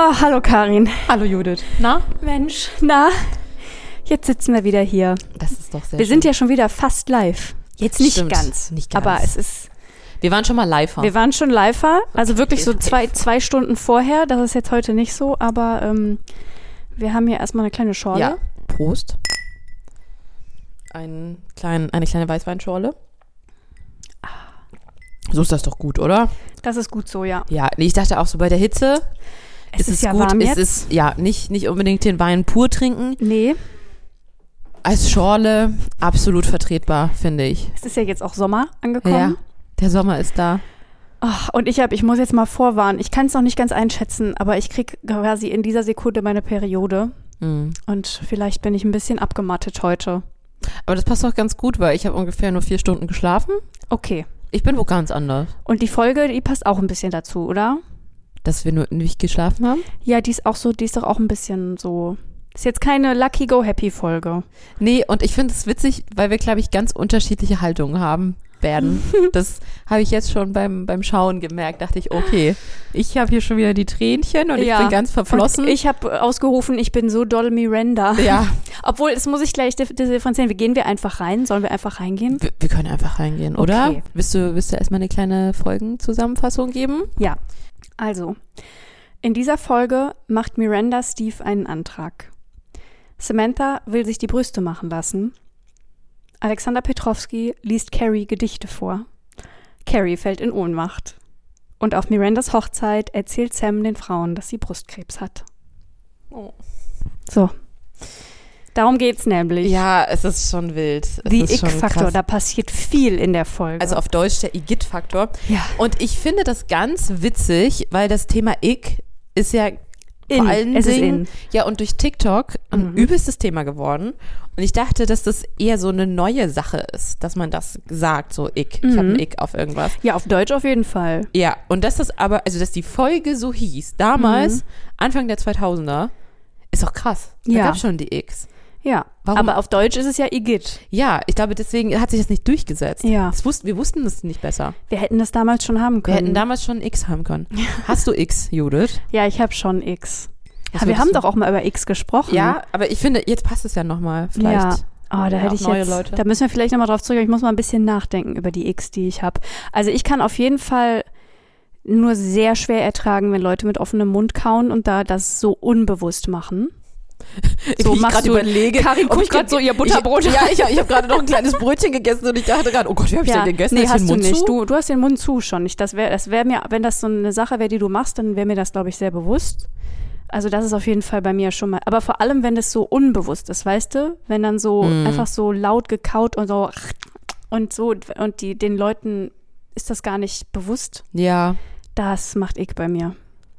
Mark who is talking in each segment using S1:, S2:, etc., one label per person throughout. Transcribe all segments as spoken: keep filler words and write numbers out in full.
S1: Ja, hallo Karin.
S2: Hallo Judith. Na?
S1: Mensch, na? Jetzt sitzen wir wieder hier.
S2: Das ist doch sehr
S1: Wir
S2: schön.
S1: sind ja schon wieder fast live. Jetzt nicht
S2: Stimmt,
S1: ganz,
S2: nicht ganz.
S1: aber es ist...
S2: Wir waren schon mal live.
S1: Wir waren schon live, also wirklich so zwei, zwei Stunden vorher. Das ist jetzt heute nicht so, aber ähm, wir haben hier erstmal eine kleine Schorle.
S2: Ja, Prost. Einen kleinen, eine kleine Weißweinschorle. So ist das doch gut, oder?
S1: Das ist gut so, ja.
S2: Ja, nee, ich dachte auch so bei der Hitze
S1: Es
S2: ist
S1: ist
S2: es
S1: ja
S2: gut,
S1: warm
S2: ist
S1: jetzt.
S2: es ja nicht, nicht unbedingt den Wein pur trinken.
S1: Nee,
S2: Als Schorle absolut vertretbar, finde ich.
S1: es ist ja jetzt auch Sommer angekommen.
S2: Ja, der Sommer ist da.
S1: Ach, und ich hab, ich muss jetzt mal vorwarnen, ich kann es noch nicht ganz einschätzen, aber ich krieg quasi in dieser Sekunde meine Periode.
S2: Mhm.
S1: Und vielleicht bin ich ein bisschen abgemattet heute.
S2: Aber das passt doch ganz gut, weil ich habe ungefähr nur vier Stunden geschlafen.
S1: Okay.
S2: Ich bin wo ganz anders.
S1: Und die Folge, die passt auch ein bisschen dazu, oder?
S2: Dass wir nur nicht geschlafen haben?
S1: Ja, die ist auch so, die ist doch auch ein bisschen so. Ist jetzt keine Lucky Go Happy Folge.
S2: Nee, und ich finde es witzig, weil wir, glaube ich, ganz unterschiedliche Haltungen haben werden. Das habe ich jetzt schon beim, beim Schauen gemerkt. Dachte ich, okay, ich habe hier schon wieder die Tränchen und
S1: Ja.
S2: ich bin ganz verflossen.
S1: Und ich habe ausgerufen, ich bin so doll Miranda.
S2: ja,
S1: Obwohl, das muss ich gleich dif- differenzieren. Wie gehen wir einfach rein? Sollen wir einfach reingehen?
S2: wir, wir können einfach reingehen, oder?
S1: Okay.
S2: Willst du, willst du erstmal eine kleine Folgenzusammenfassung geben?
S1: Ja. Also, in dieser Folge macht Miranda Steve einen Antrag. Samantha will sich die Brüste machen lassen. Alexander Petrovsky liest Carrie Gedichte vor. Carrie fällt in Ohnmacht. Und auf Mirandas Hochzeit erzählt Sam den Frauen, dass sie Brustkrebs hat.
S2: Oh.
S1: So. Darum geht's nämlich.
S2: Ja, es ist schon wild. Es
S1: Die
S2: ist schon
S1: Ick-Faktor,
S2: krass.
S1: da passiert viel in der Folge.
S2: Also auf Deutsch der Igitt-Faktor.
S1: ja.
S2: Und ich finde das ganz witzig, weil das Thema Ick ist ja
S1: In.
S2: vor allen
S1: Es ist
S2: Dingen,
S1: in.
S2: ja, und durch TikTok ein
S1: Mhm.
S2: übelstes Thema geworden. Und ich dachte, dass das eher so eine neue Sache ist, dass man das sagt, so Ick. Ich habe
S1: Mhm.
S2: ein Ick auf irgendwas.
S1: Ja, auf Deutsch auf jeden Fall.
S2: Ja, und dass das aber, also dass die Folge so hieß, damals,
S1: Mhm.
S2: Anfang der zweitausender, ist auch krass. Da
S1: Ja.
S2: gab es schon die Icks.
S1: Ja,
S2: Warum?
S1: aber auf Deutsch ist es ja Igitt.
S2: Ja, ich glaube, deswegen hat sich das nicht durchgesetzt.
S1: Ja.
S2: Das wussten, wir wussten das nicht besser.
S1: Wir hätten das damals schon haben
S2: Wir
S1: können.
S2: hätten damals schon X haben können. Hast du X, Judith?
S1: Ja, ich habe schon X.
S2: Was
S1: Ja, wir
S2: würdest
S1: haben
S2: du-
S1: doch auch mal über X gesprochen.
S2: Ja, aber ich finde, jetzt passt es ja nochmal. Vielleicht.
S1: Ja. Oh, da
S2: Ja,
S1: hätte
S2: auch
S1: ich
S2: neue
S1: jetzt,
S2: Leute.
S1: da müssen wir vielleicht nochmal drauf zurück. Ich muss mal ein bisschen nachdenken über die X, die ich habe. Also ich kann auf jeden Fall nur sehr schwer ertragen, wenn Leute mit offenem Mund kauen und da das so unbewusst machen. So
S2: Wie ich
S1: machst
S2: gerade
S1: du-
S2: überlege,
S1: Karin
S2: ob
S1: guckt
S2: ich
S1: grad so ihr Butterbrot
S2: Ich, ja, ich, ich habe gerade noch ein kleines Brötchen gegessen und ich dachte gerade, oh Gott, wie habe ich denn gegessen?
S1: nee,
S2: Ist
S1: hast
S2: den
S1: du
S2: Mund
S1: nicht.
S2: zu?
S1: Du, du hast den Mund zu schon. Ich, das wäre das wär mir, wenn das so eine Sache wäre, die du machst, dann wäre mir das, glaube ich, sehr bewusst. Also das ist auf jeden Fall bei mir schon mal. Aber vor allem, wenn es so unbewusst ist, weißt du? Wenn dann so
S2: Mm.
S1: einfach so laut gekaut und so und so und die den Leuten ist das gar nicht bewusst.
S2: Ja,
S1: Das macht ich bei mir.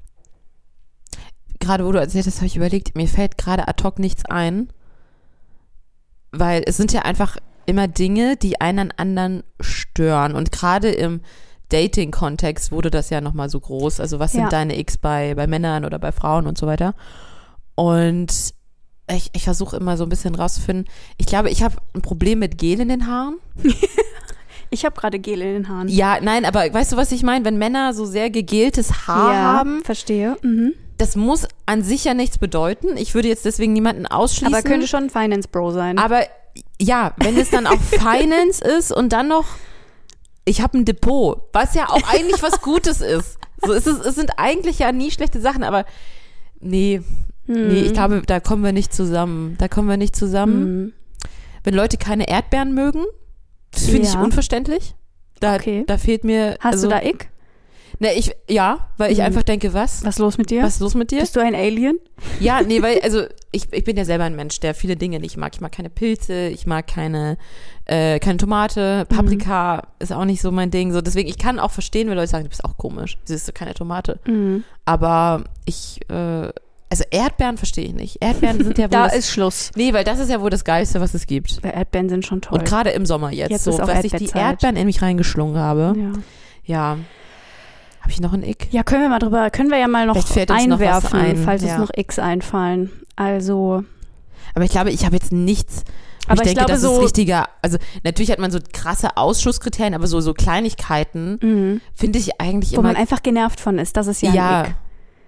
S2: gerade wo du erzählt hast, habe ich überlegt, mir fällt gerade ad hoc nichts ein, weil es sind ja einfach immer Dinge, die einen an anderen stören und gerade im Dating-Kontext wurde das ja nochmal so groß, also was
S1: Ja.
S2: sind deine X bei, bei Männern oder bei Frauen und so weiter und ich, ich versuche immer so ein bisschen rauszufinden, ich glaube, ich habe ein Problem mit Gel in den Haaren.
S1: Ich habe gerade Gel in den Haaren.
S2: Ja, nein, aber weißt du, was ich meine? Wenn Männer so sehr gegeltes Haar
S1: Ja,
S2: haben,
S1: verstehe. Mhm.
S2: das muss an sich ja nichts bedeuten. Ich würde jetzt deswegen niemanden ausschließen.
S1: Aber könnte schon ein Finance Bro sein.
S2: Aber ja, wenn es dann auch Finance ist und dann noch, ich habe ein Depot, was ja auch eigentlich was Gutes ist. So ist es, es sind eigentlich ja nie schlechte Sachen, aber nee,
S1: Hm.
S2: nee, ich glaube, da kommen wir nicht zusammen. Da kommen wir nicht zusammen.
S1: Mhm.
S2: Wenn Leute keine Erdbeeren mögen, das finde ich
S1: Ja.
S2: unverständlich. Da,
S1: Okay.
S2: da fehlt mir.
S1: Hast
S2: also,
S1: du da ich?
S2: Ne, ich, ja, weil ich
S1: Mhm.
S2: einfach denke, was?
S1: Was ist los mit dir?
S2: Was ist los mit dir?
S1: Bist du ein Alien?
S2: Ja, nee, weil, also ich, ich bin ja selber ein Mensch, der viele Dinge nicht mag. Ich mag keine Pilze, ich mag keine, äh, keine Tomate, Paprika ist auch nicht so mein Ding. So, deswegen, ich kann auch verstehen, wenn Leute sagen, du bist auch komisch, siehst du keine Tomate.
S1: Mhm.
S2: Aber ich, äh, also Erdbeeren verstehe ich nicht. Erdbeeren sind ja wohl
S1: Da
S2: das,
S1: ist Schluss.
S2: nee, weil das ist ja wohl das Geilste, was es gibt.
S1: Weil Erdbeeren sind schon toll.
S2: Und gerade im Sommer jetzt,
S1: Jetzt
S2: so,
S1: ist auch
S2: dass ich die
S1: Erdbeerzeit.
S2: Erdbeeren in mich reingeschlungen habe.
S1: ja.
S2: Ja. Habe ich noch ein Ick?
S1: ja, können wir mal drüber, können wir ja mal noch
S2: Vielleicht fällt uns noch was
S1: einwerfen,
S2: ein,
S1: falls
S2: ja.
S1: uns noch X einfallen. Also,
S2: Aber ich glaube, ich habe jetzt nichts. wo
S1: Aber
S2: ich
S1: ich
S2: denke,
S1: glaube,
S2: das
S1: so-
S2: ist richtiger. Also natürlich hat man so krasse Ausschusskriterien, aber so so Kleinigkeiten
S1: mhm.
S2: finde ich eigentlich
S1: wo
S2: immer.
S1: man einfach genervt von ist, das ist ja,
S2: ja,
S1: ein Ick.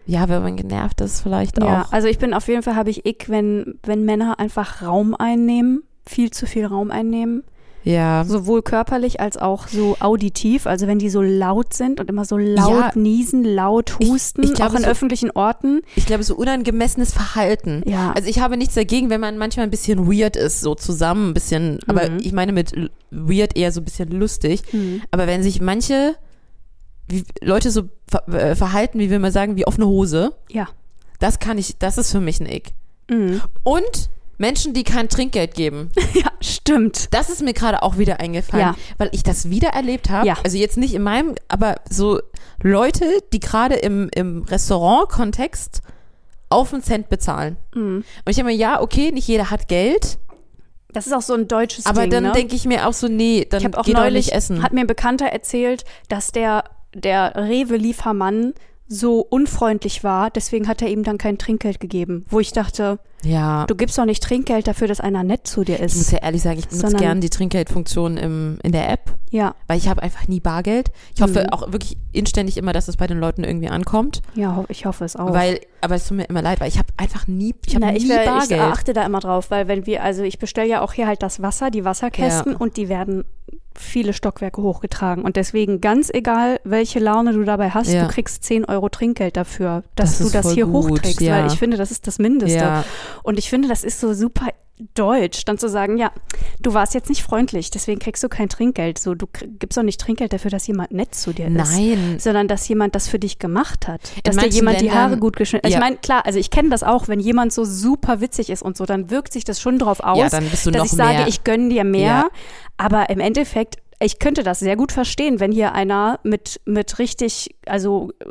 S2: ja, wenn man genervt ist vielleicht auch.
S1: Ja, also ich bin auf jeden Fall, habe ich Ick, wenn, wenn Männer einfach Raum einnehmen, viel zu viel Raum einnehmen.
S2: Ja.
S1: Sowohl körperlich als auch so auditiv, also wenn die so laut sind und immer so laut
S2: Ja.
S1: niesen, laut husten,
S2: Ich- ich glaube,
S1: auch in
S2: so-
S1: öffentlichen Orten.
S2: Ich glaube, so unangemessenes Verhalten.
S1: Ja.
S2: Also ich habe nichts dagegen, wenn man manchmal ein bisschen weird ist, so zusammen ein bisschen, aber
S1: Mhm.
S2: ich meine mit l- weird eher so ein bisschen lustig.
S1: Mhm.
S2: Aber wenn sich manche wie, Leute so ver äh, verhalten, wie will man sagen, wie offene Hose,
S1: Ja.
S2: das kann ich, das ist für mich ein Ick.
S1: Mhm.
S2: Und Menschen, die kein Trinkgeld geben.
S1: Ja, stimmt.
S2: Das ist mir gerade auch wieder eingefallen,
S1: Ja.
S2: weil ich das wieder erlebt habe.
S1: Ja.
S2: Also jetzt nicht in meinem, aber so Leute, die gerade im, im Restaurant-Kontext auf einen Cent bezahlen.
S1: Mhm.
S2: Und ich denke mir, ja, okay, nicht jeder hat Geld,
S1: Das ist auch so ein deutsches
S2: aber
S1: Ding,
S2: dann
S1: ne?
S2: denke ich mir auch so, nee, dann
S1: Ich habe auch
S2: geh doch
S1: neulich,
S2: nicht essen.
S1: hat mir ein Bekannter erzählt, dass der, der Rewe-Liefermann so unfreundlich war, deswegen hat er ihm dann kein Trinkgeld gegeben. Wo ich dachte,
S2: Ja,
S1: du gibst doch nicht Trinkgeld dafür, dass einer nett zu dir
S2: ich muss
S1: ist.
S2: ja ehrlich sagen, ich benutze
S1: Sondern-
S2: gern die Trinkgeldfunktion im, in der App,
S1: Ja,
S2: weil ich habe einfach nie Bargeld. Ich hoffe
S1: Mhm.
S2: auch wirklich inständig immer, dass es bei den Leuten irgendwie ankommt,
S1: ja, ho- ich hoffe es auch.
S2: weil, aber es tut mir immer leid, weil ich habe einfach nie, ich habe
S1: Na,
S2: nie
S1: ich, wär- ich
S2: Bargeld.
S1: achte da immer drauf, weil wenn wir, also ich bestelle ja auch hier halt das Wasser, die Wasserkästen
S2: Ja.
S1: und die werden viele Stockwerke hochgetragen. Und deswegen ganz egal, welche Laune du dabei hast,
S2: Ja.
S1: du kriegst zehn Euro Trinkgeld dafür, dass
S2: Das
S1: du
S2: ist
S1: das
S2: voll
S1: hier
S2: gut,
S1: hochträgst,
S2: ja.
S1: weil ich finde, das ist das Mindeste.
S2: Ja.
S1: Und ich finde, das ist so super deutsch, dann zu sagen, ja, du warst jetzt nicht freundlich, deswegen kriegst du kein Trinkgeld. So, du krie- gibst doch nicht Trinkgeld dafür, dass jemand nett zu dir ist.
S2: Nein.
S1: Sondern dass jemand das für dich gemacht hat. Dass dir
S2: manchen
S1: jemand die
S2: Ländern-
S1: Haare gut geschnitten hat.
S2: Ja.
S1: Ich meine, klar, also ich kenne das auch, wenn jemand so super witzig ist und so, dann wirkt sich das schon drauf aus,
S2: Ja, dann bist du
S1: dass
S2: noch
S1: ich sage,
S2: mehr-
S1: ich gönne dir mehr.
S2: Ja.
S1: Aber im Endeffekt, ich könnte das sehr gut verstehen, wenn hier einer mit, mit richtig, also äh,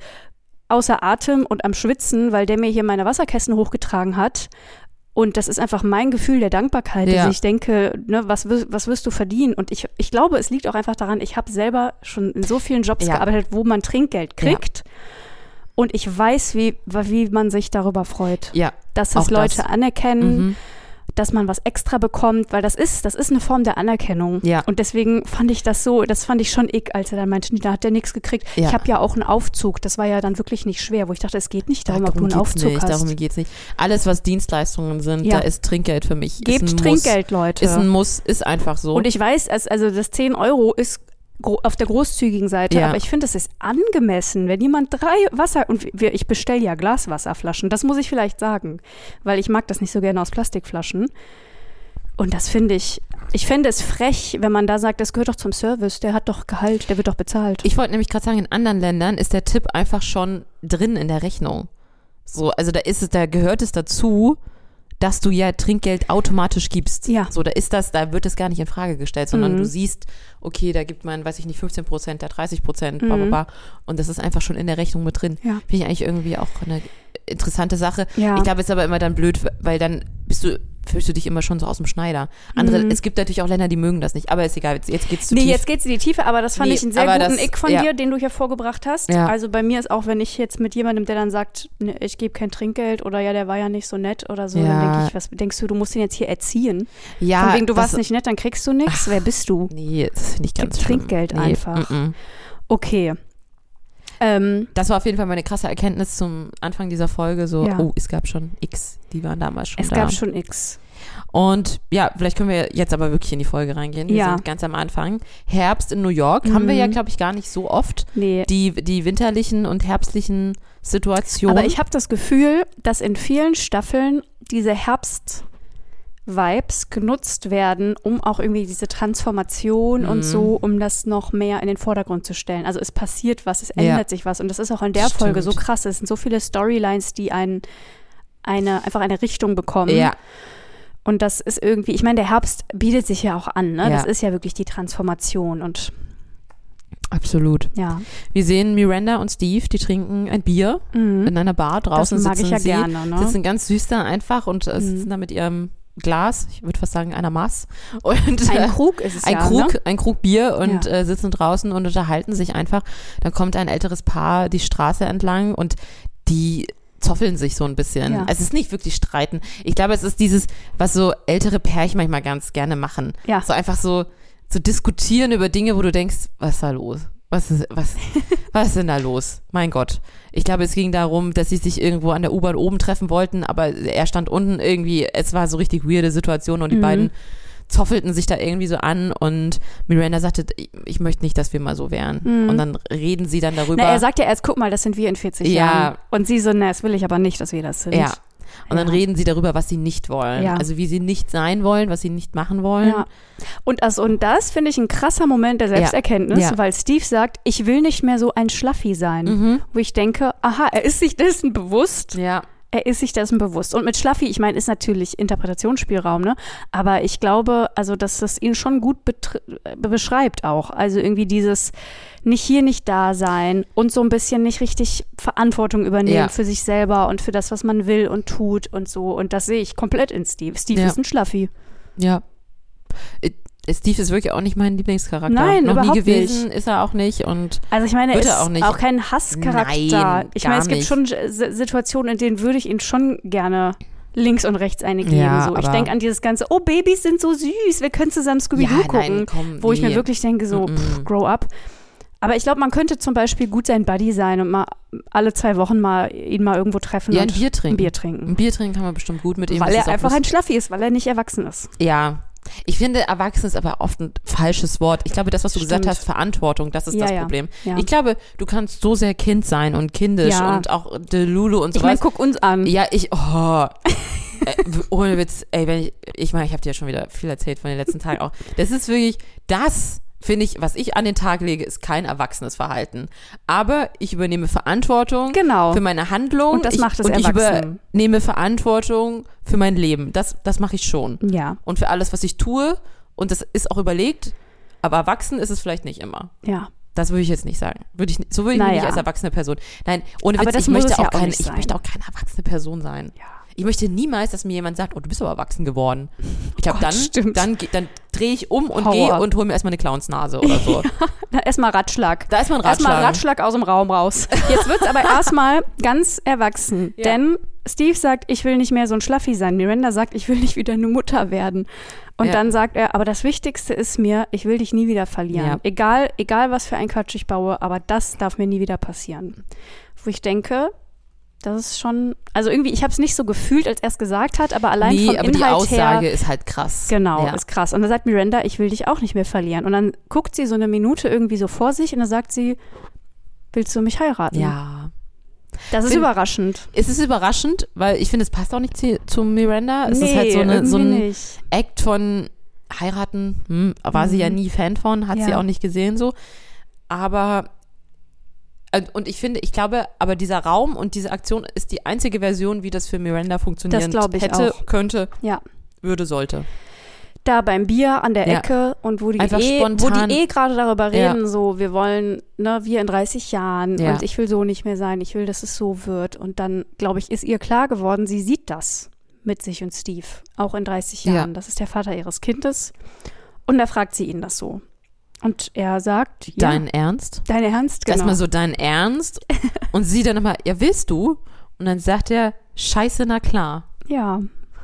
S1: außer Atem und am Schwitzen, weil der mir hier meine Wasserkästen hochgetragen hat. Und das ist einfach mein Gefühl der Dankbarkeit,
S2: Ja.
S1: dass ich denke, ne, was, wirst- was wirst du verdienen? Und ich, ich glaube, es liegt auch einfach daran, ich habe selber schon in so vielen Jobs
S2: Ja.
S1: gearbeitet, wo man Trinkgeld kriegt. Und ich weiß, wie, wie man sich darüber freut.
S2: Ja,
S1: Dass das
S2: auch
S1: Leute
S2: das.
S1: anerkennen,
S2: Mhm.
S1: dass man was extra bekommt, weil das ist, das ist eine Form der Anerkennung.
S2: Ja.
S1: Und deswegen fand ich das so, das fand ich schon ick, als er dann meinte, nee, da hat der nichts gekriegt.
S2: Ja.
S1: Ich habe ja auch einen Aufzug, das war ja dann wirklich nicht schwer, wo ich dachte, es geht nicht darum, ob du
S2: Darum
S1: einen
S2: geht's
S1: Aufzug
S2: nicht,
S1: hast.
S2: darum geht's nicht. Alles, was Dienstleistungen sind,
S1: Ja.
S2: da ist Trinkgeld für mich.
S1: Gebt
S2: ist ein
S1: Trinkgeld, Leute.
S2: Muss, ist ein Muss, ist einfach so.
S1: Und ich weiß, es- also das zehn Euro ist gro- auf der großzügigen Seite,
S2: Ja.
S1: aber ich finde, es ist angemessen, wenn jemand drei Wasser, und wir, ich bestelle ja Glaswasserflaschen, das muss ich vielleicht sagen, weil ich mag das nicht so gerne aus Plastikflaschen. Und das finde ich, ich fände es frech, wenn man da sagt, das gehört doch zum Service, der hat doch Gehalt, der wird doch bezahlt.
S2: Ich wollte nämlich gerade sagen, in anderen Ländern ist der Tipp einfach schon drin in der Rechnung. So, also da ist es, da gehört es dazu, dass du ja Trinkgeld automatisch gibst.
S1: Ja.
S2: So, da ist das, da wird es gar nicht in Frage gestellt, sondern
S1: Mhm.
S2: du siehst, okay, da gibt man, weiß ich nicht, fünfzehn Prozent, da dreißig Prozent,
S1: Mhm.
S2: bla, bla, bla. Und das ist einfach schon in der Rechnung mit drin.
S1: Ja.
S2: Finde ich eigentlich irgendwie auch eine interessante Sache.
S1: Ja.
S2: Ich glaube, es ist aber immer dann blöd, weil dann bist du, fühlst du dich immer schon so aus dem Schneider. Andere,
S1: Mhm.
S2: es gibt natürlich auch Länder, die mögen das nicht, aber ist egal, jetzt, jetzt geht's zu
S1: Nee,
S2: tief.
S1: jetzt geht's in die Tiefe, aber das fand
S2: Nee,
S1: ich einen sehr
S2: aber
S1: guten
S2: das-
S1: Ick von
S2: ja.
S1: dir, den du hier vorgebracht hast.
S2: Ja.
S1: Also bei mir ist auch, wenn ich jetzt mit jemandem, der dann sagt, ne, ich gebe kein Trinkgeld oder ja, der war ja nicht so nett oder so,
S2: Ja.
S1: dann denke ich, was denkst du, du musst ihn jetzt hier erziehen?
S2: Ja,
S1: Von wegen, du
S2: das-
S1: warst nicht nett, dann kriegst du nichts. Wer bist du?
S2: Nee, das finde ich ganz
S1: Gib
S2: schlimm.
S1: Trinkgeld
S2: nee,
S1: einfach.
S2: mm, mm.
S1: Okay. Ähm,
S2: Das war auf jeden Fall meine krasse Erkenntnis zum Anfang dieser Folge. So,
S1: Ja.
S2: oh, es gab schon X, die waren damals schon
S1: es
S2: da.
S1: gab schon X.
S2: Und ja, vielleicht können wir jetzt aber wirklich in die Folge reingehen. Wir
S1: Ja.
S2: sind ganz am Anfang. Herbst in New York haben wir
S1: Mhm.
S2: ja, glaube ich, gar nicht so oft.
S1: Nee.
S2: Die, die winterlichen und herbstlichen Situationen.
S1: Aber ich habe das Gefühl, dass in vielen Staffeln diese Herbst-Vibes genutzt werden, um auch irgendwie diese Transformation
S2: Mhm.
S1: und so, um das noch mehr in den Vordergrund zu stellen. Also es passiert was, es
S2: Ja.
S1: ändert sich was. Und das ist auch in der
S2: Stimmt.
S1: Folge so krass. Es sind so viele Storylines, die einen eine, einfach eine Richtung bekommen.
S2: ja,
S1: Und das ist irgendwie, ich meine, der Herbst bietet sich ja auch an. Ne?
S2: Ja.
S1: Das ist ja wirklich die Transformation. Und
S2: absolut.
S1: ja,
S2: Wir sehen Miranda und Steve, die trinken ein Bier
S1: mhm.
S2: in einer Bar. Draußen
S1: das mag
S2: sitzen
S1: ich ja
S2: sie.
S1: gerne. Ne?
S2: Sitzen ganz süß da einfach und äh,
S1: Mhm.
S2: sitzen da mit ihrem Glas, ich würde fast sagen einer Maß. Und,
S1: Ein
S2: äh,
S1: Krug ist es
S2: ein
S1: ja.
S2: Krug,
S1: Ne?
S2: ein Krug Bier und
S1: Ja.
S2: äh, sitzen draußen und unterhalten sich einfach. Dann kommt ein älteres Paar die Straße entlang und die zoffeln sich so ein bisschen.
S1: Ja.
S2: Es ist nicht wirklich streiten. Ich glaube, es ist dieses, was so ältere Pärchen manchmal ganz gerne machen.
S1: Ja.
S2: So einfach so, so diskutieren über Dinge, wo du denkst, was ist da los? Was ist, was, was ist denn da los? Mein Gott. Ich glaube, es ging darum, dass sie sich irgendwo an der U-Bahn oben treffen wollten, aber er stand unten irgendwie. Es war so richtig weirde Situation und die mhm. beiden zoffelten sich da irgendwie so an und Miranda sagte, ich, ich möchte nicht, dass wir mal so wären. Mhm. Und dann reden sie dann darüber.
S1: Na, er sagt ja erst, guck mal, das sind wir in vierzig
S2: ja.
S1: Jahren. Und sie so, na, das will ich aber nicht, dass wir das sind.
S2: Ja. Und dann
S1: ja.
S2: reden sie darüber, was sie nicht wollen.
S1: Ja.
S2: Also wie sie nicht sein wollen, was sie nicht machen wollen.
S1: Ja. Und, also, und das finde ich ein krasser Moment der Selbsterkenntnis,
S2: ja. Ja.
S1: weil Steve sagt, ich will nicht mehr so ein Schlaffi sein.
S2: Mhm.
S1: Wo ich denke, aha, er ist sich dessen bewusst.
S2: Ja.
S1: Er ist sich dessen bewusst. Und mit Schlaffi, ich meine, ist natürlich Interpretationsspielraum, ne? Aber ich glaube, also, dass das ihn schon gut betri- beschreibt auch. Also irgendwie dieses nicht hier, nicht da sein und so ein bisschen nicht richtig Verantwortung übernehmen
S2: ja.
S1: für sich selber und für das, was man will und tut und so. Und das sehe ich komplett in Steve. Steve
S2: ja.
S1: ist ein Schlaffi.
S2: Ja. Steve ist wirklich auch nicht mein Lieblingscharakter.
S1: Nein,
S2: noch
S1: überhaupt
S2: nie gewesen,
S1: nicht.
S2: ist er auch nicht und
S1: also ich meine, er
S2: wird
S1: ist
S2: er auch, nicht.
S1: auch kein Hasscharakter.
S2: Nein,
S1: ich meine, es gibt
S2: nicht.
S1: schon Situationen, in denen würde ich ihn schon gerne links und rechts eine geben.
S2: Ja,
S1: so. Ich denke an dieses ganze, oh, Babys sind so süß, wir können zusammen Scooby-Doo
S2: ja,
S1: gucken.
S2: Nein, komm,
S1: wo
S2: nee.
S1: ich mir wirklich denke, so,
S2: Mm-mm.
S1: pff, grow up. Aber ich glaube, man könnte zum Beispiel gut sein Buddy sein und mal alle zwei Wochen mal ihn mal irgendwo treffen
S2: ja,
S1: und
S2: ein Bier trinken.
S1: ein Bier trinken.
S2: Ein Bier trinken kann man bestimmt gut mit ihm.
S1: Weil
S2: das
S1: er
S2: ist auch
S1: einfach
S2: lustig.
S1: ein Schlaffi ist, weil er nicht erwachsen ist.
S2: Ja. Ich finde, erwachsen ist aber oft ein falsches Wort. Ich glaube, das, was du
S1: Stimmt.
S2: gesagt hast, Verantwortung, das ist
S1: Ja,
S2: das
S1: ja.
S2: Problem.
S1: Ja.
S2: Ich glaube, du kannst so sehr Kind sein und kindisch
S1: Ja.
S2: und auch Delulu und
S1: Ich
S2: sowas.
S1: meine, guck uns an.
S2: Ja, ich, oh, äh, ohne Witz, ey, wenn ich, ich meine, ich habe dir ja schon wieder viel erzählt von den letzten Tagen auch. Das ist wirklich, das finde ich, was ich an den Tag lege, ist kein erwachsenes Verhalten. Aber ich übernehme Verantwortung
S1: Genau.
S2: für meine Handlung.
S1: Und das
S2: ich,
S1: macht es
S2: Und ich
S1: erwachsen.
S2: übernehme Verantwortung für mein Leben. Das, das mache ich schon.
S1: Ja,
S2: Und für alles, was ich tue. Und das ist auch überlegt. Aber erwachsen ist es vielleicht nicht immer.
S1: ja.
S2: Das würde ich jetzt nicht sagen. Würde ich, so würde ich mich
S1: Naja.
S2: nicht als erwachsene Person. Nein, ohne
S1: Aber
S2: Witz,
S1: das
S2: ich
S1: muss
S2: möchte
S1: es ja
S2: auch
S1: auch
S2: keine,
S1: nicht
S2: ich
S1: sein.
S2: möchte auch keine erwachsene Person sein.
S1: Ja.
S2: Ich möchte niemals, dass mir jemand sagt, oh, du bist aber erwachsen geworden. Ich glaube,
S1: Gott,
S2: dann,
S1: stimmt.
S2: dann, ge- dann drehe ich um und
S1: Horror.
S2: gehe und hole mir erstmal eine Clownsnase oder so.
S1: Na, erstmal Ratschlag.
S2: Da ist man
S1: Erstmal
S2: Ratschlag.
S1: Ratschlag aus dem Raum raus. Jetzt wird's aber erstmal ganz erwachsen.
S2: Ja.
S1: Denn Steve sagt, ich will nicht mehr so ein Schlaffi sein. Miranda sagt, ich will nicht wieder eine Mutter werden. Und
S2: Ja.
S1: dann sagt er, aber das Wichtigste ist mir, ich will dich nie wieder verlieren.
S2: Ja.
S1: Egal, egal was für ein Quatsch ich baue, aber das darf mir nie wieder passieren. Wo ich denke, das ist schon, also irgendwie, ich habe es nicht so gefühlt, als er es gesagt hat, aber allein
S2: Nee,
S1: vom
S2: aber
S1: Inhalt
S2: die Aussage
S1: her,
S2: ist halt krass.
S1: genau,
S2: Ja.
S1: ist krass. Und dann sagt Miranda, ich will dich auch nicht mehr verlieren. Und dann guckt sie so eine Minute irgendwie so vor sich und dann sagt sie, willst du mich heiraten?
S2: Ja.
S1: Das ist
S2: Find-
S1: überraschend.
S2: Es ist überraschend, weil ich finde, es passt auch nicht zu, zu Miranda. Es
S1: nee,
S2: ist halt so, eine, so
S1: irgendwie
S2: ein
S1: nicht.
S2: Act von heiraten, hm, war sie ja nie Fan von, hat
S1: Ja.
S2: sie auch nicht gesehen so. Aber äh, und ich finde, ich glaube, aber dieser Raum und diese Aktion ist die einzige Version, wie das für Miranda funktionieren
S1: Das glaube ich
S2: hätte,
S1: auch.
S2: könnte,
S1: Ja.
S2: würde, sollte.
S1: Da beim Bier an der
S2: Ja.
S1: Ecke und wo die
S2: Einfach
S1: eh, wo
S2: spontan.
S1: die eh gerade darüber
S2: Ja.
S1: reden, so, wir wollen, ne, wir in dreißig Jahren
S2: Ja.
S1: und ich will so nicht mehr sein, ich will, dass es so wird. Und dann, glaube ich, ist ihr klar geworden, sie sieht das mit sich und Steve, auch in dreißig
S2: Ja.
S1: Jahren. Das ist der Vater ihres Kindes. Und da fragt sie ihn das so. Und er sagt, ja,
S2: Dein Ernst?
S1: dein Ernst, genau.
S2: Erstmal so, dein Ernst? Und sie dann nochmal, ja, willst du? Und dann sagt er, scheiße, na klar.
S1: Ja.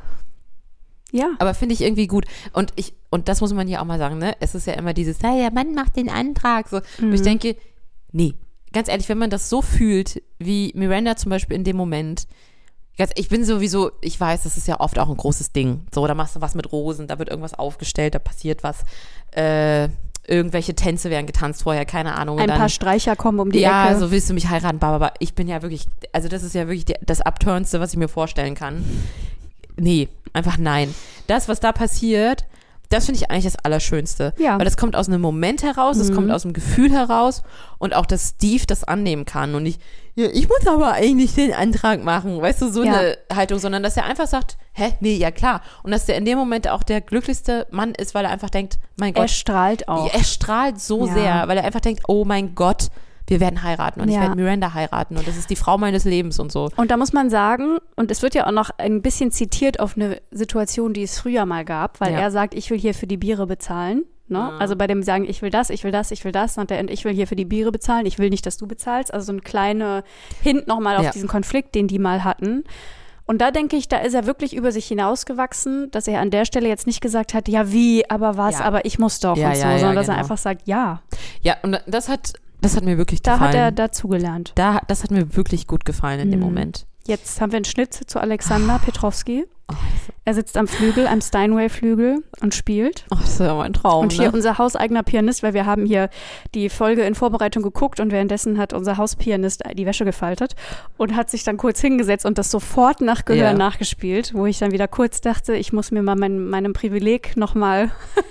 S1: Ja.
S2: Aber finde ich irgendwie gut. Und ich, und das muss man ja auch mal sagen, ne? Es ist ja immer dieses, hey, der Mann macht den Antrag. So.
S1: Mhm.
S2: Und ich denke, nee, ganz ehrlich, wenn man das so fühlt, wie Miranda zum Beispiel in dem Moment, ganz, ich bin sowieso, ich weiß, das ist ja oft auch ein großes Ding. So, da machst du was mit Rosen, da wird irgendwas aufgestellt, da passiert was, äh, irgendwelche Tänze werden getanzt vorher, keine Ahnung. Und
S1: Ein
S2: dann,
S1: paar Streicher kommen um die
S2: ja,
S1: Ecke.
S2: so willst du mich heiraten, aber ich bin ja wirklich, also das ist ja wirklich die, das Abturnste, was ich mir vorstellen kann. Nee, einfach nein. Das, was da passiert, das finde ich eigentlich das Allerschönste.
S1: Ja.
S2: Weil das kommt aus einem Moment heraus, das
S1: Mhm.
S2: kommt aus dem Gefühl heraus und auch, dass Steve das annehmen kann und nicht, ja, ich muss aber eigentlich den Antrag machen, weißt du, so
S1: Ja.
S2: eine Haltung, sondern dass er einfach sagt, hä, nee, ja klar. Und dass der in dem Moment auch der glücklichste Mann ist, weil er einfach denkt, mein
S1: Er
S2: Gott,
S1: strahlt auch.
S2: er strahlt so
S1: Ja.
S2: sehr, weil er einfach denkt, oh mein Gott, wir werden heiraten und
S1: Ja.
S2: ich werde Miranda heiraten und das ist die Frau meines Lebens und so.
S1: Und da muss man sagen, und es wird ja auch noch ein bisschen zitiert auf eine Situation, die es früher mal gab, weil
S2: Ja.
S1: er sagt, ich will hier für die Biere bezahlen. Ne?
S2: Mhm.
S1: Also bei dem Sagen, ich will das, ich will das, ich will das, und der, ich will hier für die Biere bezahlen, ich will nicht, dass du bezahlst. Also so ein kleiner Hint nochmal auf
S2: Ja.
S1: diesen Konflikt, den die mal hatten. Und da denke ich, da ist er wirklich über sich hinausgewachsen, dass er an der Stelle jetzt nicht gesagt hat, ja wie, aber was,
S2: Ja.
S1: aber ich muss doch
S2: Ja,
S1: und so,
S2: ja, ja,
S1: sondern dass er
S2: genau.
S1: einfach sagt, ja.
S2: Ja, und das hat Das hat mir wirklich
S1: Da
S2: gefallen.
S1: hat er dazugelernt.
S2: Da, das hat mir wirklich gut gefallen in
S1: Mhm.
S2: dem Moment.
S1: Jetzt haben wir einen Schnitt zu Alexander Petrowski.
S2: Oh,
S1: Er sitzt am Flügel, am Steinway-Flügel und spielt.
S2: oh, das ist ja mein Traum.
S1: Und hier
S2: ne?
S1: unser hauseigener Pianist, weil wir haben hier die Folge in Vorbereitung geguckt und währenddessen hat unser Hauspianist die Wäsche gefaltet und hat sich dann kurz hingesetzt und das sofort nach Gehör
S2: Ja.
S1: nachgespielt, wo ich dann wieder kurz dachte, ich muss mir mal mein, meinem Privileg nochmal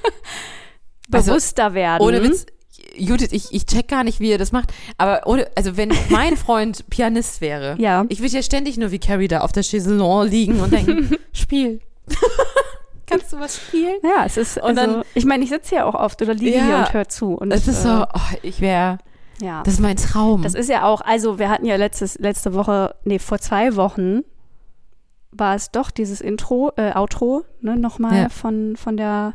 S2: Also,
S1: bewusster werden.
S2: Ohne Witz, Judith, ich, ich check gar nicht, wie ihr das macht, aber ohne, also wenn mein Freund Pianist wäre,
S1: Ja.
S2: ich würde ja ständig nur wie Carrie da auf der Chaiselon liegen und denken, spiel. Kannst du was spielen?
S1: Ja, es ist,
S2: Und
S1: also,
S2: dann-
S1: ich meine, ich sitze ja auch oft oder liege
S2: Ja.
S1: hier und höre zu. Und,
S2: Das ist so,
S1: äh,
S2: oh, ich wäre,
S1: ja.
S2: das ist mein Traum.
S1: Das ist ja auch, also wir hatten ja letztes, letzte Woche, nee, vor zwei Wochen war es doch dieses Intro, äh, Outro, ne, nochmal
S2: Ja.
S1: von, von der,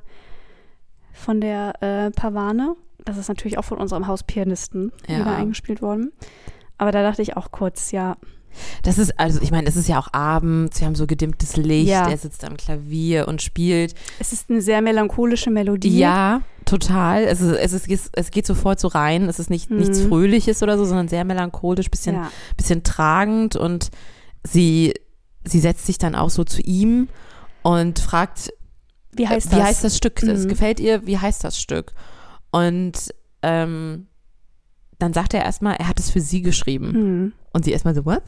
S1: von der äh, Pavane. Das ist natürlich auch von unserem Hauspianisten
S2: Ja.
S1: wieder eingespielt worden. Aber da dachte ich auch kurz, ja,
S2: Das ist, also ich meine, es ist ja auch abends, wir haben so gedimmtes Licht,
S1: Ja.
S2: er sitzt am Klavier und spielt.
S1: es ist eine sehr melancholische Melodie.
S2: Ja, total. Es, ist, es, ist, es geht sofort so rein. Es ist nicht
S1: Mhm.
S2: nichts Fröhliches oder so, sondern sehr melancholisch, bisschen,
S1: Ja.
S2: bisschen tragend. Und sie, sie setzt sich dann auch so zu ihm und fragt,
S1: Wie heißt
S2: äh,
S1: das?
S2: wie heißt das Stück? Es
S1: Mhm.
S2: gefällt ihr? Wie heißt das Stück? Und ähm, dann sagt er erstmal, er hat es für sie geschrieben.
S1: Hm.
S2: Und sie erstmal so, what?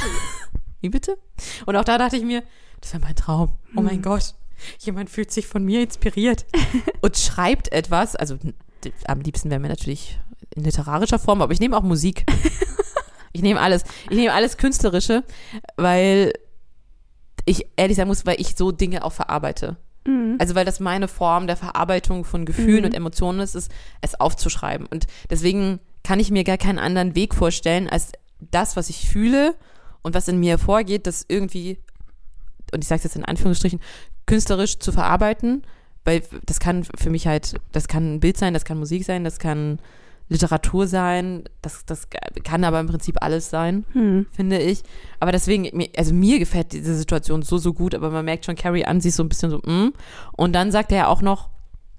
S2: Wie bitte? Und auch da dachte ich mir, das wäre mein Traum. Oh mein
S1: Hm.
S2: Gott, jemand fühlt sich von mir inspiriert und schreibt etwas. Also d- am liebsten wäre mir natürlich in literarischer Form, aber ich nehme auch Musik. Ich nehme alles. Ich nehme alles Künstlerische, weil ich ehrlich sagen muss, weil ich so Dinge auch verarbeite.
S1: Mhm.
S2: Also weil das meine Form der Verarbeitung von Gefühlen
S1: Mhm.
S2: und Emotionen ist, ist, es aufzuschreiben. Und deswegen kann ich mir gar keinen anderen Weg vorstellen, als das, was ich fühle und was in mir hervorgeht, das irgendwie, und ich sage es jetzt in Anführungsstrichen, künstlerisch zu verarbeiten, weil das kann für mich halt, das kann ein Bild sein, das kann Musik sein, das kann Literatur sein, das, das kann aber im Prinzip alles sein,
S1: Hm.
S2: finde ich. Aber deswegen, mir- also mir gefällt diese Situation so, so gut, aber man merkt schon Carrie an, sie ist so ein bisschen so, mm. Und dann sagt er ja auch noch,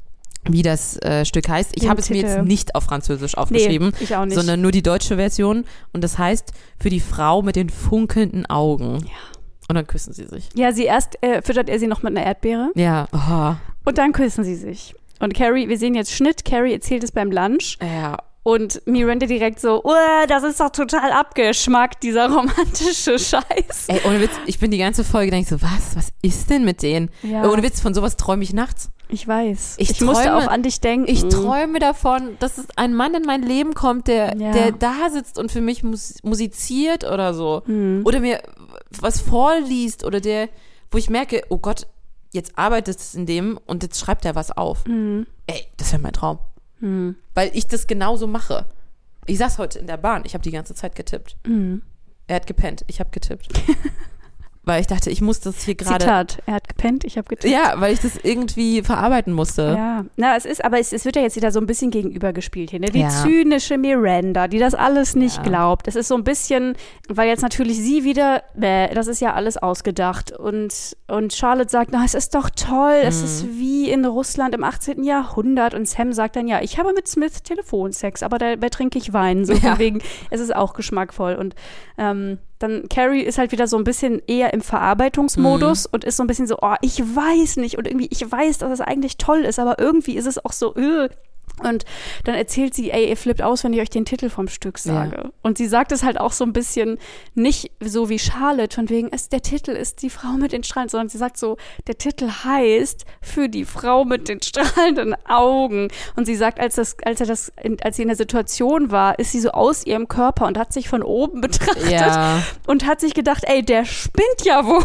S2: wie das äh, Stück heißt. Ich
S1: Den
S2: habe es mir
S1: Titel.
S2: jetzt nicht auf Französisch aufgeschrieben,
S1: Nee, ich auch nicht.
S2: sondern nur die deutsche Version. Und das heißt, für die Frau mit den funkelnden Augen.
S1: Ja.
S2: Und dann küssen sie sich.
S1: Ja, sie erst äh, füttert er sie noch mit einer Erdbeere
S2: Ja, oh,
S1: und dann küssen sie sich. Und Carrie, wir sehen jetzt Schnitt, Carrie erzählt es beim Lunch
S2: ja.
S1: und Miranda direkt so, oh, das ist doch total abgeschmackt, dieser romantische Scheiß.
S2: Ey, ohne Witz, ich bin die ganze Folge, denke ich so, was, was ist denn mit denen?
S1: Ja.
S2: Ohne Witz, von sowas träume ich nachts.
S1: Ich weiß.
S2: Ich
S1: Ich, musste
S2: träume-
S1: auch an dich denken.
S2: Ich träume davon, dass es ein Mann in mein Leben kommt, der,
S1: Ja.
S2: der da sitzt und für mich mus musiziert oder so.
S1: Hm.
S2: Oder mir was vorliest oder der, wo ich merke, oh Gott, jetzt arbeitet es in dem und jetzt schreibt er was auf.
S1: Hm.
S2: Ey, das wäre mein Traum.
S1: Hm.
S2: Weil ich das genauso mache. Ich saß heute in der Bahn, ich habe die ganze Zeit getippt.
S1: Hm.
S2: Er hat gepennt, ich habe getippt. Weil ich dachte, ich muss das hier gerade.
S1: Zitat, er hat gepennt, ich habe getippt.
S2: Ja, weil ich das irgendwie verarbeiten musste.
S1: Ja, na, es ist, aber es, es wird ja jetzt wieder so ein bisschen gegenübergespielt hier, ne? Die
S2: Ja.
S1: zynische Miranda, die das alles nicht
S2: Ja.
S1: glaubt. Es ist so ein bisschen, weil jetzt natürlich sie wieder, bäh, das ist ja alles ausgedacht. Und, und Charlotte sagt, na, es ist doch toll, es
S2: Mhm.
S1: ist wie in Russland im achtzehnten Jahrhundert. Und Sam sagt dann, ja, ich habe mit Smith Telefonsex, aber dabei trinke ich Wein. So
S2: Ja.
S1: von wegen, es ist auch geschmackvoll. Und ähm, dann Carrie ist halt wieder so ein bisschen eher im Verarbeitungsmodus
S2: Mhm.
S1: und ist so ein bisschen so, oh, ich weiß nicht und irgendwie, ich weiß, dass es eigentlich toll ist, aber irgendwie ist es auch so, öh. Und dann erzählt sie, ey, ihr flippt aus, wenn ich euch den Titel vom Stück sage.
S2: Ja.
S1: Und sie sagt es halt auch so ein bisschen nicht so wie Charlotte, von wegen, es, der Titel ist die Frau mit den Strahlen, sondern sie sagt so, der Titel heißt für die Frau mit den strahlenden Augen. Und sie sagt, als, das, als, er das, in, als sie in der Situation war, ist sie so aus ihrem Körper und hat sich von oben betrachtet
S2: Ja.
S1: und hat sich gedacht, ey, der spinnt ja wohl.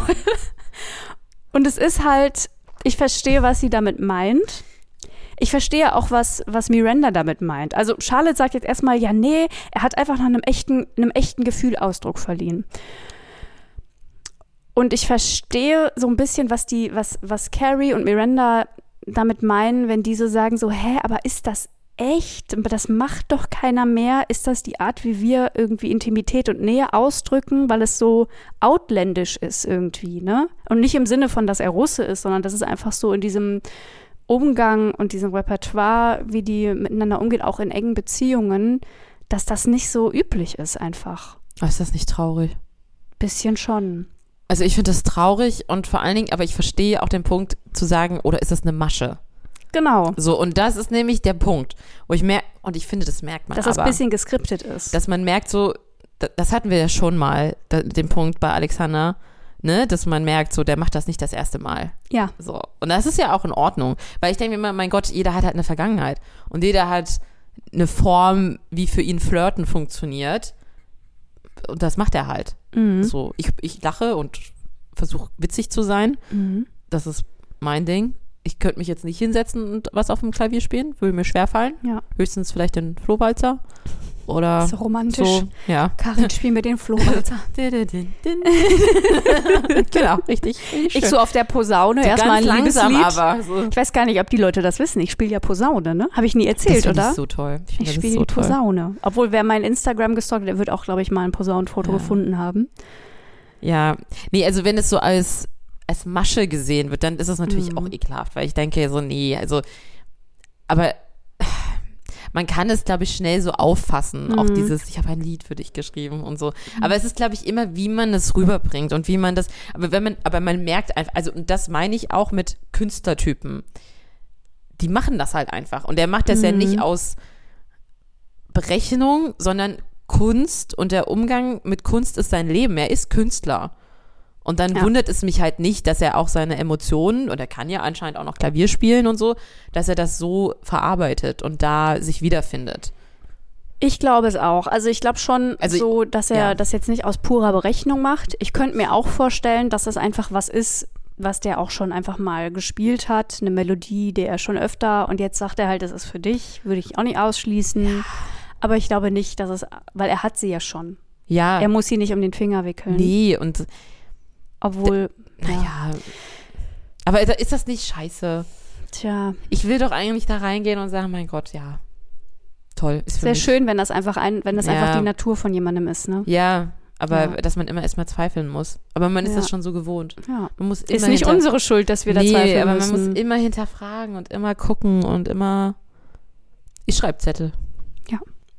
S1: Und es ist halt, ich verstehe, was sie damit meint. Ich verstehe auch, was, was Miranda damit meint. Also Charlotte sagt jetzt erstmal, ja, nee, er hat einfach nach einem echten, einem echten Gefühl Ausdruck verliehen. Und ich verstehe so ein bisschen, was die, was, was Carrie und Miranda damit meinen, wenn die so sagen, so, hä, aber ist das echt? Das macht doch keiner mehr. Ist das die Art, wie wir irgendwie Intimität und Nähe ausdrücken, weil es so ausländisch ist irgendwie, ne? Und nicht im Sinne von, dass er Russe ist, sondern dass es einfach so in diesem Umgang und diesem Repertoire, wie die miteinander umgehen, auch in engen Beziehungen, dass das nicht so üblich ist einfach.
S2: Oh, ist das nicht traurig?
S1: Bisschen schon.
S2: Also ich finde das traurig und vor allen Dingen, aber ich verstehe auch den Punkt zu sagen, oder ist das eine Masche?
S1: Genau.
S2: So, und das ist nämlich der Punkt, wo ich merke, und ich finde, das merkt man
S1: dass
S2: aber.
S1: das ein bisschen geskriptet ist.
S2: Dass man merkt so, das hatten wir ja schon mal, den Punkt bei Alexander, ne, dass man merkt, so, der macht das nicht das erste Mal.
S1: Ja.
S2: So. Und das ist ja auch in Ordnung, weil ich denke mir immer, mein Gott, jeder hat halt eine Vergangenheit und jeder hat eine Form, wie für ihn Flirten funktioniert und das macht er halt.
S1: Mhm.
S2: So, ich, ich lache und versuche witzig zu sein,
S1: Mhm.
S2: das ist mein Ding. Ich könnte mich jetzt nicht hinsetzen und was auf dem Klavier spielen, würde mir schwerfallen.
S1: Ja.
S2: Höchstens vielleicht den Flohwalzer. Oder
S1: so romantisch.
S2: So, ja.
S1: Karin, spiel mir den Flohwalzer.
S2: Genau, richtig.
S1: Ich so auf der Posaune,
S2: so
S1: erstmal ein
S2: langsam,
S1: Liebeslied.
S2: aber so.
S1: Ich weiß gar nicht, ob die Leute das wissen. Ich spiele ja Posaune, ne? Habe ich nie erzählt,
S2: das
S1: oder?
S2: Das ist so toll. Ich,
S1: ich spiele so die Posaune. Toll. Obwohl, wer mein Instagram gestalkt, der wird auch, glaube ich, mal ein Posaunenfoto ja. gefunden haben.
S2: Ja, nee, also wenn es so als, als Masche gesehen wird, dann ist es natürlich mhm. auch ekelhaft, weil ich denke so, nee, also, aber man kann es, glaube ich, schnell so auffassen, mhm. auch dieses, ich habe ein Lied für dich geschrieben und so. Mhm. Aber es ist, glaube ich, immer, wie man es rüberbringt und wie man das, aber wenn man, aber man merkt einfach, also, und das meine ich auch mit Künstlertypen, die machen das halt einfach. Und der macht das mhm. ja nicht aus Berechnung, sondern Kunst und der Umgang mit Kunst ist sein Leben. Er ist Künstler. Und dann ja. wundert es mich halt nicht, dass er auch seine Emotionen, und er kann ja anscheinend auch noch Klavier spielen und so, dass er das so verarbeitet und da sich wiederfindet.
S1: Ich glaube es auch. Also ich glaube schon
S2: also,
S1: so, dass er
S2: ja.
S1: das jetzt nicht aus purer Berechnung macht. Ich könnte mir auch vorstellen, dass das einfach was ist, was der auch schon einfach mal gespielt hat. Eine Melodie, die er schon öfter, und jetzt sagt er halt, das ist für dich, würde ich auch nicht ausschließen.
S2: Ja.
S1: Aber ich glaube nicht, dass es, weil er hat sie ja schon.
S2: Ja.
S1: Er muss sie nicht um den Finger wickeln.
S2: Nee, und
S1: obwohl,
S2: d- naja. Ja. Aber ist das nicht scheiße?
S1: Tja.
S2: Ich will doch eigentlich da reingehen und sagen, mein Gott, ja, toll. Ist
S1: sehr schön, wenn das einfach ein, wenn das
S2: ja.
S1: einfach die Natur von jemandem ist, ne?
S2: Ja, aber
S1: ja.
S2: dass man immer erstmal zweifeln muss. Aber man ist
S1: ja.
S2: das schon so gewohnt.
S1: Ja.
S2: Man muss immer
S1: ist nicht
S2: hinter-
S1: unsere Schuld, dass wir
S2: nee,
S1: da zweifeln
S2: aber
S1: müssen.
S2: man muss immer hinterfragen und immer gucken und immer. Ich schreibe Zettel.
S1: Ja.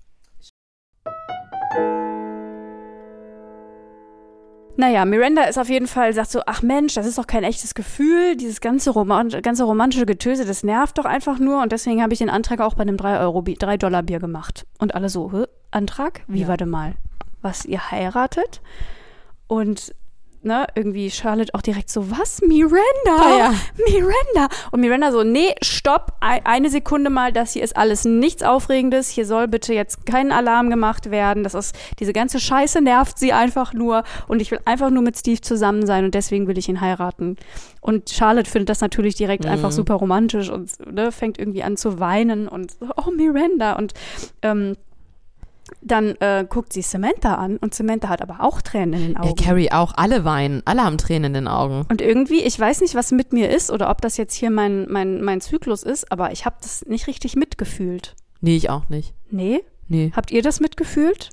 S1: Naja, Miranda ist auf jeden Fall, sagt so, ach Mensch, das ist doch kein echtes Gefühl, dieses ganze, Roman- ganze romantische Getöse, das nervt doch einfach nur, und deswegen habe ich den Antrag auch bei einem drei Dollar Bier gemacht. Und alle so, hä? Antrag? Wie,
S2: Ja.
S1: warte mal, was, ihr heiratet? Und ne, irgendwie Charlotte auch direkt so, was, Miranda?
S2: Ah, ja.
S1: Miranda? Und Miranda so, nee, stopp, eine Sekunde mal, das hier ist alles nichts Aufregendes, hier soll bitte jetzt kein Alarm gemacht werden, das ist, diese ganze Scheiße nervt sie einfach nur und ich will einfach nur mit Steve zusammen sein und deswegen will ich ihn heiraten. Und Charlotte findet das natürlich direkt
S2: mhm.
S1: einfach super romantisch und ne, fängt irgendwie an zu weinen und so, oh, Miranda, und ähm, dann äh, guckt sie Samantha an und Samantha hat aber auch Tränen in den Augen.
S2: Ja, Carrie auch. Alle weinen. Alle haben Tränen in den Augen.
S1: Und irgendwie, ich weiß nicht, was mit mir ist oder ob das jetzt hier mein, mein, mein Zyklus ist, aber ich habe das nicht richtig mitgefühlt.
S2: Nee, ich auch nicht.
S1: Nee?
S2: Nee.
S1: Habt ihr das mitgefühlt?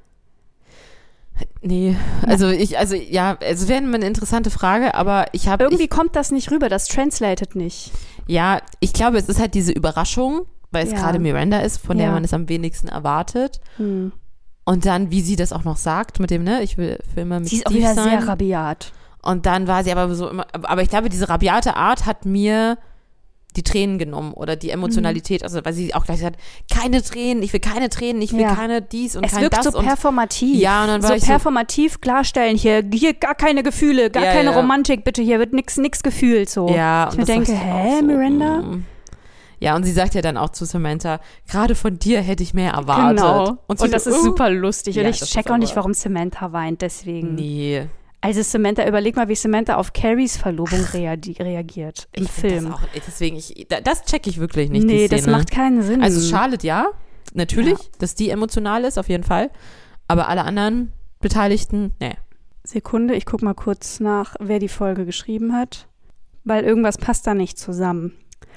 S2: Nee. Also ich, also ja, es wäre eine interessante Frage, aber ich habe.
S1: Irgendwie
S2: ich,
S1: kommt das nicht rüber, das translated nicht.
S2: Ja, ich glaube, es ist halt diese Überraschung, weil es
S1: Ja.
S2: gerade Miranda ist, von
S1: Ja.
S2: der man es am wenigsten erwartet.
S1: Hm.
S2: Und dann, wie sie das auch noch sagt, mit dem, ne, ich will für immer mit
S1: Sie ist auch
S2: Steve
S1: wieder
S2: sein.
S1: sehr rabiat.
S2: Und dann war sie aber so immer, aber ich glaube, diese rabiate Art hat mir die Tränen genommen oder die Emotionalität, also weil sie auch gleich sagt, keine Tränen, ich will keine Tränen, ich will
S1: Ja.
S2: keine dies und
S1: Es
S2: kein
S1: wirkt
S2: das.
S1: so
S2: und
S1: performativ.
S2: Ja, und dann war
S1: so
S2: ich so-
S1: performativ klarstellen, hier, hier gar keine Gefühle, gar
S2: Ja,
S1: keine
S2: ja.
S1: Romantik, bitte, hier wird nix, nix gefühlt, so.
S2: Ja,
S1: Ich
S2: und
S1: mir
S2: das
S1: denke,
S2: war ich
S1: hä,
S2: auch so,
S1: Miranda?
S2: mm. Ja, und sie sagt ja dann auch zu Samantha, gerade von dir hätte ich mehr erwartet.
S1: Genau.
S2: Und,
S1: Und,
S2: sie
S1: das
S2: so,
S1: ist
S2: uh.
S1: super lustig.
S2: Ja,
S1: und ich
S2: das
S1: check
S2: ist
S1: auch nicht,
S2: aber-
S1: warum Samantha weint, deswegen.
S2: Nee.
S1: Also Samantha, überleg mal, wie Samantha auf Carries Verlobung rea- reagiert im
S2: Ich find
S1: Film.
S2: Das auch, deswegen, ich, da- das check ich wirklich nicht,
S1: nee,
S2: die Szene.
S1: das macht keinen Sinn.
S2: Also Charlotte, ja, natürlich,
S1: Ja.
S2: dass die emotional ist, auf jeden Fall. Aber alle anderen Beteiligten, nee.
S1: Sekunde, ich guck mal kurz nach, wer die Folge geschrieben hat, weil irgendwas passt da nicht zusammen.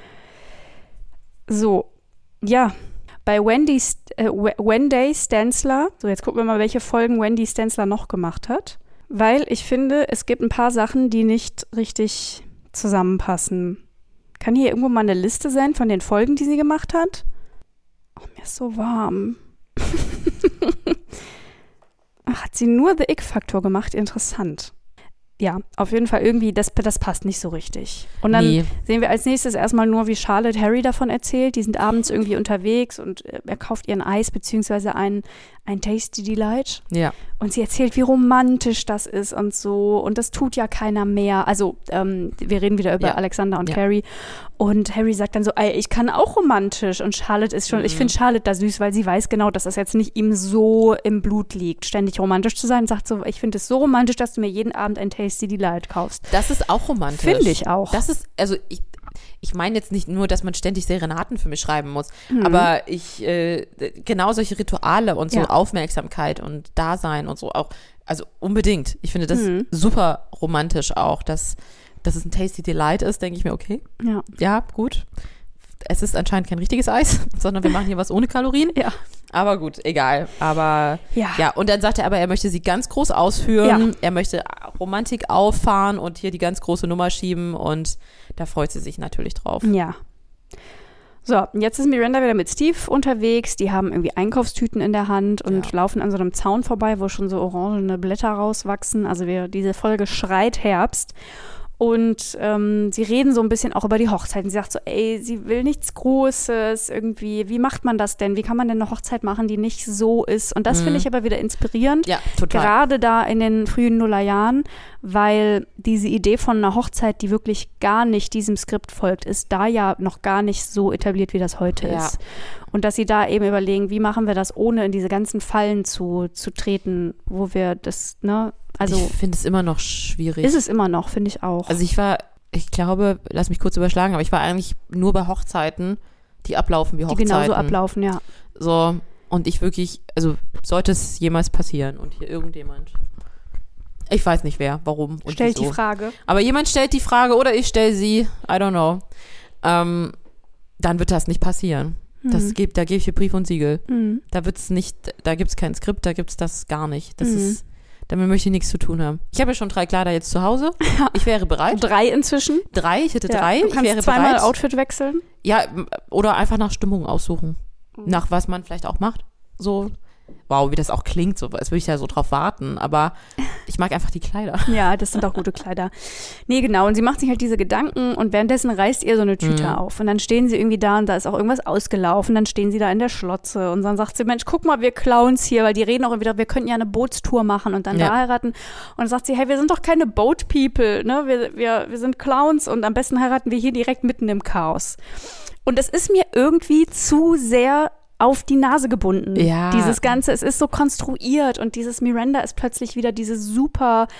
S1: So, ja, bei Wendy, St- äh, W- Wendy Stansler, so jetzt gucken wir mal, welche Folgen Wendy Stansler noch gemacht hat, weil ich finde, es gibt ein paar Sachen, die nicht richtig zusammenpassen. Kann hier irgendwo mal eine Liste sein von den Folgen, die sie gemacht hat? Oh, mir ist so warm. Ach, hat sie nur The Ick-Faktor gemacht? Interessant. Ja, auf jeden Fall irgendwie, das, das passt nicht so richtig. Und dann
S2: Nee.
S1: sehen wir als nächstes erstmal nur, wie Charlotte Harry davon erzählt. Die sind abends irgendwie unterwegs und er kauft ihr ein Eis beziehungsweise ein, ein Tasty Delight.
S2: Ja.
S1: Und sie erzählt, wie romantisch das ist und so. Und das tut ja keiner mehr. Also, ähm, wir reden wieder über
S2: Ja.
S1: Alexander und
S2: Ja.
S1: Carrie. Und Harry sagt dann so, ey, ich kann auch romantisch. Und Charlotte ist schon,
S2: Mhm.
S1: ich finde Charlotte da süß, weil sie weiß genau, dass das jetzt nicht ihm so im Blut liegt, ständig romantisch zu sein. Und sagt so, ich finde es so romantisch, dass du mir jeden Abend ein Tasty Delight kaufst.
S2: Das ist auch romantisch.
S1: Finde ich auch.
S2: Das ist, also ich, ich meine jetzt nicht nur, dass man ständig Serenaden für mich schreiben muss,
S1: Mhm.
S2: aber ich, äh, genau solche Rituale und so
S1: Ja.
S2: Aufmerksamkeit und Dasein und so auch, also unbedingt. Ich finde das
S1: Mhm.
S2: super romantisch auch, dass, dass es ein Tasty Delight ist, denke ich mir, okay,
S1: Ja.
S2: ja, gut. Es ist anscheinend kein richtiges Eis, sondern wir machen hier was ohne Kalorien.
S1: Ja.
S2: Aber gut, egal. Aber
S1: Ja.
S2: ja, und dann sagt er aber, er möchte sie ganz groß ausführen.
S1: Ja.
S2: Er möchte Romantik auffahren und hier die ganz große Nummer schieben. Und da freut sie sich natürlich drauf.
S1: Ja. So, jetzt ist Miranda wieder mit Steve unterwegs. Die haben irgendwie Einkaufstüten in der Hand und
S2: Ja.
S1: laufen an so einem Zaun vorbei, wo schon so orangene Blätter rauswachsen. Also wir, diese Folge schreit Herbst. Und ähm, sie reden so ein bisschen auch über die Hochzeiten. Sie sagt so, ey, sie will nichts Großes irgendwie. Wie macht man das denn? Wie kann man denn eine Hochzeit machen, die nicht so ist? Und das
S2: Mhm.
S1: finde ich aber wieder inspirierend.
S2: Ja, total.
S1: Gerade da in den frühen Nullerjahren, weil diese Idee von einer Hochzeit, die wirklich gar nicht diesem Skript folgt, ist da ja noch gar nicht so etabliert, wie das heute
S2: Ja.
S1: ist. Und dass sie da eben überlegen, wie machen wir das, ohne in diese ganzen Fallen zu, zu treten, wo wir das, ne, also
S2: ich finde es immer noch schwierig.
S1: ist es immer noch, finde ich auch.
S2: Also ich war, ich glaube, lass mich kurz überschlagen, aber ich war eigentlich nur bei Hochzeiten, die ablaufen wie
S1: die
S2: Hochzeiten.
S1: genauso ablaufen, ja.
S2: So, und ich wirklich, also sollte es jemals passieren und hier irgendjemand, ich weiß nicht wer, warum und
S1: Stellt
S2: wieso.
S1: die Frage.
S2: Aber jemand stellt die Frage oder ich stelle sie, I don't know, ähm, dann wird das nicht passieren. Das
S1: Mhm.
S2: gibt, da gebe ich hier Brief und Siegel.
S1: Mhm.
S2: Da wird's nicht, da gibt's kein Skript, da gibt's das gar nicht. Das
S1: Mhm.
S2: ist, damit möchte ich nichts zu tun haben. Ich habe ja schon drei Kleider jetzt zu Hause. Ich wäre bereit.
S1: Drei inzwischen.
S2: Drei, ich hätte
S1: Ja.
S2: drei.
S1: Du
S2: Ich
S1: kannst
S2: wäre
S1: zweimal
S2: bereit.
S1: Outfit wechseln.
S2: Ja, m- oder einfach nach Stimmung aussuchen.
S1: Mhm.
S2: Nach was man vielleicht auch macht. So, wow, wie das auch klingt, so, als würde ich ja so drauf warten. Aber ich mag einfach die Kleider.
S1: Ja, das sind auch gute Kleider. Nee, genau. Und sie macht sich halt diese Gedanken und währenddessen reißt ihr so eine Tüte
S2: Mhm.
S1: auf. Und dann stehen sie irgendwie da und da ist auch irgendwas ausgelaufen. Dann stehen sie da in der Schlotze und dann sagt sie, Mensch, guck mal, wir Clowns hier, weil die reden auch wieder, wir könnten ja eine Bootstour machen und dann
S2: Ja.
S1: da heiraten. Und dann sagt sie, hey, wir sind doch keine Boat People, ne? Wir, wir, wir sind Clowns und am besten heiraten wir hier direkt mitten im Chaos. Und es ist mir irgendwie zu sehr auf die Nase gebunden.
S2: Ja.
S1: Dieses Ganze, es ist so konstruiert und dieses Miranda ist plötzlich wieder diese super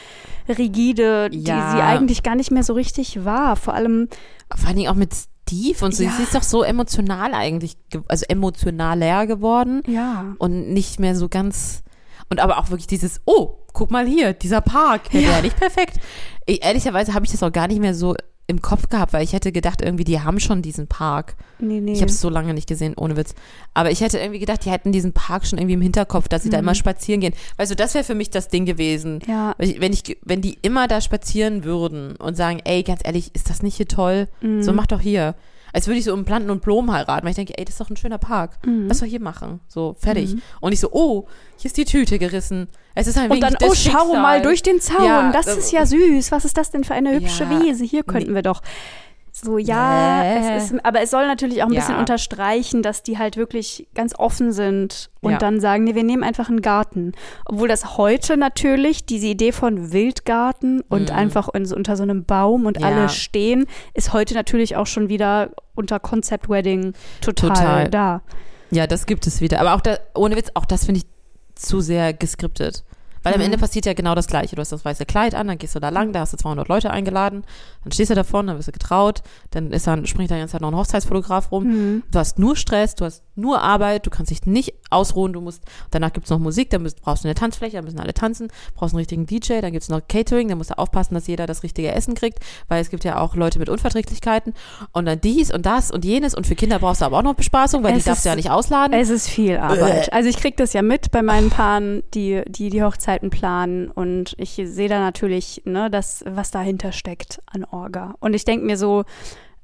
S1: rigide, die
S2: Ja.
S1: sie eigentlich gar nicht mehr so richtig war. Vor allem,
S2: Vor allen Dingen auch mit Steve und so.
S1: Ja.
S2: Sie ist doch so emotional eigentlich, ge- also emotionaler geworden
S1: ja.
S2: und nicht mehr so ganz. Und aber auch wirklich dieses, oh, guck mal hier, dieser Park, der
S1: Ja.
S2: wäre nicht perfekt. Ich, ehrlicherweise habe ich das auch gar nicht mehr so im Kopf gehabt, weil ich hätte gedacht, irgendwie, die haben schon diesen Park.
S1: Nee, nee.
S2: Ich habe es so lange nicht gesehen, ohne Witz. Aber ich hätte irgendwie gedacht, die hätten diesen Park schon irgendwie im Hinterkopf, dass sie da immer spazieren gehen. Weißt du, das wäre für mich das Ding gewesen.
S1: Ja.
S2: Wenn ich, wenn ich, wenn die immer da spazieren würden und sagen, ey, ganz ehrlich, ist das nicht hier toll? So, mach doch hier. Als würde ich so um Planten und Blumen heiraten, weil ich denke, ey, das ist doch ein schöner Park. Lass doch hier machen. So, fertig. Und ich so, oh, hier ist die Tüte gerissen. Es ist ein
S1: Und dann,
S2: wenig das
S1: oh, schau
S2: Schicksal.
S1: mal durch den Zaun,
S2: Ja,
S1: das
S2: äh,
S1: ist ja süß. Was ist das denn für eine hübsche
S2: Ja.
S1: Wiese? Hier könnten wir doch. So, ja,
S2: Nee.
S1: es ist, aber es soll natürlich auch ein bisschen
S2: Ja.
S1: unterstreichen, dass die halt wirklich ganz offen sind und
S2: Ja.
S1: dann sagen, nee, wir nehmen einfach einen Garten. Obwohl das heute natürlich, diese Idee von Wildgarten und
S2: Mhm.
S1: einfach in, so unter so einem Baum und
S2: Ja.
S1: alle stehen, ist heute natürlich auch schon wieder unter Concept Wedding total,
S2: Total.
S1: da.
S2: Ja, das gibt es wieder. Aber auch da, ohne Witz, auch das finde ich zu sehr geskriptet. Weil am
S1: Mhm.
S2: Ende passiert ja genau das Gleiche. Du hast das weiße Kleid an, dann gehst du da lang, da hast du zweihundert Leute eingeladen, dann stehst du davon, dann wirst du getraut, dann ist dann, springt da die ganze Zeit noch ein Hochzeitsfotograf rum.
S1: Mhm.
S2: Du hast nur Stress, du hast nur Arbeit, du kannst dich nicht ausruhen, du musst, danach gibt's noch Musik, dann müsst, brauchst du eine Tanzfläche, dann müssen alle tanzen, brauchst einen richtigen D J, dann gibt's noch Catering, dann musst du aufpassen, dass jeder das richtige Essen kriegt, weil es gibt ja auch Leute mit Unverträglichkeiten und dann dies und das und jenes und für Kinder brauchst du aber auch noch Bespaßung, weil
S1: Es
S2: die darfst du
S1: ist-
S2: ja nicht ausladen.
S1: Es ist viel Arbeit. Also ich kriege das ja mit bei meinen Paaren, die die, die Hochzeiten planen und ich sehe da natürlich, ne, das, was dahinter steckt an Orga. Und ich denke mir so,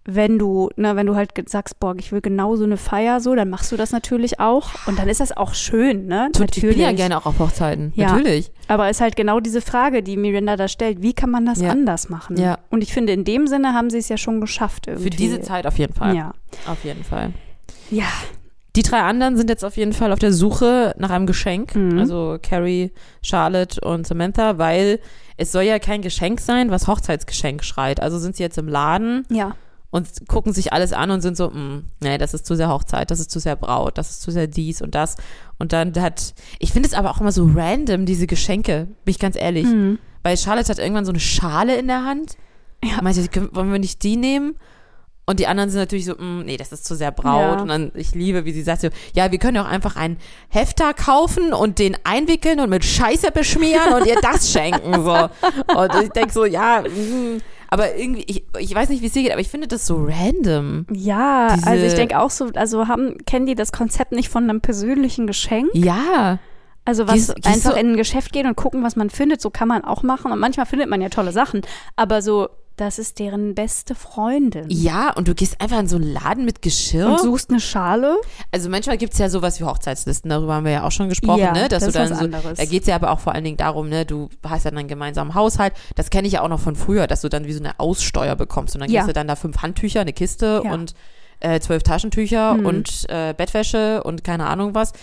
S1: wenn du, ne, wenn du halt sagst, boah, ich will genau so eine Feier so, dann machst du das natürlich auch und dann ist das auch schön, ne?
S2: Tut,
S1: natürlich.
S2: Ich bin ja gerne auch auf Hochzeiten,
S1: ja,
S2: natürlich.
S1: Aber es ist halt genau diese Frage, die Miranda da stellt, wie kann man das
S2: ja.
S1: anders machen?
S2: Ja.
S1: Und ich finde, in dem Sinne haben sie es ja schon geschafft irgendwie.
S2: Für diese Zeit auf jeden Fall.
S1: Ja.
S2: Auf jeden Fall.
S1: Ja.
S2: Die drei anderen sind jetzt auf jeden Fall auf der Suche nach einem Geschenk,
S1: mhm.
S2: also Carrie, Charlotte und Samantha, weil es soll ja kein Geschenk sein, was Hochzeitsgeschenk schreit. Also sind sie jetzt im Laden
S1: ja.
S2: und gucken sich alles an und sind so, mh, nee, das ist zu sehr Hochzeit, das ist zu sehr Braut, das ist zu sehr dies und das. Und dann hat, ich finde es aber auch immer so random, diese Geschenke, bin ich ganz ehrlich.
S1: Mhm.
S2: Weil Charlotte hat irgendwann so eine Schale in der Hand.
S1: Ja.
S2: Meinte, wollen wir nicht die nehmen? Und die anderen sind natürlich so, mh, nee, das ist zu sehr Braut.
S1: Ja.
S2: Und dann, ich liebe, wie sie sagt so, ja, wir können auch einfach einen Hefter kaufen und den einwickeln und mit Scheiße beschmieren und ihr das schenken, so. Und ich denke so, ja, mh, aber irgendwie, ich, ich weiß nicht, wie es dir geht, aber ich finde das so random.
S1: Ja,
S2: Diese,
S1: also ich denke auch so, also haben, kennen die das Konzept nicht von einem persönlichen Geschenk?
S2: Ja.
S1: Also was
S2: Gehst- gehst
S1: einfach
S2: du-
S1: in ein Geschäft gehen und gucken, was man findet, so kann man auch machen. Und manchmal findet man ja tolle Sachen, aber so, das ist deren beste Freundin.
S2: Ja, und du gehst einfach in so einen Laden mit Geschirr.
S1: Und suchst eine Schale.
S2: Also manchmal gibt's ja sowas wie Hochzeitslisten, darüber haben wir ja auch schon gesprochen,
S1: Ja,
S2: ne? Dass
S1: das
S2: du
S1: ist
S2: dann
S1: was
S2: so,
S1: anderes.
S2: da geht's ja aber auch vor allen Dingen darum, ne, du hast dann einen gemeinsamen Haushalt. Das kenne ich ja auch noch von früher, dass du dann wie so eine Aussteuer bekommst und dann
S1: Ja.
S2: kriegst du dann da fünf Handtücher, eine Kiste
S1: Ja.
S2: und äh, zwölf Taschentücher
S1: Mhm.
S2: und äh, Bettwäsche und keine Ahnung was.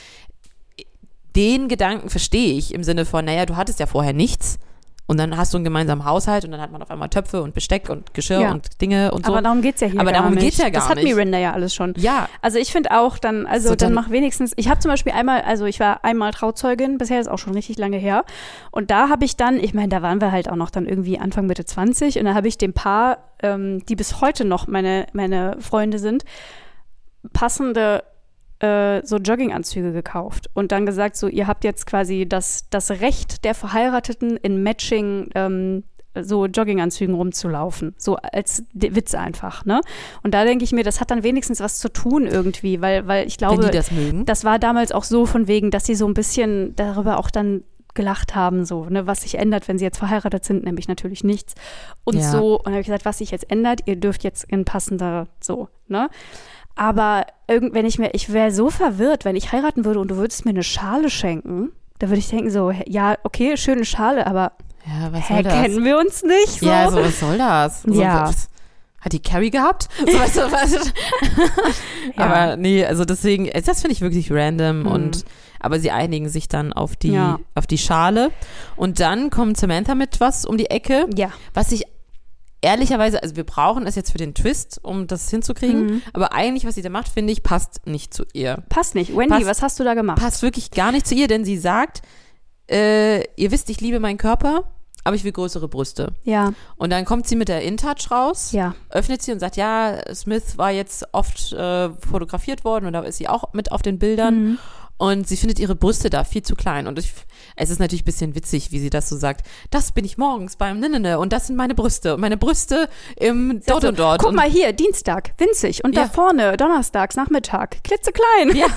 S2: Den Gedanken verstehe ich im Sinne von, naja, du hattest ja vorher nichts. Und dann hast du einen gemeinsamen Haushalt und dann hat man auf einmal Töpfe und Besteck und Geschirr
S1: Ja.
S2: und Dinge und so.
S1: Aber darum geht's ja hier
S2: Aber
S1: gar
S2: darum
S1: nicht.
S2: geht's ja gar
S1: Das hat
S2: nicht.
S1: Miranda ja alles schon.
S2: Ja.
S1: Also ich finde auch dann, also
S2: So,
S1: dann,
S2: dann-
S1: mach wenigstens, ich habe zum Beispiel einmal, also ich war einmal Trauzeugin, bisher ist auch schon richtig lange her. Und da habe ich dann, ich meine, da waren wir halt auch noch dann irgendwie Anfang, Mitte zwanzig und da habe ich dem Paar, ähm, die bis heute noch meine, meine Freunde sind, passende äh, so Jogginganzüge gekauft und dann gesagt, so ihr habt jetzt quasi das, das Recht der Verheirateten in Matching ähm, so Jogginganzügen rumzulaufen, so als D- Witz einfach, ne? Und da denke ich mir, das hat dann wenigstens was zu tun irgendwie, weil, weil ich glaube,
S2: Wenn die das mögen.
S1: das war damals auch so von wegen, dass sie so ein bisschen darüber auch dann gelacht haben, so, ne, was sich ändert, wenn sie jetzt verheiratet sind, nämlich natürlich nichts. Und
S2: Ja.
S1: so, und dann habe ich gesagt, was sich jetzt ändert, ihr dürft jetzt in passender, so, ne? Aber irgend, wenn ich mir, ich wäre so verwirrt, wenn ich heiraten würde und du würdest mir eine Schale schenken, da würde ich denken so, hä, ja, okay, schöne Schale, aber
S2: Ja, was
S1: hä,
S2: soll das?
S1: kennen wir uns nicht so?
S2: Ja, so was soll das? So,
S1: Ja.
S2: was, hat die Carrie gehabt? So, weißt du, was?
S1: Ja.
S2: Aber nee, also deswegen, äh, das finde ich wirklich random
S1: Mhm.
S2: und aber sie einigen sich dann auf die,
S1: Ja.
S2: auf die Schale und dann kommt Samantha mit was um die Ecke,
S1: Ja.
S2: was ich ehrlicherweise, also wir brauchen es jetzt für den Twist, um das hinzukriegen,
S1: Mhm.
S2: aber eigentlich, was sie da macht, finde ich, passt nicht zu ihr.
S1: Passt nicht. Wendy,
S2: Passt-
S1: was hast du da gemacht?
S2: Passt wirklich gar nicht zu ihr, denn sie sagt, äh, ihr wisst, ich liebe meinen Körper, aber ich will größere Brüste.
S1: Ja,
S2: Und dann kommt sie mit der InTouch raus,
S1: ja.
S2: öffnet sie und sagt, ja, Smith war jetzt oft äh, fotografiert worden und da ist sie auch mit auf den Bildern.
S1: Mhm.
S2: Und sie findet ihre Brüste da viel zu klein. Und ich, es ist natürlich ein bisschen witzig, wie sie das so sagt. Das bin ich morgens beim Ninnene und das sind meine Brüste. Und meine Brüste im dort
S1: Also,
S2: und dort.
S1: Guck
S2: und,
S1: mal hier, Dienstag, winzig. Und
S2: Ja.
S1: da vorne, donnerstags, Nachmittag, klitzeklein.
S2: Ja.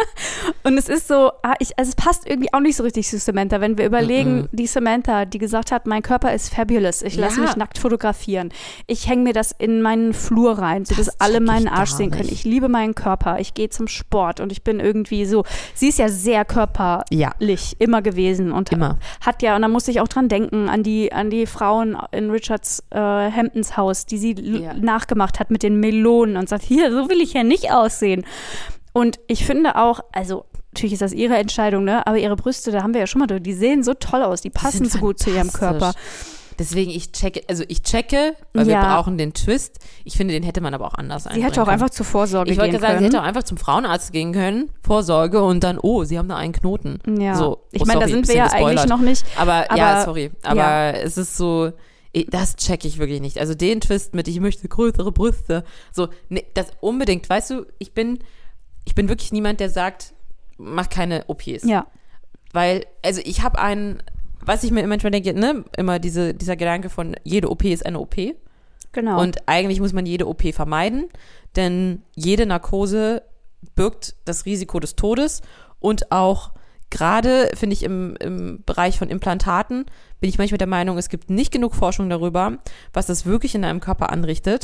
S1: Und es ist so, ah, ich, also es passt irgendwie auch nicht so richtig zu Samantha, wenn wir überlegen,
S2: Mm-mm.
S1: die Samantha, die gesagt hat, mein Körper ist fabulous, ich lasse
S2: Ja.
S1: mich nackt fotografieren. Ich hänge mir das in meinen Flur rein, sodass
S2: Das
S1: alle
S2: check ich
S1: meinen Arsch
S2: gar
S1: sehen können.
S2: nicht.
S1: Ich liebe meinen Körper, ich gehe zum Sport und ich bin irgendwie so, sie ist ja sehr körperlich
S2: Ja.
S1: immer gewesen und
S2: Immer.
S1: hat ja, und da musste ich auch dran denken, an die, an die Frauen in Richards äh, Hamptons Haus, die sie l-
S2: Ja.
S1: nachgemacht hat mit den Melonen und sagt, hier, so will ich ja nicht aussehen. Und ich finde auch, also natürlich ist das ihre Entscheidung, ne? Aber ihre Brüste, da haben wir ja schon mal, drüber, die sehen so toll aus, die passen
S2: sind
S1: so gut zu ihrem
S2: fantastisch.
S1: Körper.
S2: Deswegen, ich checke, also ich checke, weil
S1: Ja.
S2: wir brauchen den Twist. Ich finde, den hätte man aber auch anders
S1: Sie
S2: einbringen
S1: hätte auch
S2: können.
S1: einfach zur Vorsorge
S2: Ich wollte
S1: gehen
S2: sagen, sie
S1: können.
S2: hätte auch einfach zum Frauenarzt gehen können, Vorsorge und dann, oh, sie haben da einen Knoten.
S1: Ja.
S2: So,
S1: ich
S2: oh,
S1: meine, da
S2: sorry,
S1: sind wir
S2: bisschen
S1: ja
S2: gespoilert.
S1: eigentlich noch nicht.
S2: Aber,
S1: Aber-
S2: ja, sorry. Aber
S1: ja.
S2: es ist so, eh, das checke ich wirklich nicht. Also den Twist mit, ich möchte größere Brüste. So, nee, das unbedingt. Weißt du, ich bin, ich bin wirklich niemand, der sagt, mach keine O Ps.
S1: Ja.
S2: Weil, also ich habe einen, was ich mir manchmal denke, ne, immer diese, dieser Gedanke von, jede O P ist eine O P.
S1: Genau.
S2: Und eigentlich muss man jede O P vermeiden, denn jede Narkose birgt das Risiko des Todes und auch gerade, finde ich, im, im Bereich von Implantaten bin ich manchmal der Meinung, es gibt nicht genug Forschung darüber, was das wirklich in einem Körper anrichtet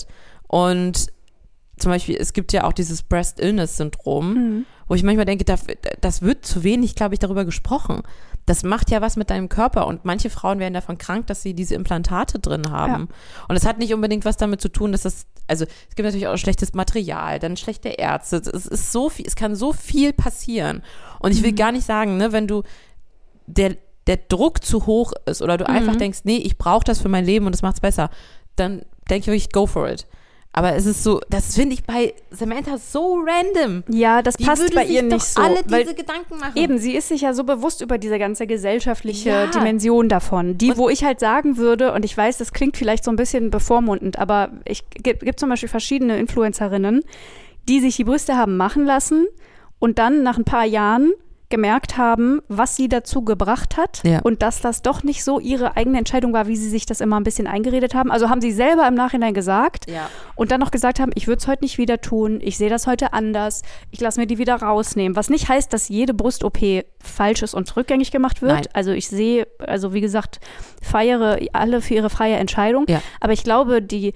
S2: Und zum Beispiel, es gibt ja auch dieses Breast Illness Syndrom,
S1: Mhm.
S2: wo ich manchmal denke, das, das wird zu wenig, glaube ich, darüber gesprochen. Das macht ja was mit deinem Körper und manche Frauen werden davon krank, dass sie diese Implantate drin haben. Ja. Und es hat nicht unbedingt was damit zu tun, dass das, also es gibt natürlich auch schlechtes Material, dann schlechte Ärzte, es ist so viel, es kann so viel passieren. Und ich will
S1: Mhm.
S2: gar nicht sagen, ne, wenn du der, der Druck zu hoch ist oder du
S1: Mhm.
S2: einfach denkst, nee, ich brauche das für mein Leben und das macht's besser, dann denke ich wirklich, go for it. Aber es ist so, das finde ich bei Samantha so random.
S1: Ja, das
S2: Die
S1: passt
S2: würde
S1: bei
S2: sich
S1: ihr
S2: doch
S1: nicht so.
S2: alle
S1: weil
S2: diese Gedanken machen.
S1: Eben, sie ist sich ja so bewusst über diese ganze gesellschaftliche
S2: Ja.
S1: Dimension davon. Die,
S2: Und-
S1: wo ich halt sagen würde, und ich weiß, das klingt vielleicht so ein bisschen bevormundend, aber ich gibt gibt zum Beispiel verschiedene Influencerinnen, die sich die Brüste haben machen lassen und dann nach ein paar Jahren gemerkt haben, was sie dazu gebracht hat
S2: Ja.
S1: und dass das doch nicht so ihre eigene Entscheidung war, wie sie sich das immer ein bisschen eingeredet haben. Also haben sie selber im Nachhinein gesagt
S2: Ja.
S1: und dann noch gesagt haben, ich würde es heute nicht wieder tun, ich sehe das heute anders, ich lasse mir die wieder rausnehmen. Was nicht heißt, dass jede Brust-O P falsch ist und rückgängig gemacht wird.
S2: Nein.
S1: Also ich sehe, also wie gesagt, feiere alle für ihre freie Entscheidung.
S2: Ja.
S1: Aber ich glaube, die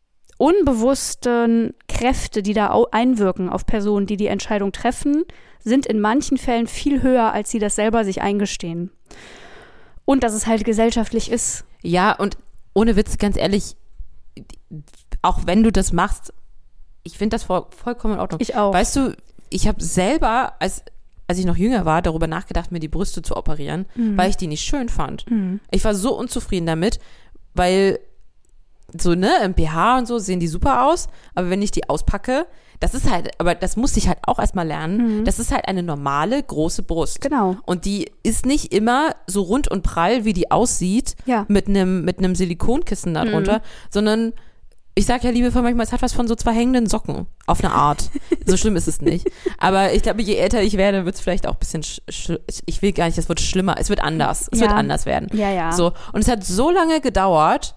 S1: unbewussten Kräfte, die da au- einwirken auf Personen, die die Entscheidung treffen, sind in manchen Fällen viel höher, als sie das selber sich eingestehen. Und dass es halt gesellschaftlich ist.
S2: Ja, und ohne Witz, ganz ehrlich, auch wenn du das machst, ich finde das voll, vollkommen in Ordnung.
S1: Ich auch.
S2: Weißt du, ich habe selber, als, als ich noch jünger war, darüber nachgedacht, mir die Brüste zu operieren,
S1: Mhm.
S2: weil ich die nicht schön fand.
S1: Mhm.
S2: Ich war so unzufrieden damit, weil so, ne, im B H und so sehen die super aus, aber wenn ich die auspacke, das ist halt, aber das musste ich halt auch erstmal lernen,
S1: Mhm.
S2: das ist halt eine normale, große Brust.
S1: Genau.
S2: Und die ist nicht immer so rund und prall, wie die aussieht,
S1: Ja.
S2: mit einem mit einem Silikonkissen darunter, sondern ich sage ja liebevoll manchmal, es hat was von so zwei hängenden Socken, auf eine Art. So schlimm ist es nicht. Aber ich glaube, je älter ich werde, wird es vielleicht auch ein bisschen, sch sch ich will gar nicht, es wird schlimmer, es wird anders, es
S1: Ja.
S2: wird anders werden.
S1: Ja, ja.
S2: So, und es hat so lange gedauert,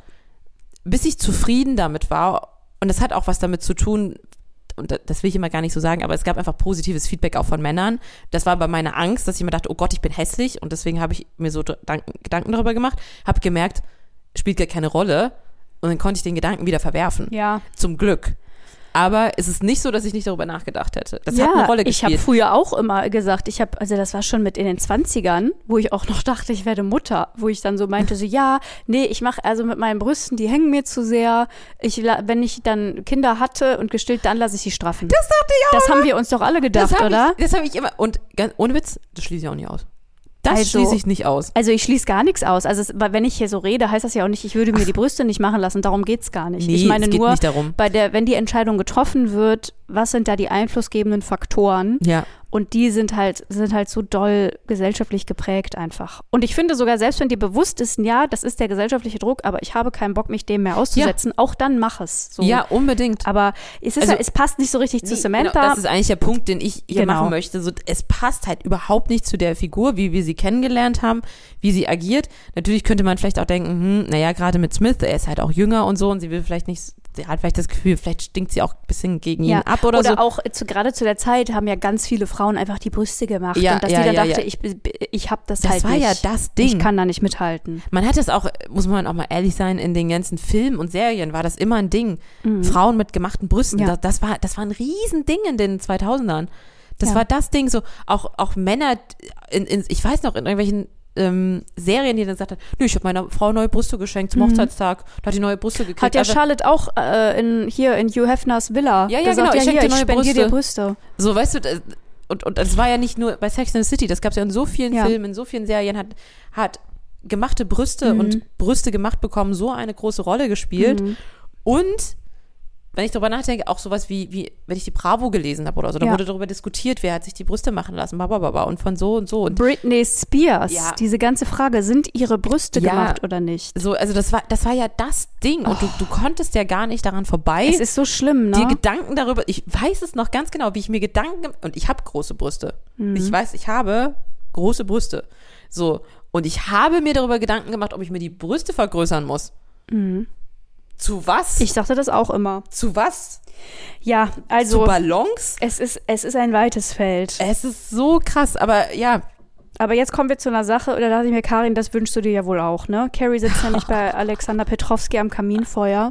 S2: bis ich zufrieden damit war. Und das hat auch was damit zu tun, und das will ich immer gar nicht so sagen, aber es gab einfach positives Feedback auch von Männern. Das war bei meiner Angst, dass ich mir dachte, oh Gott, ich bin hässlich. Und deswegen habe ich mir so Gedanken, Gedanken darüber gemacht, habe gemerkt, spielt gar keine Rolle. Und dann konnte ich den Gedanken wieder verwerfen.
S1: Ja.
S2: Zum Glück. Aber es ist nicht so, dass ich nicht darüber nachgedacht hätte. Das
S1: ja,
S2: hat eine Rolle
S1: ich habe
S2: gespielt.
S1: früher auch immer gesagt, ich habe, also das war schon mit in den zwanzigern, wo ich auch noch dachte, ich werde Mutter, wo ich dann so meinte, so ja, nee, ich mache also mit meinen Brüsten, die hängen mir zu sehr. Ich, la- wenn ich dann Kinder hatte und gestillt, dann lasse ich sie straffen.
S2: Das dachte ich auch.
S1: Das haben wir uns doch alle gedacht,
S2: das hab
S1: oder?
S2: Ich, das habe ich immer. Und ganz, ohne Witz, das schließe ich auch nicht aus. Das
S1: Also-
S2: schließe ich nicht aus.
S1: Also ich schließe gar nichts aus. Also es, weil wenn ich hier so rede, heißt das ja auch nicht, ich würde mir die Brüste nicht machen lassen. Darum geht's gar nicht.
S2: Nee,
S1: ich meine
S2: es geht
S1: nur,
S2: nicht darum.
S1: bei der, wenn die Entscheidung getroffen wird, was sind da die einflussgebenden Faktoren?
S2: Ja.
S1: Und die sind halt, sind halt so doll gesellschaftlich geprägt einfach. Und ich finde sogar, selbst wenn dir bewusst ist, ja, das ist der gesellschaftliche Druck, aber ich habe keinen Bock, mich dem mehr auszusetzen, auch dann mach es. So.
S2: Ja, unbedingt.
S1: Aber es, ist
S2: Also-
S1: halt, es passt nicht so richtig zu
S2: Nee,
S1: Samantha.
S2: Genau, das ist eigentlich der Punkt, den ich hier
S1: Genau.
S2: machen möchte. So, es passt halt überhaupt nicht zu der Figur, wie wir sie kennengelernt haben, wie sie agiert. Natürlich könnte man vielleicht auch denken, hm, naja, gerade mit Smith, er ist halt auch jünger und so und sie will vielleicht nicht, sie hat vielleicht das Gefühl, vielleicht stinkt sie auch ein bisschen gegen ihn
S1: ja.
S2: ab oder, so.
S1: auch zu, gerade zu der Zeit haben ja ganz viele Frauen einfach die Brüste gemacht.
S2: Ja,
S1: und dass
S2: ja,
S1: die dann
S2: ja,
S1: dachte,
S2: ja.
S1: ich, ich hab das,
S2: Das
S1: halt
S2: war
S1: nicht.
S2: ja das Ding.
S1: Ich kann da nicht mithalten.
S2: Man hat das auch, muss man auch mal ehrlich sein, in den ganzen Filmen und Serien war das immer ein Ding. Frauen mit gemachten Brüsten,
S1: Mhm. Ja.
S2: das, das, war, das war ein Riesending in den zweitausendern. Das
S1: Ja.
S2: war das Ding, so auch, auch Männer, in, in, ich weiß noch, in irgendwelchen ähm, Serien, die dann gesagt haben, nö, ich habe meiner Frau neue Brüste geschenkt zum Hochzeitstag, da hat die neue Brüste gekriegt.
S1: Mhm. Hat ja
S2: Also,
S1: Charlotte auch äh, in, hier in Hugh Hefners Villa
S2: Ja, ja,
S1: gesagt,
S2: genau, ich
S1: ja,
S2: schenk
S1: hier,
S2: dir
S1: ich
S2: neue
S1: spendiere dir
S2: Brüste.
S1: Brüste.
S2: so, weißt du, das- und, und das war ja nicht nur bei Sex and the City, das gab es ja in so vielen
S1: Ja.
S2: Filmen, in so vielen Serien, hat, hat gemachte Brüste
S1: Mhm.
S2: und Brüste gemacht bekommen so eine große Rolle gespielt.
S1: Mhm.
S2: Und wenn ich darüber nachdenke, auch sowas wie, wie wenn ich die Bravo gelesen habe oder so, da
S1: Ja.
S2: wurde darüber diskutiert, wer hat sich die Brüste machen lassen, babababa, und von so und so. Und
S1: Britney Spears,
S2: Ja.
S1: diese ganze Frage, sind ihre Brüste
S2: Ja.
S1: gemacht oder nicht?
S2: so, also das war, das war ja das Ding. Und du, du konntest ja gar nicht daran vorbei,
S1: Es ist so schlimm,
S2: dir
S1: ne?
S2: Gedanken darüber, ich weiß es noch ganz genau, wie ich mir Gedanken, gem- und ich habe große Brüste.
S1: Mhm.
S2: Ich weiß, ich habe große Brüste. So, und ich habe mir darüber Gedanken gemacht, ob ich mir die Brüste vergrößern muss. Zu was?
S1: Mhm. Ich sagte das auch immer.
S2: Zu was?
S1: Ja,
S2: Zu
S1: also
S2: Ballons?
S1: es ist, es ist ein weites Feld.
S2: Es ist so krass, aber ja,
S1: Aber jetzt kommen wir zu einer Sache, oder dachte ich mir, Karin, das wünschst du dir ja wohl auch, ne? Carrie sitzt nämlich bei Alexander Petrovsky am Kaminfeuer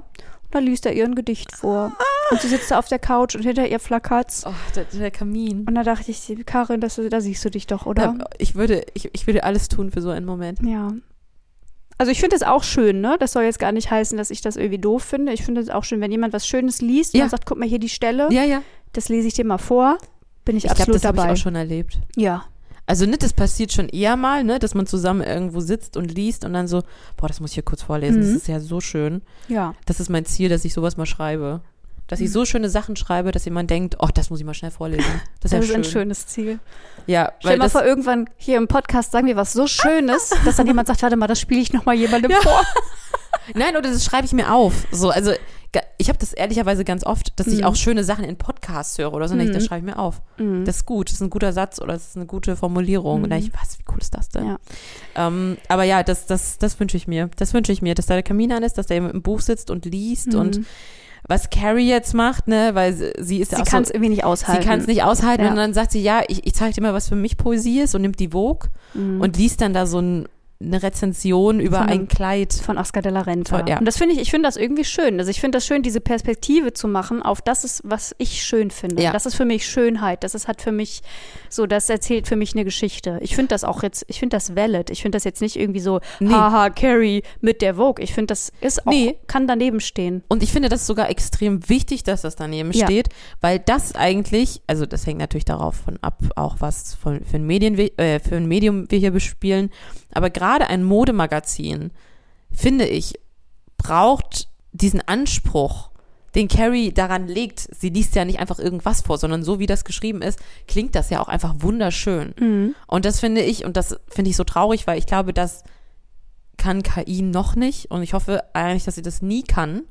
S1: Da liest er ihr ein Gedicht vor. Und sie sitzt da auf der Couch und hinter ihr flackert's.
S2: Oh, der, der Kamin.
S1: Und da dachte ich, Karin, das, da siehst du dich doch, oder?
S2: Da, ich, würde, ich, ich würde alles tun für so einen Moment.
S1: Ja. Also ich finde es auch schön, ne? Das soll jetzt gar nicht heißen, dass ich das irgendwie doof finde. Ich finde es auch schön, wenn jemand was Schönes liest und
S2: ja.
S1: dann sagt, guck mal hier die Stelle.
S2: Ja, ja.
S1: Das lese ich dir mal vor. Bin ich, ich absolut
S2: glaub, das
S1: dabei.
S2: Das habe ich auch schon erlebt.
S1: Ja.
S2: Also ne, das passiert schon eher mal, ne, dass man zusammen irgendwo sitzt und liest und dann so, boah, das muss ich hier kurz vorlesen, mhm. das ist ja so schön.
S1: Ja.
S2: Das ist mein Ziel, dass ich sowas mal schreibe. Dass ich so schöne Sachen schreibe, dass jemand denkt, oh, das muss ich mal schnell vorlesen. Das ist,
S1: das
S2: ja
S1: ist
S2: schön.
S1: ein schönes Ziel.
S2: Ja,
S1: Stell
S2: weil
S1: mal
S2: das,
S1: vor, irgendwann hier im Podcast sagen wir was so Schönes, dass dann jemand sagt, warte mal, das spiele ich nochmal jemandem
S2: ja.
S1: vor.
S2: Nein, oder das schreibe ich mir auf. So, also ich habe das ehrlicherweise ganz oft, dass mhm. ich auch schöne Sachen in Podcasts höre oder so, und mhm. das schreibe ich mir auf. Mhm. Das ist gut, das ist ein guter Satz oder das ist eine gute Formulierung. Mhm. Und dann ich, was, wie cool ist das denn? Ja. Ähm, aber ja, das, das, das wünsche ich mir. Das wünsche ich mir, dass da der Kamin an ist, dass der im Buch sitzt und liest
S1: mhm.
S2: und was Carrie jetzt macht, ne, weil sie, sie ist ja
S1: sie
S2: auch
S1: kann es
S2: so,
S1: irgendwie nicht aushalten.
S2: Sie kann es nicht aushalten
S1: ja.
S2: und dann sagt sie, ja, ich, ich zeige dir mal, was für mich Poesie ist und nimmt die Vogue mhm. und liest dann da so ein eine Rezension über
S1: von,
S2: ein Kleid.
S1: Von Oscar de la Renta.
S2: Von, ja.
S1: Und das finde ich, ich finde das irgendwie schön. Also ich finde das schön, diese Perspektive zu machen auf das ist, was ich schön finde.
S2: Ja.
S1: Das ist für mich Schönheit. Das ist, hat für mich so, das erzählt für mich eine Geschichte. Ich finde das auch jetzt, ich finde das valid. Ich finde das jetzt nicht irgendwie so, nee. haha, Carrie mit der Vogue. Ich finde, das ist auch, nee. kann daneben stehen.
S2: Und ich finde das sogar extrem wichtig, dass das daneben
S1: ja.
S2: steht, weil das eigentlich, also das hängt natürlich darauf von ab, auch was von, für, ein Medien, äh, für ein Medium wir hier bespielen, aber gerade ein Modemagazin, finde ich, braucht diesen Anspruch, den Carrie daran legt. Sie liest ja nicht einfach irgendwas vor, sondern so wie das geschrieben ist, klingt das ja auch einfach wunderschön. Mhm. Und das finde ich, und das finde ich so traurig, weil ich glaube, das kann K I noch nicht und ich hoffe eigentlich, dass sie das nie kann,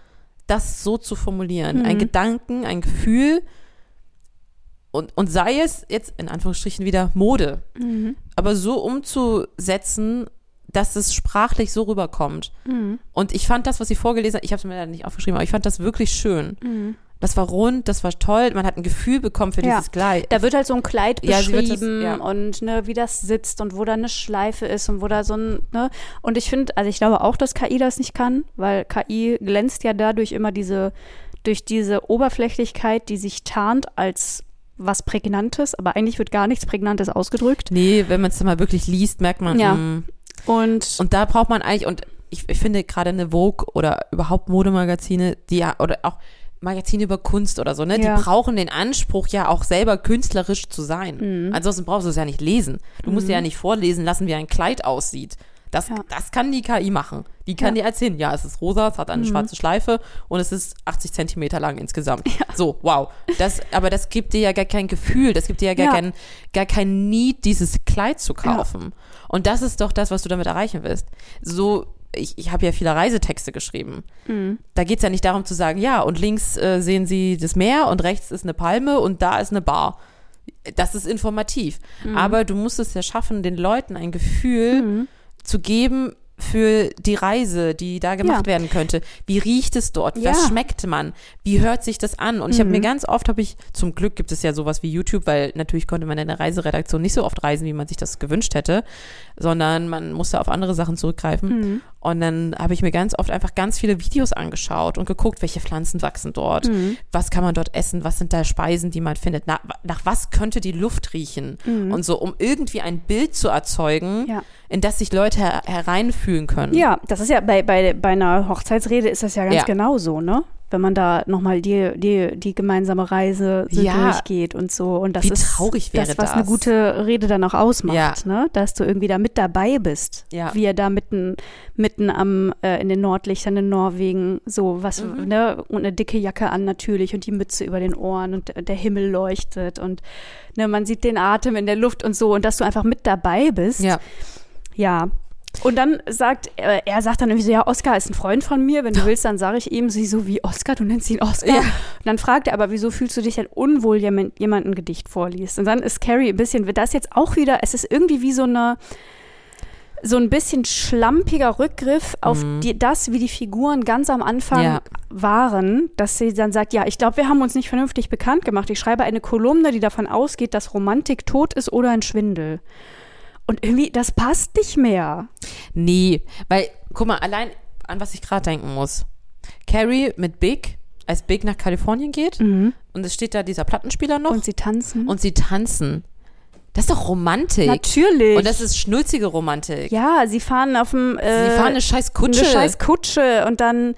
S2: das so zu formulieren. Mhm. Ein Gedanken, ein Gefühl und, und sei es jetzt in Anführungsstrichen wieder Mode, mhm. aber so umzusetzen, dass es sprachlich so rüberkommt. Mhm. Und ich fand das, was sie vorgelesen hat, ich habe es mir leider nicht aufgeschrieben, aber ich fand das wirklich schön. Mhm. Das war rund, das war toll, man hat ein Gefühl bekommen für ja. dieses Kleid.
S1: Da wird halt so ein Kleid beschrieben
S2: ja, das, ja.
S1: und ne, wie das sitzt und wo da eine Schleife ist und wo da so ein, ne, und ich finde, also ich glaube auch, dass K I das nicht kann, weil K I glänzt ja dadurch immer diese, durch diese Oberflächlichkeit, die sich tarnt als was Prägnantes, aber eigentlich wird gar nichts Prägnantes ausgedrückt.
S2: Nee, wenn man es dann mal wirklich liest, merkt man,
S1: ja.
S2: mh.
S1: Und,
S2: und da braucht man eigentlich, und ich, ich finde gerade eine Vogue oder überhaupt Modemagazine, die ja, oder auch Magazine über Kunst oder so, ne,
S1: ja.
S2: die brauchen den Anspruch ja auch selber künstlerisch zu sein.
S1: Mhm.
S2: Ansonsten brauchst du es ja nicht lesen. Du
S1: mhm.
S2: musst dir ja nicht vorlesen lassen, wie ein Kleid aussieht. Das,
S1: ja.
S2: das kann die K I machen. Die kann
S1: ja.
S2: dir erzählen, ja, es ist rosa, es hat eine mhm. schwarze Schleife und es ist achtzig Zentimeter lang insgesamt. Ja. So, wow. Das, aber das gibt dir ja gar kein Gefühl, das gibt dir ja gar, ja. Kein, gar kein Need, dieses Kleid zu kaufen. Ja. Und das ist doch das, was du damit erreichen willst. So, ich, ich habe ja viele Reisetexte geschrieben. Mhm. Da geht es ja nicht darum zu sagen, ja, und links äh, sehen sie das Meer und rechts ist eine Palme und da ist eine Bar. Das ist informativ. Mhm. Aber du musst es ja schaffen, den Leuten ein Gefühl mhm. zu geben für die Reise, die da gemacht ja. werden könnte. Wie riecht es dort?
S1: Ja.
S2: Was schmeckt man? Wie hört sich das an? Und ich habe
S1: mhm.
S2: mir ganz oft, habe ich, zum Glück gibt es ja sowas wie YouTube, weil natürlich konnte man in der Reiseredaktion nicht so oft reisen, wie man sich das gewünscht hätte, sondern man musste auf andere Sachen zurückgreifen. Mhm. Und dann habe ich mir ganz oft einfach ganz viele Videos angeschaut und geguckt, welche Pflanzen wachsen dort, mhm. was kann man dort essen, was sind da Speisen, die man findet, nach, nach was könnte die Luft riechen mhm. und so, um irgendwie ein Bild zu erzeugen, ja. in das sich Leute her- hereinfühlen können.
S1: Ja, das ist ja bei, bei, bei einer Hochzeitsrede ist das ja ganz
S2: ja.
S1: genau so, ne? Wenn man da nochmal die, die, die gemeinsame Reise so
S2: ja.
S1: durchgeht und so. Und das
S2: Wie
S1: ist
S2: traurig wäre
S1: das, was
S2: das?
S1: eine gute Rede dann auch ausmacht,
S2: ja.
S1: ne? Dass du irgendwie da mit dabei bist.
S2: Ja.
S1: Wie er da mitten, mitten am, äh, in den Nordlichtern in Norwegen, so was, mhm. ne? Und eine dicke Jacke an natürlich und die Mütze über den Ohren und der Himmel leuchtet und ne, man sieht den Atem in der Luft und so und dass du einfach mit dabei bist.
S2: Ja.
S1: Ja. Und dann sagt, äh, er sagt dann irgendwie so, ja, Oscar ist ein Freund von mir, wenn du willst, dann sage ich ihm, sie so, wie Oscar, du nennst ihn Oscar. Ja. Und dann fragt er aber, wieso fühlst du dich denn unwohl, wenn jemand ein Gedicht vorliest? Und dann ist Carrie ein bisschen, wird das jetzt auch wieder, es ist irgendwie wie so eine, so ein bisschen schlampiger Rückgriff auf
S2: mhm.
S1: die, das, wie die Figuren ganz am Anfang
S2: ja.
S1: waren, dass sie dann sagt, ja, ich glaube, wir haben uns nicht vernünftig bekannt gemacht. Ich schreibe eine Kolumne, die davon ausgeht, dass Romantik tot ist oder ein Schwindel. Und irgendwie, das passt nicht mehr.
S2: Nee, weil, guck mal, allein an was ich gerade denken muss. Carrie mit Big, als Big nach Kalifornien geht
S1: Mhm.
S2: und es steht da dieser Plattenspieler noch
S1: Und sie tanzen.
S2: und sie tanzen. Das ist doch Romantik.
S1: Natürlich.
S2: Und das ist schnulzige Romantik.
S1: Ja, sie fahren auf dem äh,
S2: Sie fahren eine scheiß Kutsche.
S1: eine scheiß Kutsche und dann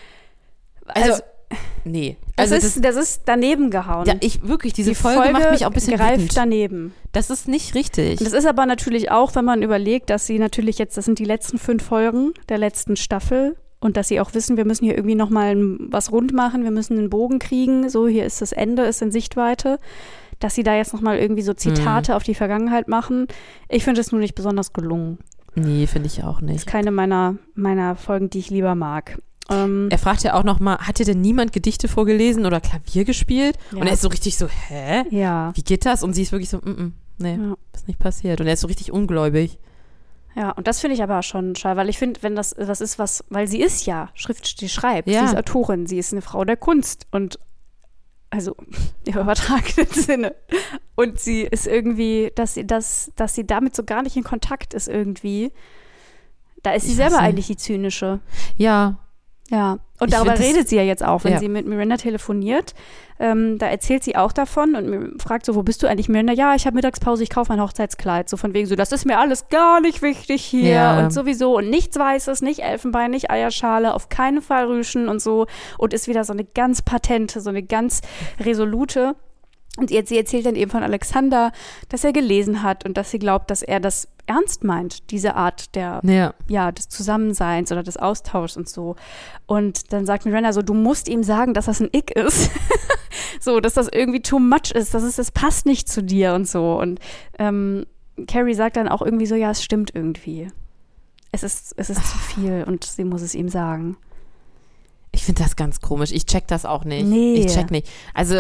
S2: Also,
S1: also,
S2: nee.
S1: das,
S2: Also
S1: ist, das, ist daneben gehauen.
S2: ja, ich wirklich, diese
S1: Die
S2: Folge,
S1: Folge
S2: macht mich auch ein bisschen
S1: greift
S2: wütend.
S1: daneben.
S2: Das ist nicht richtig.
S1: Und das ist aber natürlich auch, wenn man überlegt, dass sie natürlich jetzt, das sind die letzten fünf Folgen der letzten Staffel und dass sie auch wissen, wir müssen hier irgendwie nochmal was rund machen, wir müssen einen Bogen kriegen, so hier ist das Ende, ist in Sichtweite, dass sie da jetzt nochmal irgendwie so Zitate
S2: Mhm.
S1: auf die Vergangenheit machen. Ich finde es nur nicht besonders gelungen.
S2: Nee, finde ich auch
S1: Das ist
S2: nicht.
S1: keine meiner, meiner Folgen, die ich lieber mag. Ähm,
S2: Er fragt ja auch nochmal, hat dir denn niemand Gedichte vorgelesen oder Klavier gespielt?
S1: Ja.
S2: Und er ist so richtig so, hä?
S1: ja.
S2: Wie geht das? Und sie ist wirklich so, mm -mm, nee,
S1: Ja.
S2: ist nicht passiert. Und er ist so richtig ungläubig.
S1: Ja, und das finde ich aber schon schade, weil ich finde, wenn das was ist, was, weil sie ist ja Schrift, sie schreibt,
S2: Ja.
S1: sie ist Autorin, sie ist eine Frau der Kunst und also im übertragenen Sinne. Und sie ist irgendwie, dass sie das, dass sie damit so gar nicht in Kontakt ist irgendwie. Da ist sie
S2: Ich weiß
S1: selber
S2: nicht.
S1: eigentlich die zynische.
S2: Ja,
S1: Ja, und
S2: Ich
S1: darüber
S2: find das-
S1: redet sie ja jetzt auch, wenn
S2: Ja.
S1: sie mit Miranda telefoniert. Ähm, da erzählt sie auch davon und mir- fragt so, wo bist du eigentlich, Miranda? Ja, ich habe Mittagspause, ich kaufe mein Hochzeitskleid. So von wegen so, das ist mir alles gar nicht wichtig hier
S2: Ja.
S1: und sowieso und nichts Weißes, nicht Elfenbein, nicht Eierschale, auf keinen Fall Rüschen und so. Und ist wieder so eine ganz patente, so eine ganz resolute. Und jetzt, sie erzählt dann eben von Alexander, dass er gelesen hat und dass sie glaubt, dass er das ernst meint, diese Art der
S2: ja.
S1: ja, des Zusammenseins oder des Austauschs und so. Und dann sagt Miranda so, du musst ihm sagen, dass das ein Ick ist. So, dass das irgendwie too much ist, das ist, das passt nicht zu dir und so. Und ähm, Carrie sagt dann auch irgendwie so, ja, es stimmt irgendwie. Es ist, es ist zu viel und sie muss es ihm sagen.
S2: Ich finde das ganz komisch. Ich check das auch nicht.
S1: Nee.
S2: Ich check nicht. Also,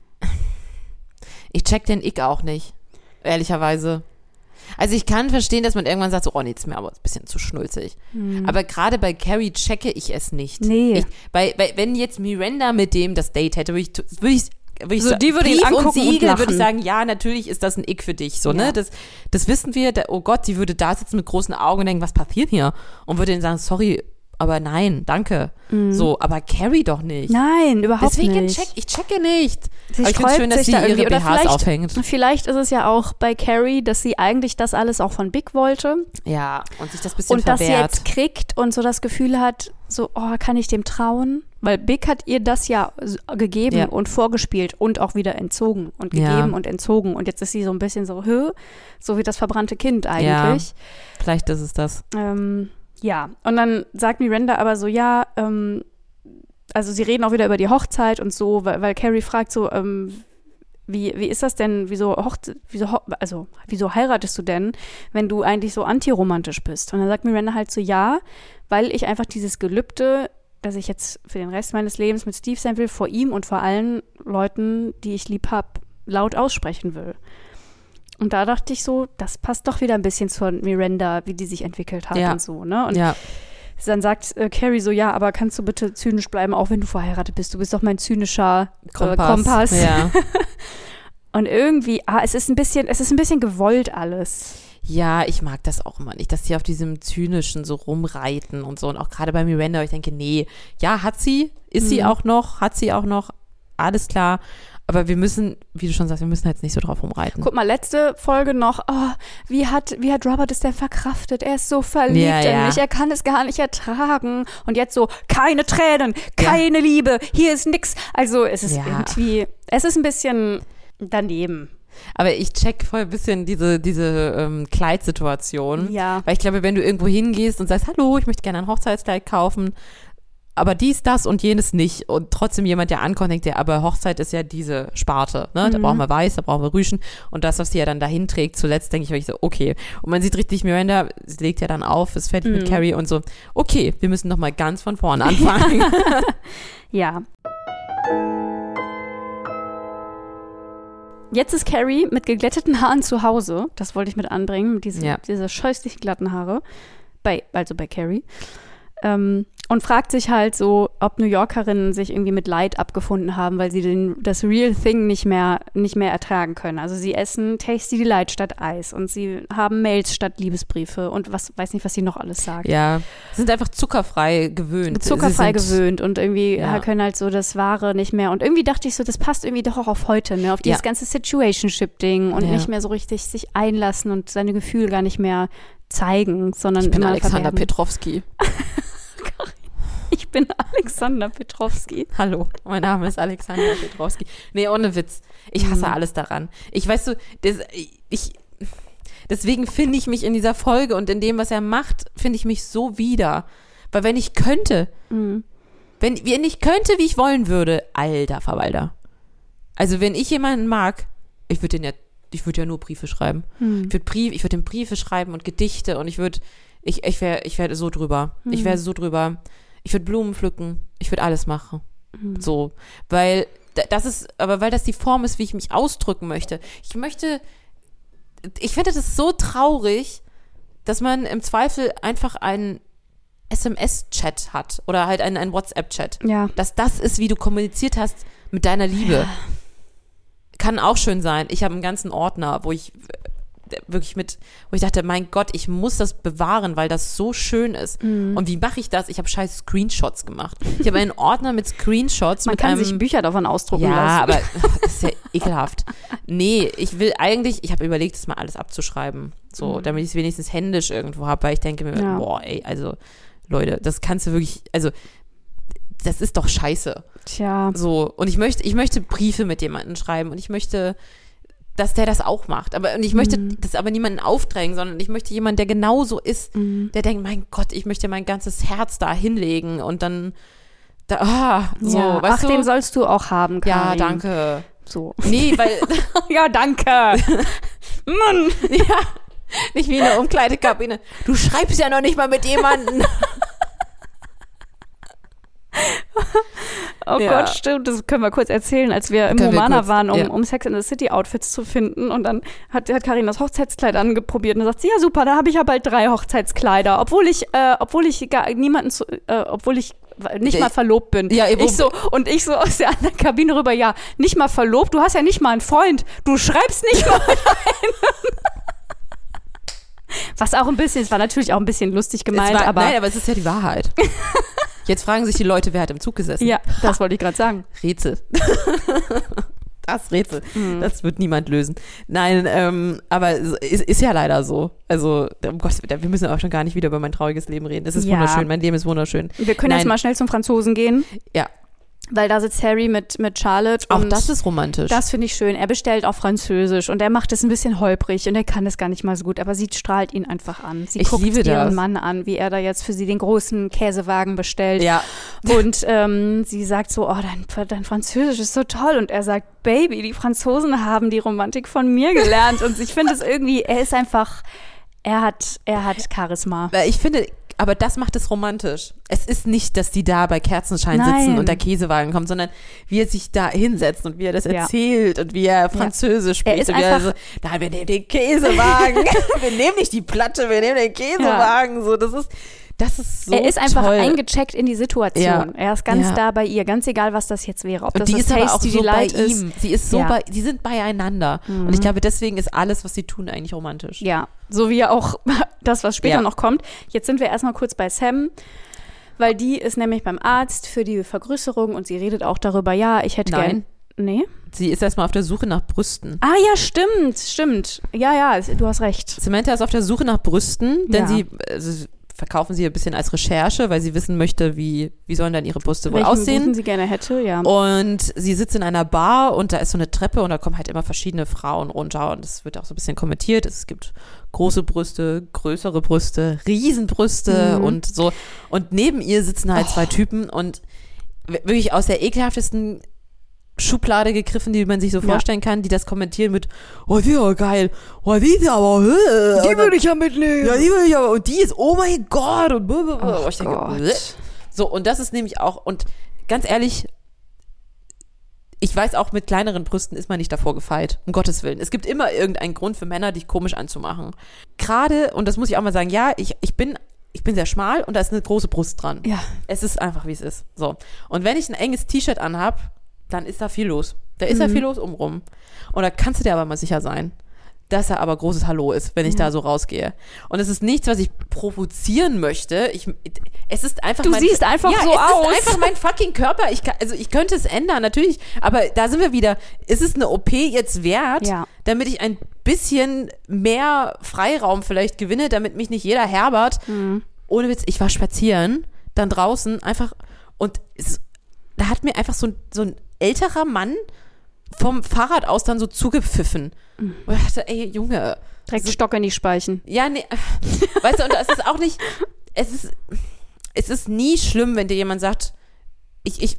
S2: ich check den Ick auch nicht. Ehrlicherweise. Also ich kann verstehen, dass man irgendwann sagt, so, oh nee, ist mir aber ein bisschen zu schnulzig.
S1: Hm.
S2: Aber gerade bei Carrie checke ich es nicht.
S1: Nee.
S2: Ich, bei, bei, wenn jetzt Miranda mit dem das Date hätte, würde ich, würde ich, würde ich
S1: So,
S2: so,
S1: die würde ihn
S2: Brief
S1: angucken
S2: und
S1: und
S2: Siegel, würde ich
S1: lachen.
S2: sagen, ja, natürlich ist das ein Ick für dich. So,
S1: Ja.
S2: ne? Das, das wissen wir. Da, oh Gott, die würde da sitzen mit großen Augen und denken, was passiert hier? Und würde dann sagen, sorry, aber nein, danke. So, aber Carrie doch nicht.
S1: Mhm. Nein, überhaupt
S2: Deswegen
S1: nicht.
S2: check, ich checke nicht.
S1: Sie
S2: aber ich finde
S1: sträubt
S2: schön, dass
S1: sich
S2: sie
S1: da
S2: ihre
S1: irgendwie. Oder
S2: B Hs
S1: vielleicht-
S2: aufhängt.
S1: Vielleicht ist es ja auch bei Carrie, dass sie eigentlich das alles auch von Big wollte
S2: Ja, und sich das bisschen
S1: und dass sie
S2: verwehrt.
S1: jetzt kriegt und so das Gefühl hat, so, oh, kann ich dem trauen? Weil Big hat ihr das ja s- gegeben
S2: Ja.
S1: und vorgespielt und auch wieder entzogen und
S2: Ja.
S1: gegeben und entzogen. Und jetzt ist sie so ein bisschen so, hö, so wie das verbrannte Kind eigentlich.
S2: Vielleicht ist es das.
S1: Ähm, ja, und dann sagt Miranda aber so, ja, ähm, also sie reden auch wieder über die Hochzeit und so, weil, weil Carrie fragt so, ähm, wie, wie ist das denn, wieso, Hochze- wieso, ho- also, wieso heiratest du denn, wenn du eigentlich so antiromantisch bist? Und dann sagt Miranda halt so, ja, weil ich einfach dieses Gelübde, dass ich jetzt für den Rest meines Lebens mit Steve sein will, vor ihm und vor allen Leuten, die ich lieb hab, laut aussprechen will. Und da dachte ich so, das passt doch wieder ein bisschen zur Miranda, wie die sich entwickelt hat
S2: Ja.
S1: und so, ne? Und
S2: Ja.
S1: dann sagt äh, Carrie so, ja, aber kannst du bitte zynisch bleiben, auch wenn du verheiratet bist? Du bist doch mein zynischer äh, Kompass.
S2: Ja.
S1: Und irgendwie, ah, es ist ein bisschen, es ist ein bisschen gewollt alles.
S2: Ja, ich mag das auch immer nicht, dass die auf diesem Zynischen so rumreiten und so. Und auch gerade bei Miranda, ich denke, nee, ja, hat sie, ist sie
S1: Mhm.
S2: auch noch, hat sie auch noch, alles klar. Aber wir müssen, wie du schon sagst, wir müssen jetzt nicht so drauf rumreiten.
S1: Guck mal, letzte Folge noch, oh, wie hat, wie hat Robert es denn verkraftet? Er ist so verliebt
S2: Ja,
S1: in
S2: ja.
S1: mich, er kann es gar nicht ertragen. Und jetzt so, keine Tränen, keine Liebe, hier ist nix. Also es ist
S2: Ja.
S1: irgendwie, es ist ein bisschen daneben.
S2: Aber ich check voll ein bisschen diese, diese ähm, Kleidsituation.
S1: Ja.
S2: Weil ich glaube, wenn du irgendwo hingehst und sagst, hallo, ich möchte gerne ein Hochzeitskleid kaufen, aber dies, das und jenes nicht und trotzdem jemand, der ankommt, denkt, ja, aber Hochzeit ist ja diese Sparte, ne? Da
S1: Mhm.
S2: brauchen wir Weiß, da brauchen wir Rüschen und das, was sie ja dann dahin trägt, zuletzt denke ich wirklich so, okay. Und man sieht richtig, Miranda, sie legt ja dann auf, ist fertig
S1: Mhm.
S2: mit Carrie und so, okay, wir müssen nochmal ganz von vorne anfangen.
S1: Ja. Jetzt ist Carrie mit geglätteten Haaren zu Hause. Das wollte ich mit anbringen, mit diese,
S2: Ja.
S1: diese scheußlich glatten Haare. Bei, also bei Carrie. Ähm, und fragt sich halt so, ob New Yorkerinnen sich irgendwie mit Leid abgefunden haben, weil sie den, das Real Thing nicht mehr, nicht mehr ertragen können. Also sie essen Tasty Delight statt Eis und sie haben Mails statt Liebesbriefe und was weiß nicht, was sie noch alles sagt.
S2: Ja, sind einfach zuckerfrei gewöhnt.
S1: Zuckerfrei gewöhnt und irgendwie
S2: ja.
S1: können halt so das Wahre nicht mehr. Und irgendwie dachte ich so, das passt irgendwie doch auch auf heute, ne? Auf dieses
S2: ja.
S1: ganze Situationship-Ding und
S2: ja.
S1: nicht mehr so richtig sich einlassen und seine Gefühle gar nicht mehr zeigen, sondern
S2: ich bin
S1: immer
S2: Alexander
S1: verbergen.
S2: Petrovski.
S1: Ich bin Alexander Petrovski.
S2: Hallo, mein Name ist Alexander Petrovski. Nee, ohne Witz. Ich hasse mhm. alles daran. Ich weiß so, das, ich, deswegen finde ich mich in dieser Folge und in dem, was er macht, finde ich mich so wieder. Weil wenn ich könnte, mhm. wenn, wenn ich könnte, wie ich wollen würde, alter Verwalter. Also wenn ich jemanden mag, ich würde den ja, ich würde ja nur Briefe schreiben. Mhm. Ich würde Brief, ich würde den Briefe schreiben und Gedichte und ich würde, ich, ich wäre, ich wäre so drüber. Mhm. Ich wäre so drüber. Ich würde Blumen pflücken, ich würde alles machen. Mhm. So, weil das ist, aber weil das die Form ist, wie ich mich ausdrücken möchte. Ich möchte, ich finde das so traurig, dass man im Zweifel einfach einen S M S-Chat hat oder halt einen, einen WhatsApp-Chat.
S1: Ja.
S2: Dass das ist, wie du kommuniziert hast mit deiner Liebe. Ja. Kann auch schön sein. Ich habe einen ganzen Ordner, wo ich wirklich mit, wo ich dachte, mein Gott, ich muss das bewahren, weil das so schön ist. Mhm. Und wie mache ich das? Ich habe scheiß Screenshots gemacht. Ich habe einen Ordner mit Screenshots.
S1: Man
S2: mit
S1: kann
S2: einem,
S1: sich Bücher davon ausdrucken
S2: ja,
S1: lassen.
S2: Ja, aber das ist ja ekelhaft. Nee, ich will eigentlich, ich habe überlegt, das mal alles abzuschreiben. So, mhm. damit ich es wenigstens händisch irgendwo habe, weil ich denke mir, ja. boah, ey, also Leute, das kannst du wirklich, also das ist doch scheiße.
S1: Tja.
S2: So, und ich möchte, ich möchte Briefe mit jemandem schreiben und ich möchte, dass der das auch macht. Aber und ich möchte mhm. das aber niemanden aufdrängen, sondern ich möchte jemanden, der genauso ist, mhm. der denkt, mein Gott, ich möchte mein ganzes Herz da hinlegen und dann da, ah, so,
S1: ja.
S2: weißt
S1: Ach,
S2: du?
S1: den sollst du auch haben, Karin.
S2: Ja, danke.
S1: So.
S2: Nee, weil
S1: ja, danke. Mann.
S2: Ja, nicht wie in der Umkleidekabine. Du schreibst ja noch nicht mal mit jemandem.
S1: Oh ja. Gott, stimmt, das können wir kurz erzählen, als wir im Humana waren, um,
S2: ja.
S1: um Sex in the City Outfits zu finden und dann hat, hat Karin das Hochzeitskleid angeprobiert und dann sagt sie, ja super, da habe ich ja bald drei Hochzeitskleider, obwohl ich, äh, obwohl ich gar niemanden, zu, äh, obwohl ich nicht mal verlobt bin.
S2: Ja,
S1: ich so, und ich so aus der anderen Kabine rüber, ja, nicht mal verlobt, du hast ja nicht mal einen Freund, du schreibst nicht mal einen. Was auch ein bisschen, es war natürlich auch ein bisschen lustig gemeint,
S2: war,
S1: aber.
S2: Nein, aber es ist ja die Wahrheit. Jetzt fragen sich die Leute, wer hat im Zug gesessen?
S1: Ja, das wollte ich gerade sagen.
S2: Rätsel. Das Rätsel. Mhm. Das wird niemand lösen. Nein, ähm, aber es ist, ist ja leider so. Also, um Gottes Willen, wir müssen auch schon gar nicht wieder über mein trauriges Leben reden. Es ist
S1: ja.
S2: wunderschön, mein Leben ist wunderschön.
S1: Wir können
S2: Nein.
S1: jetzt mal schnell zum Franzosen gehen.
S2: Ja.
S1: Weil da sitzt Harry mit, mit Charlotte.
S2: Auch
S1: und
S2: das ist romantisch.
S1: Das finde ich schön. Er bestellt auf Französisch und er macht es ein bisschen holprig und er kann das gar nicht mal so gut, aber sie strahlt ihn einfach an. Sie
S2: ich
S1: guckt
S2: liebe
S1: ihren
S2: das.
S1: Mann an, wie er da jetzt für sie den großen Käsewagen bestellt.
S2: Ja.
S1: Und ähm, sie sagt so, oh, dein, dein Französisch ist so toll. Und er sagt, Baby, die Franzosen haben die Romantik von mir gelernt. Und ich finde es irgendwie, er ist einfach, er hat, er hat Charisma.
S2: Weil ich finde, aber das macht es romantisch. Es ist nicht, dass die da bei Kerzenschein
S1: Nein.
S2: sitzen und der Käsewagen kommt, sondern wie er sich da hinsetzt und wie er das erzählt ja. und wie er Französisch
S1: ja.
S2: spricht.
S1: Er ist
S2: und wie er
S1: einfach,
S2: so, da, wir nehmen den Käsewagen. Wir nehmen nicht die Platte, wir nehmen den Käsewagen. Ja. So, das ist, das ist so
S1: Er ist einfach
S2: toll.
S1: eingecheckt in die Situation.
S2: Ja.
S1: Er ist ganz
S2: ja.
S1: da bei ihr, ganz egal, was das jetzt wäre. Ob
S2: und
S1: das
S2: die
S1: das
S2: ist aber auch
S1: Tasty
S2: so bei
S1: Delight ist.
S2: ihm. Sie ist so
S1: ja.
S2: bei, die sind beieinander. Mhm. Und ich glaube, deswegen ist alles, was sie tun, eigentlich romantisch.
S1: Ja, so wie auch das, was später
S2: ja.
S1: noch kommt. Jetzt sind wir erstmal kurz bei Sam. Weil die ist nämlich beim Arzt für die Vergrößerung und sie redet auch darüber, ja, ich hätte
S2: Nein.
S1: gern. Nee?
S2: Sie ist erstmal auf der Suche nach Brüsten.
S1: Ah ja, stimmt, stimmt. Ja, ja, du hast recht.
S2: Samantha ist auf der Suche nach Brüsten, denn
S1: Ja.
S2: sie also, verkaufen sie ein bisschen als Recherche, weil sie wissen möchte, wie, wie sollen dann ihre Brüste wohl
S1: Welchen
S2: aussehen.
S1: Busen sie gerne hätte, ja.
S2: Und sie sitzt in einer Bar und da ist so eine Treppe und da kommen halt immer verschiedene Frauen runter und das wird auch so ein bisschen kommentiert. Es gibt große Brüste, größere Brüste, Riesenbrüste
S1: Mhm.
S2: und so. Und neben ihr sitzen halt zwei Typen und wirklich aus der ekelhaftesten Schublade gegriffen, die man sich so
S1: Ja.
S2: vorstellen kann, die das kommentieren mit, oh, die ist aber geil, oh, die ist aber, äh,
S1: Die würde ich ja mitnehmen.
S2: ja, die will ich aber, und die ist, oh mein Gott, und blablabla.
S1: Oh
S2: ich denke,
S1: Gott.
S2: bleh. So, und das ist nämlich auch, und ganz ehrlich, ich weiß auch, mit kleineren Brüsten ist man nicht davor gefeit, um Gottes Willen. Es gibt immer irgendeinen Grund für Männer, dich komisch anzumachen. Gerade, und das muss ich auch mal sagen, ja, ich, ich bin ich bin sehr schmal und da ist eine große Brust dran.
S1: Ja.
S2: Es ist einfach, wie es ist. So. Und wenn ich ein enges T-Shirt anhab, dann ist da viel los. Da ist
S1: Mhm.
S2: da viel los umrum. Und da kannst du dir aber mal sicher sein, dass er aber großes Hallo ist, wenn ich
S1: Ja.
S2: da so rausgehe. Und es ist nichts, was ich provozieren möchte. Ich, es ist einfach
S1: Du
S2: mein,
S1: siehst einfach
S2: ja,
S1: so
S2: es
S1: aus.
S2: ist einfach mein fucking Körper. Ich kann, also ich könnte es ändern, natürlich. Aber da sind wir wieder. Ist es eine O P jetzt wert,
S1: Ja.
S2: damit ich ein bisschen mehr Freiraum vielleicht gewinne, damit mich nicht jeder Herbert.
S1: Mhm.
S2: Ohne Witz, ich war spazieren, dann draußen einfach und es, da hat mir einfach so, ein- so ein älterer Mann vom Fahrrad aus dann so zugepfiffen.
S1: Mhm.
S2: Und ich dachte, ey, Junge.
S1: Direkt
S2: so,
S1: Stock in die Speichen.
S2: ja, nee. Weißt du, und es ist auch nicht, es ist, es ist nie schlimm, wenn dir jemand sagt, ich, ich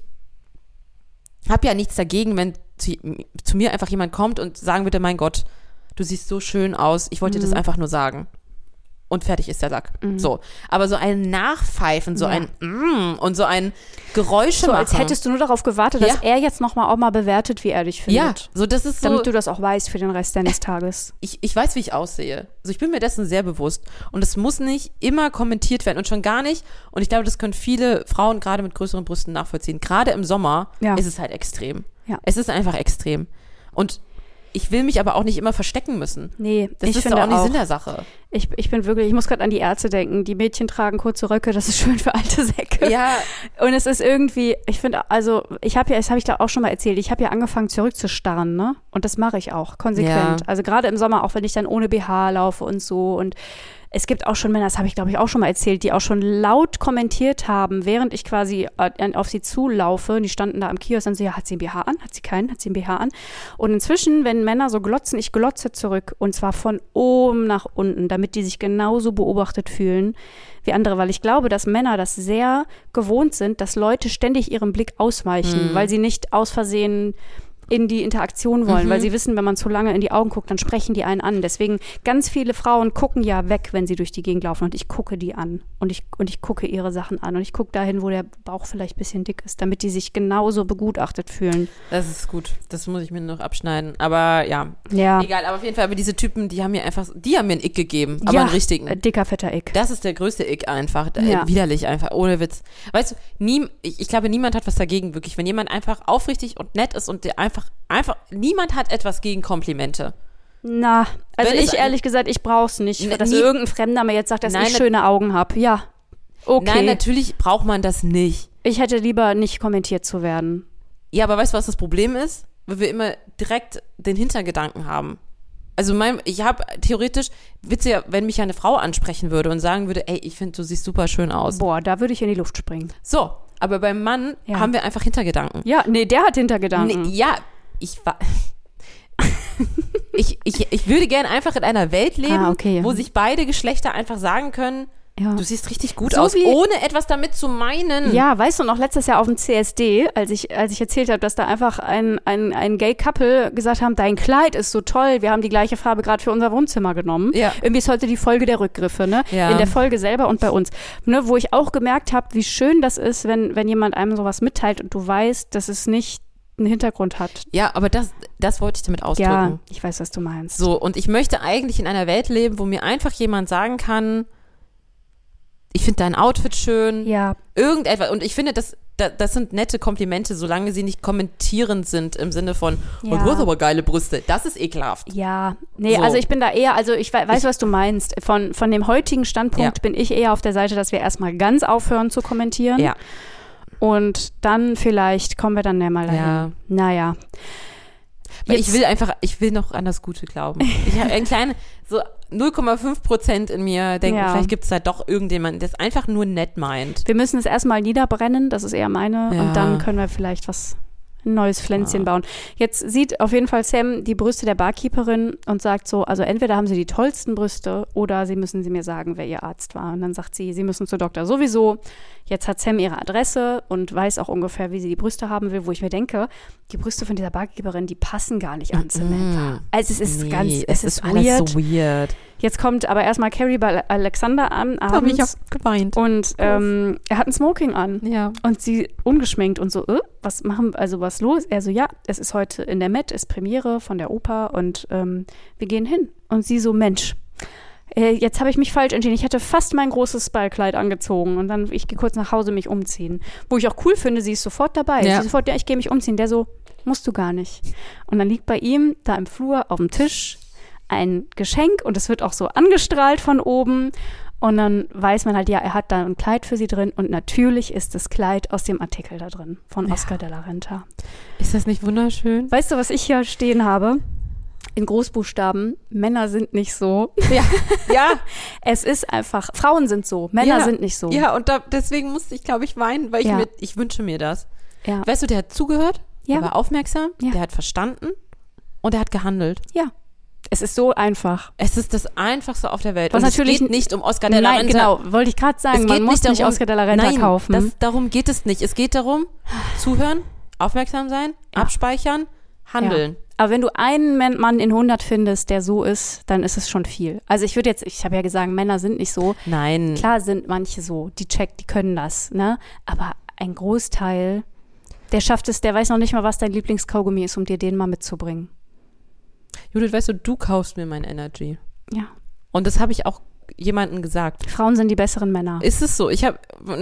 S2: habe ja nichts dagegen, wenn zu, zu mir einfach jemand kommt und sagen würde, mein Gott, du siehst so schön aus, ich wollte dir
S1: Mhm.
S2: das einfach nur sagen. Und fertig ist der Sack.
S1: Mhm.
S2: So. Aber so ein Nachpfeifen, so
S1: Ja.
S2: ein mm und so ein Geräusche
S1: So,
S2: machen.
S1: als hättest du nur darauf gewartet, dass
S2: Ja.
S1: er jetzt nochmal auch mal bewertet, wie er dich findet.
S2: ja, so das ist so,
S1: Damit du das auch weißt für den Rest deines Tages.
S2: ich, ich weiß, wie ich aussehe. Also ich bin mir dessen sehr bewusst. Und es muss nicht immer kommentiert werden und schon gar nicht. Und ich glaube, das können viele Frauen gerade mit größeren Brüsten nachvollziehen. Gerade im Sommer
S1: Ja.
S2: ist es halt extrem.
S1: Ja.
S2: Es ist einfach extrem. Und ich will mich aber auch nicht immer verstecken müssen.
S1: Nee,
S2: Das
S1: ich
S2: ist
S1: finde
S2: doch auch nicht
S1: auch.
S2: Sinn der Sache.
S1: Ich, ich bin wirklich, ich muss gerade an die Ärzte denken. Die Mädchen tragen kurze Röcke, das ist schön für alte Säcke.
S2: Ja,
S1: Und es ist irgendwie, ich finde, also ich habe ja, das habe ich da auch schon mal erzählt, ich habe ja angefangen zurückzustarren, ne? Und das mache ich auch, konsequent.
S2: Ja.
S1: Also gerade im Sommer, auch wenn ich dann ohne B H laufe und so. Und es gibt auch schon Männer, das habe ich glaube ich auch schon mal erzählt, die auch schon laut kommentiert haben, während ich quasi äh, auf sie zulaufe. Und die standen da am Kiosk und so, ja, hat sie einen B H an? Hat sie keinen? Hat sie einen B H an? Und inzwischen, wenn Männer so glotzen, ich glotze zurück und zwar von oben nach unten, damit die sich genauso beobachtet fühlen wie andere, weil ich glaube, dass Männer das sehr gewohnt sind, dass Leute ständig ihrem Blick ausweichen,
S2: Mhm.
S1: weil sie nicht aus Versehen in die Interaktion wollen,
S2: Mhm.
S1: weil sie wissen, wenn man zu lange in die Augen guckt, dann sprechen die einen an. Deswegen, ganz viele Frauen gucken ja weg, wenn sie durch die Gegend laufen und ich gucke die an und ich, und ich gucke ihre Sachen an und ich gucke dahin, wo der Bauch vielleicht ein bisschen dick ist, damit die sich genauso begutachtet fühlen.
S2: das ist gut. Das muss ich mir noch abschneiden. Aber ja,
S1: Ja,
S2: egal. Aber auf jeden Fall, aber diese Typen, die haben mir einfach, die haben mir einen Ick gegeben. Aber
S1: ja,
S2: einen richtigen.
S1: äh, dicker, fetter Ick.
S2: Das ist der größte Ick einfach. Äh,
S1: Ja.
S2: Widerlich einfach, ohne Witz. Weißt du, nie, ich, ich glaube, niemand hat was dagegen, wirklich. Wenn jemand einfach aufrichtig und nett ist und der einfach, einfach, niemand hat etwas gegen Komplimente.
S1: Na, also
S2: Wenn es
S1: ich
S2: ein-
S1: ehrlich gesagt, ich brauch's nicht,
S2: Ne,
S1: dass
S2: nie-
S1: irgendein Fremder mir jetzt sagt, dass
S2: Nein,
S1: ich
S2: ne-
S1: schöne Augen habe. Ja, okay.
S2: Nein, natürlich braucht man das nicht.
S1: Ich hätte lieber nicht kommentiert zu werden.
S2: Ja, aber weißt du, was das Problem ist? Weil wir immer direkt den Hintergedanken haben. Also mein, ich habe theoretisch, witziger, wenn mich eine Frau ansprechen würde und sagen würde, ey, ich finde, du siehst super schön aus.
S1: Boah, da würde ich in die Luft springen.
S2: So, aber beim Mann
S1: Ja.
S2: haben wir einfach Hintergedanken.
S1: Ja, nee, der hat Hintergedanken.
S2: Nee, ja, ich war. ich, ich, ich würde gerne einfach in einer Welt leben,
S1: Ah, okay.
S2: wo sich beide Geschlechter einfach sagen können,
S1: Ja.
S2: du siehst richtig gut
S1: So
S2: aus,
S1: wie-
S2: ohne etwas damit zu meinen.
S1: Ja, weißt du noch, letztes Jahr auf dem C S D, als ich, als ich erzählt habe, dass da einfach ein, ein, ein Gay-Couple gesagt haben, dein Kleid ist so toll, wir haben die gleiche Farbe gerade für unser Wohnzimmer genommen.
S2: Ja.
S1: Irgendwie ist heute die Folge der Rückgriffe, ne?
S2: Ja.
S1: In der Folge selber und bei uns. Ne? Wo ich auch gemerkt habe, wie schön das ist, wenn, wenn jemand einem sowas mitteilt und du weißt, dass es nicht einen Hintergrund hat.
S2: Ja, aber das, das wollte ich damit ausdrücken.
S1: Ja, ich weiß, was du meinst.
S2: So, und ich möchte eigentlich in einer Welt leben, wo mir einfach jemand sagen kann, ich finde dein Outfit schön,
S1: Ja,
S2: irgendetwas. Und ich finde, das, das, das sind nette Komplimente, solange sie nicht kommentierend sind im Sinne von,
S1: Ja.
S2: und du hast aber geile Brüste. Das ist ekelhaft.
S1: ja. Nee,
S2: So.
S1: also ich bin da eher, also ich we- weiß,
S2: Ich-
S1: was du meinst. Von, von dem heutigen Standpunkt
S2: Ja.
S1: bin ich eher auf der Seite, dass wir erstmal ganz aufhören zu kommentieren.
S2: Ja.
S1: Und dann vielleicht kommen wir dann ja mal dahin.
S2: Ja.
S1: Naja.
S2: Weil
S1: Jetzt-
S2: ich will einfach, ich will noch an das Gute glauben. Ich habe ein kleines, so null Komma fünf Prozent in mir denken,
S1: Ja.
S2: vielleicht gibt es da doch irgendjemanden, der es einfach nur nett meint.
S1: Wir müssen es erstmal niederbrennen, das ist eher meine.
S2: Ja.
S1: Und dann können wir vielleicht was, ein neues Pflänzchen
S2: Ja.
S1: bauen. Jetzt sieht auf jeden Fall Sam die Brüste der Barkeeperin und sagt so, also entweder haben sie die tollsten Brüste oder sie müssen sie mir sagen, wer ihr Arzt war. Und dann sagt sie, sie müssen zur Doktor sowieso. Jetzt hat Sam ihre Adresse und weiß auch ungefähr, wie sie die Brüste haben will, wo ich mir denke, die Brüste von dieser Barkeeperin, die passen gar nicht an Samantha. Also es ist
S2: Nee,
S1: ganz, es, ist,
S2: alles
S1: weird.
S2: so weird.
S1: Jetzt kommt aber erstmal Carrie bei Alexander an abends
S2: geweint.
S1: und ähm, er hat ein Smoking an.
S2: Ja.
S1: Und sie ungeschminkt und so, äh, was machen, also was los? Er so, ja, es ist heute in der Met, ist Premiere von der Oper und ähm, wir gehen hin. Und sie so, Mensch, äh, jetzt habe ich mich falsch entschieden. Ich hätte fast mein großes Ballkleid angezogen und dann, ich gehe kurz nach Hause mich umziehen. Wo ich auch cool finde, sie ist sofort dabei.
S2: Ja.
S1: Sie ist sofort, ja, ich gehe mich umziehen. Der so, musst du gar nicht. Und dann liegt bei ihm da im Flur auf dem Tisch ein Geschenk und es wird auch so angestrahlt von oben. Und dann weiß man halt, ja, er hat da ein Kleid für sie drin und natürlich ist das Kleid aus dem Artikel da drin von Oscar ja. de la Renta.
S2: Ist das nicht wunderschön?
S1: Weißt du, was ich hier stehen habe? In Großbuchstaben, Männer sind nicht so.
S2: Ja, ja.
S1: Es ist einfach, Frauen sind so, Männer
S2: ja.
S1: sind nicht so.
S2: Ja, und da, deswegen musste ich, glaube ich, weinen, weil ich,
S1: ja.
S2: mir, ich wünsche mir das.
S1: Ja.
S2: Weißt du, der hat zugehört,
S1: ja.
S2: der war aufmerksam,
S1: ja.
S2: der hat verstanden und der hat gehandelt.
S1: Ja. Es ist so einfach.
S2: Es ist das Einfachste auf der Welt.
S1: Was
S2: und
S1: natürlich
S2: es geht nicht um Oscar de la
S1: Nein,
S2: Renta.
S1: genau, wollte ich gerade sagen,
S2: Es
S1: man
S2: geht
S1: muss
S2: nicht
S1: nicht
S2: darum,
S1: Oscar de la Renta
S2: nein,
S1: kaufen.
S2: Das, darum geht es nicht. Es geht darum, zuhören, aufmerksam sein,
S1: Ja.
S2: abspeichern, handeln.
S1: Ja. Aber wenn du einen Mann in hundert findest, der so ist, dann ist es schon viel. Also ich würde jetzt, ich habe ja gesagt, Männer sind nicht so.
S2: Nein.
S1: Klar sind manche so, die checken, die können das, ne? Aber ein Großteil, der schafft es, der weiß noch nicht mal, was dein Lieblingskaugummi ist, um dir den mal mitzubringen.
S2: Judith, weißt du, du kaufst mir mein Energy.
S1: Ja.
S2: Und das habe ich auch jemandem gesagt.
S1: Frauen sind die besseren Männer.
S2: Ist es so? Ich habe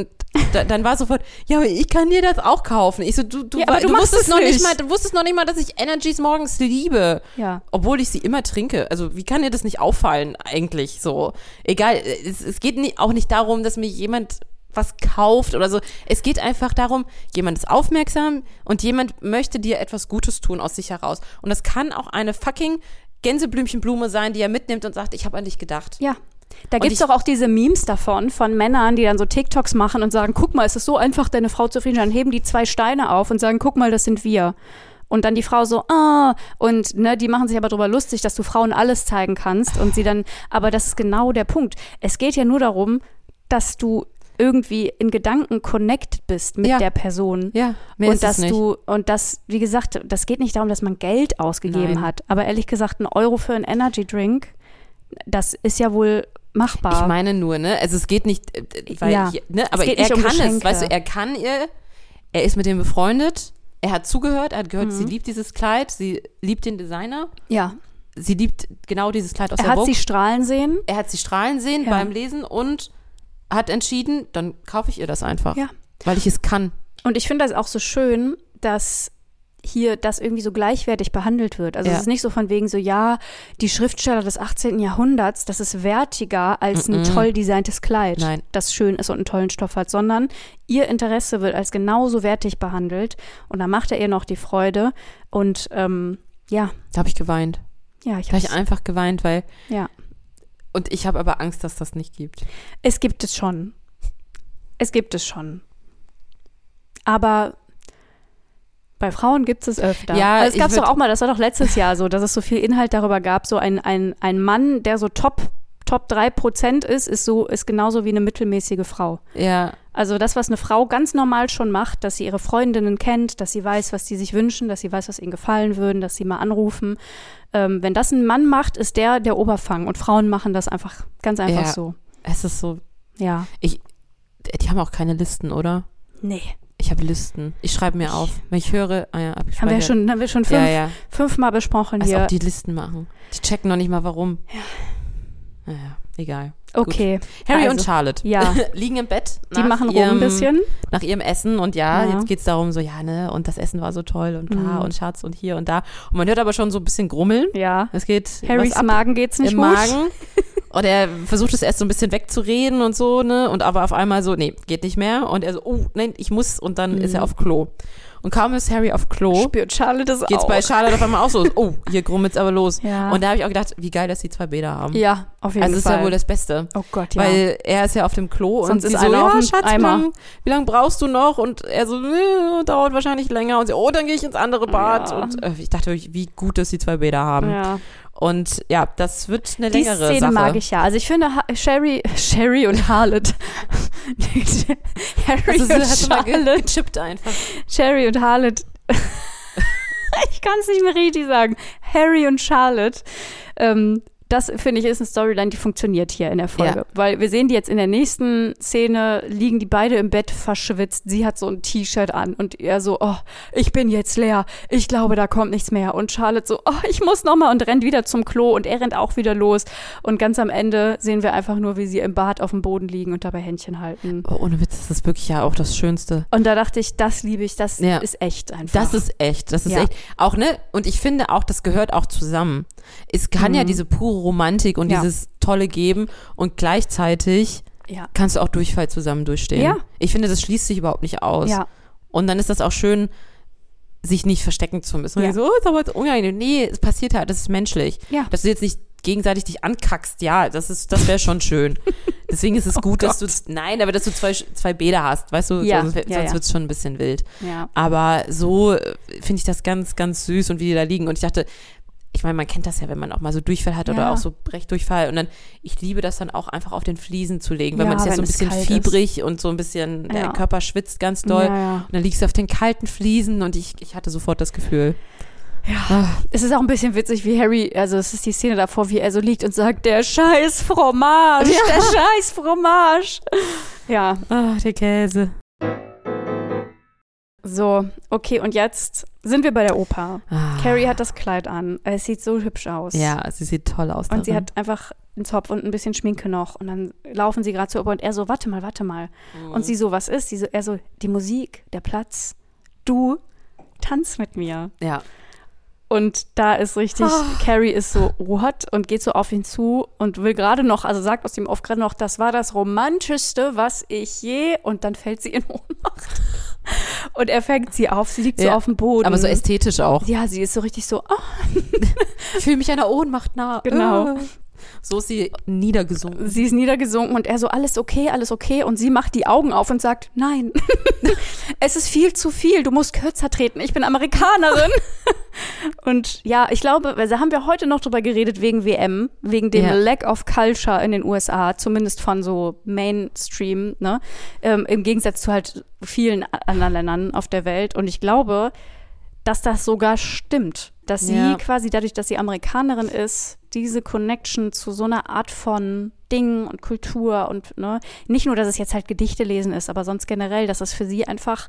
S2: da, dann war sofort, ja, aber ich kann dir das auch kaufen. Ich so, du, du,
S1: ja, aber du,
S2: du
S1: machst
S2: wusstest
S1: es
S2: noch nicht.
S1: nicht
S2: mal, du wusstest noch nicht mal, dass ich Energies morgens liebe.
S1: Ja.
S2: Obwohl ich sie immer trinke. Also wie kann dir das nicht auffallen eigentlich so? Egal, es, es geht nie, auch nicht darum, dass mir jemand was kauft oder so. Es geht einfach darum, jemand ist aufmerksam und jemand möchte dir etwas Gutes tun aus sich heraus. Und das kann auch eine fucking Gänseblümchenblume sein, die er mitnimmt und sagt, ich habe an dich gedacht.
S1: Ja. Da gibt es
S2: ich-
S1: doch auch diese Memes davon, von Männern, die dann so TikToks machen und sagen, guck mal, es ist so einfach, deine Frau zufrieden. Dann heben die zwei Steine auf und sagen, guck mal, das sind wir. Und dann die Frau so, ah, und ne, die machen sich aber darüber lustig, dass du Frauen alles zeigen kannst. Und sie dann, aber das ist genau der Punkt. Es geht ja nur darum, dass du irgendwie in Gedanken connected bist mit
S2: Ja.
S1: der Person.
S2: Ja, mehr
S1: Und
S2: ist
S1: dass
S2: es nicht.
S1: du, und das, wie gesagt, das geht nicht darum, dass man Geld ausgegeben
S2: Nein.
S1: hat. Aber ehrlich gesagt, ein Euro für einen Energy Drink, das ist ja wohl machbar.
S2: Ich meine nur, ne, also es geht nicht, äh, weil,
S1: Ja.
S2: hier, ne, aber
S1: geht
S2: er
S1: nicht um
S2: kann es,
S1: Geschenke.
S2: weißt du, er kann ihr, er ist mit dem befreundet, er hat zugehört, er hat gehört,
S1: Mhm.
S2: sie liebt dieses Kleid, sie liebt den Designer,
S1: Ja.
S2: sie liebt genau dieses Kleid aus
S1: Er
S2: der
S1: hat
S2: Vogue.
S1: sie strahlen sehen.
S2: Er hat sie strahlen sehen
S1: Ja.
S2: beim Lesen und hat entschieden, dann kaufe ich ihr das einfach,
S1: Ja.
S2: weil ich es kann.
S1: Und ich finde das auch so schön, dass hier das irgendwie so gleichwertig behandelt wird. Also
S2: Ja.
S1: es ist nicht so von wegen so, ja, die Schriftsteller des achtzehnten Jahrhunderts, das ist wertiger als ein
S2: Mm-mm.
S1: toll designtes Kleid,
S2: Nein.
S1: das schön ist und einen tollen Stoff hat, sondern ihr Interesse wird als genauso wertig behandelt und dann macht er ihr noch die Freude und ähm, ja,
S2: Da habe ich geweint.
S1: ja, ich
S2: Da habe ich
S1: hab's,
S2: einfach geweint, weil,
S1: ja.
S2: und ich habe aber Angst, dass das nicht gibt.
S1: Es gibt es schon. Es gibt es schon. Aber bei Frauen gibt es öfter.
S2: Ja,
S1: also es
S2: ich
S1: gab es
S2: würd-
S1: doch auch mal, das war doch letztes Jahr so, dass es so viel Inhalt darüber gab, so ein, ein, ein Mann, der so Top, Top drei Prozent ist, ist so, ist genauso wie eine mittelmäßige Frau.
S2: Ja,
S1: Also das, was eine Frau ganz normal schon macht, dass sie ihre Freundinnen kennt, dass sie weiß, was die sich wünschen, dass sie weiß, was ihnen gefallen würden, dass sie mal anrufen. Ähm, wenn das ein Mann macht, ist der der Oberfang und Frauen machen das einfach ganz einfach
S2: Ja.
S1: so.
S2: es ist so,
S1: Ja.
S2: ich, die haben auch keine Listen, oder?
S1: Nee.
S2: Ich habe Listen. Ich schreibe mir auf. Wenn ich höre, ah ja,
S1: Haben wir
S2: abgespeichert.
S1: schon, haben wir schon fünf,
S2: Ja, ja.
S1: fünfmal besprochen
S2: Als
S1: hier.
S2: ob die Listen machen. Die checken noch nicht mal, warum. Ja. Naja, egal.
S1: Okay.
S2: Harry
S1: Also,
S2: und Charlotte
S1: ja.
S2: liegen im Bett.
S1: Die
S2: nach
S1: machen rum
S2: ihrem,
S1: ein bisschen.
S2: Nach ihrem Essen und ja,
S1: Ja.
S2: jetzt geht's darum so, ja, ne, und das Essen war so toll und bla
S1: Mhm.
S2: und Schatz und hier und da. Und man hört aber schon so ein bisschen grummeln.
S1: Ja.
S2: Es geht
S1: Harrys
S2: was ab
S1: Magen geht's nicht
S2: im
S1: gut.
S2: Magen. Und er versucht es erst so ein bisschen wegzureden und so, ne, und aber auf einmal so, nee, geht nicht mehr. Und er so, oh, nein, ich muss. Und dann
S1: Mhm.
S2: ist er auf Klo. Und kaum ist Harry auf Klo,
S1: Spürt Charlotte das
S2: geht's
S1: auch.
S2: bei Charlotte auf einmal auch so, oh, hier grummelt's aber los.
S1: Ja.
S2: Und da habe ich auch gedacht, wie geil, dass die zwei Bäder haben.
S1: Ja, auf jeden
S2: Also ist
S1: Fall.
S2: ja wohl das Beste.
S1: Oh Gott, ja.
S2: Weil er ist ja auf dem Klo
S1: Sonst
S2: und sie
S1: ist
S2: so,
S1: einer
S2: ja,
S1: auf dem
S2: Schatz, wie
S1: Eimer.
S2: lange wie lang brauchst du noch? Und er so, nee, dauert wahrscheinlich länger. Und sie, oh, dann gehe ich ins andere Bad.
S1: Ja.
S2: Und äh, ich dachte, wie gut, dass die zwei Bäder haben.
S1: ja.
S2: Und ja, das wird eine
S1: Die
S2: längere
S1: Szene
S2: Sache.
S1: mag ich ja. Also ich finde ha Sherry, Sherry und Harlot. Harry
S2: Also,
S1: und
S2: hast du mal ge
S1: Charlotte.
S2: gechippt einfach.
S1: Sherry und Harlot. ich kann es nicht mehr richtig sagen. Harry und Charlotte. Ähm, das finde ich ist eine Storyline, die funktioniert hier in der Folge.
S2: Ja.
S1: Weil wir sehen die jetzt in der nächsten Szene, liegen die beide im Bett verschwitzt. Sie hat so ein T-Shirt an und er so, oh, ich bin jetzt leer. Ich glaube, da kommt nichts mehr. Und Charlotte so, oh, ich muss nochmal und rennt wieder zum Klo und er rennt auch wieder los. Und ganz am Ende sehen wir einfach nur, wie sie im Bad auf dem Boden liegen und dabei Händchen halten.
S2: Oh, ohne Witz, das ist wirklich ja auch das Schönste.
S1: Und da dachte ich, das liebe ich, das
S2: ja.
S1: ist echt einfach.
S2: Das ist echt, das ist
S1: ja.
S2: echt. Auch, ne, und ich finde auch, das gehört auch zusammen. Es kann mhm. ja diese pure Romantik und
S1: ja.
S2: dieses Tolle geben und gleichzeitig
S1: ja.
S2: kannst du auch Durchfall zusammen durchstehen.
S1: Ja.
S2: Ich finde, das schließt sich überhaupt nicht aus.
S1: Ja.
S2: Und dann ist das auch schön, sich nicht verstecken zu müssen.
S1: Ja.
S2: So, oh, ist aber jetzt unangenehm. Nee, es passiert halt, das ist menschlich.
S1: Ja.
S2: Dass du jetzt nicht gegenseitig dich ankackst, ja, das ist, das wäre schon schön. Deswegen ist es gut,
S1: oh
S2: dass du, nein, aber dass du zwei, zwei Bäder hast, weißt du,
S1: ja.
S2: sonst,
S1: ja,
S2: sonst
S1: ja.
S2: wird es schon ein bisschen wild.
S1: Ja.
S2: Aber so finde ich das ganz, ganz süß und wie die da liegen. Und ich dachte, ich meine, man kennt das ja, wenn man auch mal so Durchfall hat
S1: ja.
S2: oder auch so Brechdurchfall. Und dann, ich liebe das dann auch einfach auf den Fliesen zu legen, weil
S1: ja,
S2: man ist ja so ein bisschen fiebrig
S1: ist.
S2: und so ein bisschen,
S1: ja.
S2: der Körper schwitzt ganz doll.
S1: Ja, ja.
S2: Und dann liegst du auf den kalten Fliesen und ich, ich hatte sofort das Gefühl.
S1: Ja, es ist auch ein bisschen witzig, wie Harry, also es ist die Szene davor, wie er so liegt und sagt, der scheiß Fromage,
S2: ja.
S1: der scheiß Fromage. Ja.
S2: Ach, der Käse.
S1: So, okay, und jetzt sind wir bei der Oper.
S2: Ah.
S1: Carrie hat das Kleid an. Es sieht so hübsch aus.
S2: Ja, sie sieht toll aus.
S1: Und
S2: darin.
S1: sie hat einfach einen Zopf und ein bisschen Schminke noch. Und dann laufen sie gerade zur Oper und er so, warte mal, warte mal.
S2: Mhm.
S1: Und sie so, was ist? Sie so, er so, die Musik, der Platz, du, tanz mit mir.
S2: Ja.
S1: Und da ist richtig,
S2: oh.
S1: Carrie ist so, what? Und geht so auf ihn zu und will gerade noch, also sagt aus dem Off gerade noch, das war das Romantischste, was ich je, und dann fällt sie in Ohnmacht. Und er fängt sie auf, sie liegt
S2: ja.
S1: so auf dem Boden.
S2: Aber so ästhetisch auch.
S1: Ja, sie ist so richtig so, oh.
S2: Ich fühle mich einer Ohnmacht nah.
S1: Genau.
S2: So ist sie niedergesunken.
S1: Sie ist niedergesunken und er so, alles okay, alles okay. Und sie macht die Augen auf und sagt, nein, es ist viel zu viel, du musst kürzer treten, ich bin Amerikanerin. Und ja, ich glaube, da haben wir heute noch drüber geredet wegen W M, wegen dem
S2: ja.
S1: Lack of Culture in den U S A, zumindest von so Mainstream, ne? Ähm, im Gegensatz zu halt vielen anderen Ländern auf der Welt. Und ich glaube, dass das sogar stimmt, dass sie
S2: ja.
S1: quasi dadurch, dass sie Amerikanerin ist, diese Connection zu so einer Art von Dingen und Kultur und ne, nicht nur, dass es jetzt halt Gedichte lesen ist, aber sonst generell, dass es für sie einfach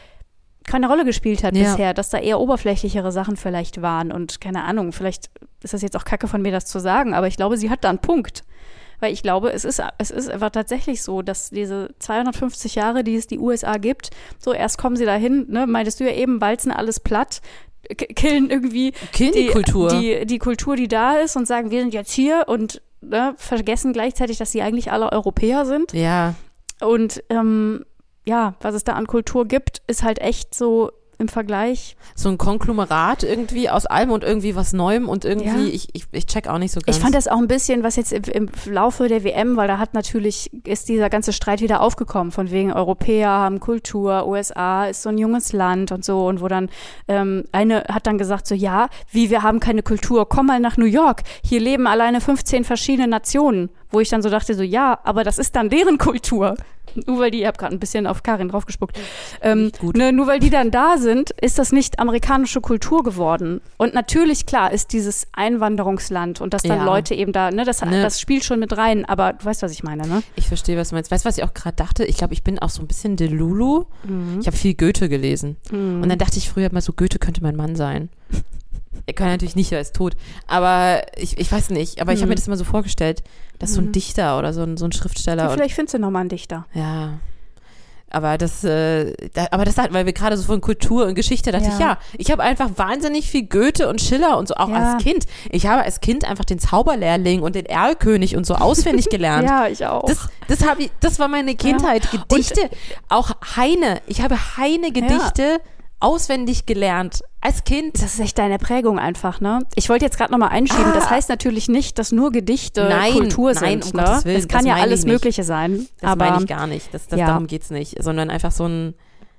S1: keine Rolle gespielt hat
S2: ja.
S1: bisher, dass da eher oberflächlichere Sachen vielleicht waren und keine Ahnung, vielleicht ist das jetzt auch kacke von mir, das zu sagen, aber ich glaube, sie hat da einen Punkt. Weil ich glaube, es ist, es ist einfach tatsächlich so, dass diese zweihundertfünfzig Jahre, die es die U S A gibt, so erst kommen sie dahin, ne, meintest du ja eben, walzen alles platt, k- killen irgendwie
S2: Killen die, die Kultur.
S1: Die, die Kultur, die da ist und sagen, wir sind jetzt hier und ne, vergessen gleichzeitig, dass sie eigentlich alle Europäer sind.
S2: Ja.
S1: Und ähm, ja, was es da an Kultur gibt, ist halt echt so im Vergleich.
S2: So ein Konglomerat irgendwie aus allem und irgendwie was Neuem und irgendwie,
S1: Ja.
S2: ich, ich, ich check auch nicht so ganz.
S1: Ich fand das auch ein bisschen, was jetzt im, im Laufe der W M, weil da hat natürlich, ist dieser ganze Streit wieder aufgekommen, von wegen Europäer haben Kultur, U S A ist so ein junges Land und so, und wo dann ähm, eine hat dann gesagt so, ja, wie, wir haben keine Kultur, komm mal nach New York, hier leben alleine fünfzehn verschiedene Nationen, wo ich dann so dachte so, ja, aber das ist dann deren Kultur. Nur weil die, ich habe gerade ein bisschen auf Karin draufgespuckt, ähm, ne, nur weil die dann da sind, ist das nicht amerikanische Kultur geworden. Und natürlich, klar, ist dieses Einwanderungsland und dass dann
S2: Ja.
S1: Leute eben da, ne, das,
S2: Ne.
S1: das spielt schon mit rein, aber du weißt, was ich meine, ne?
S2: Ich verstehe, was du meinst. Weißt du, was ich auch gerade dachte? Ich glaube, ich bin auch so ein bisschen Delulu. Mhm. Ich habe viel Goethe gelesen. Mhm. Und dann dachte ich früher mal so, Goethe könnte mein Mann sein. Er kann natürlich nicht, er ist tot. Aber ich, ich weiß nicht. Aber ich habe
S1: Mhm.
S2: mir das immer so vorgestellt, dass so ein Dichter oder so ein, so ein Schriftsteller.
S1: Ja,
S2: und,
S1: vielleicht findest du nochmal einen Dichter.
S2: ja. Aber das, äh, da, aber das, weil wir gerade so von Kultur und Geschichte, dachte
S1: Ja.
S2: ich, ja, ich habe einfach wahnsinnig viel Goethe und Schiller und so, auch
S1: Ja.
S2: als Kind. Ich habe als Kind einfach den Zauberlehrling und den Erlkönig und so auswendig gelernt.
S1: Ja, ich auch.
S2: Das, das, hab ich, das war meine Kindheit.
S1: Ja.
S2: Gedichte, auch Heine. Ich habe Heine-Gedichte auswendig gelernt. Als Kind.
S1: Das ist echt deine Prägung einfach, ne? Ich wollte jetzt gerade nochmal einschieben,
S2: Ah.
S1: das heißt natürlich nicht, dass nur Gedichte
S2: Nein,
S1: Kultur
S2: nein,
S1: sind,
S2: um
S1: ne?
S2: Gottes Willen,
S1: Es kann
S2: das
S1: ja
S2: meine
S1: alles
S2: ich nicht.
S1: Mögliche sein,
S2: Das
S1: aber
S2: meine ich gar nicht. Das, das,
S1: ja.
S2: Darum geht's nicht. Sondern einfach so ein,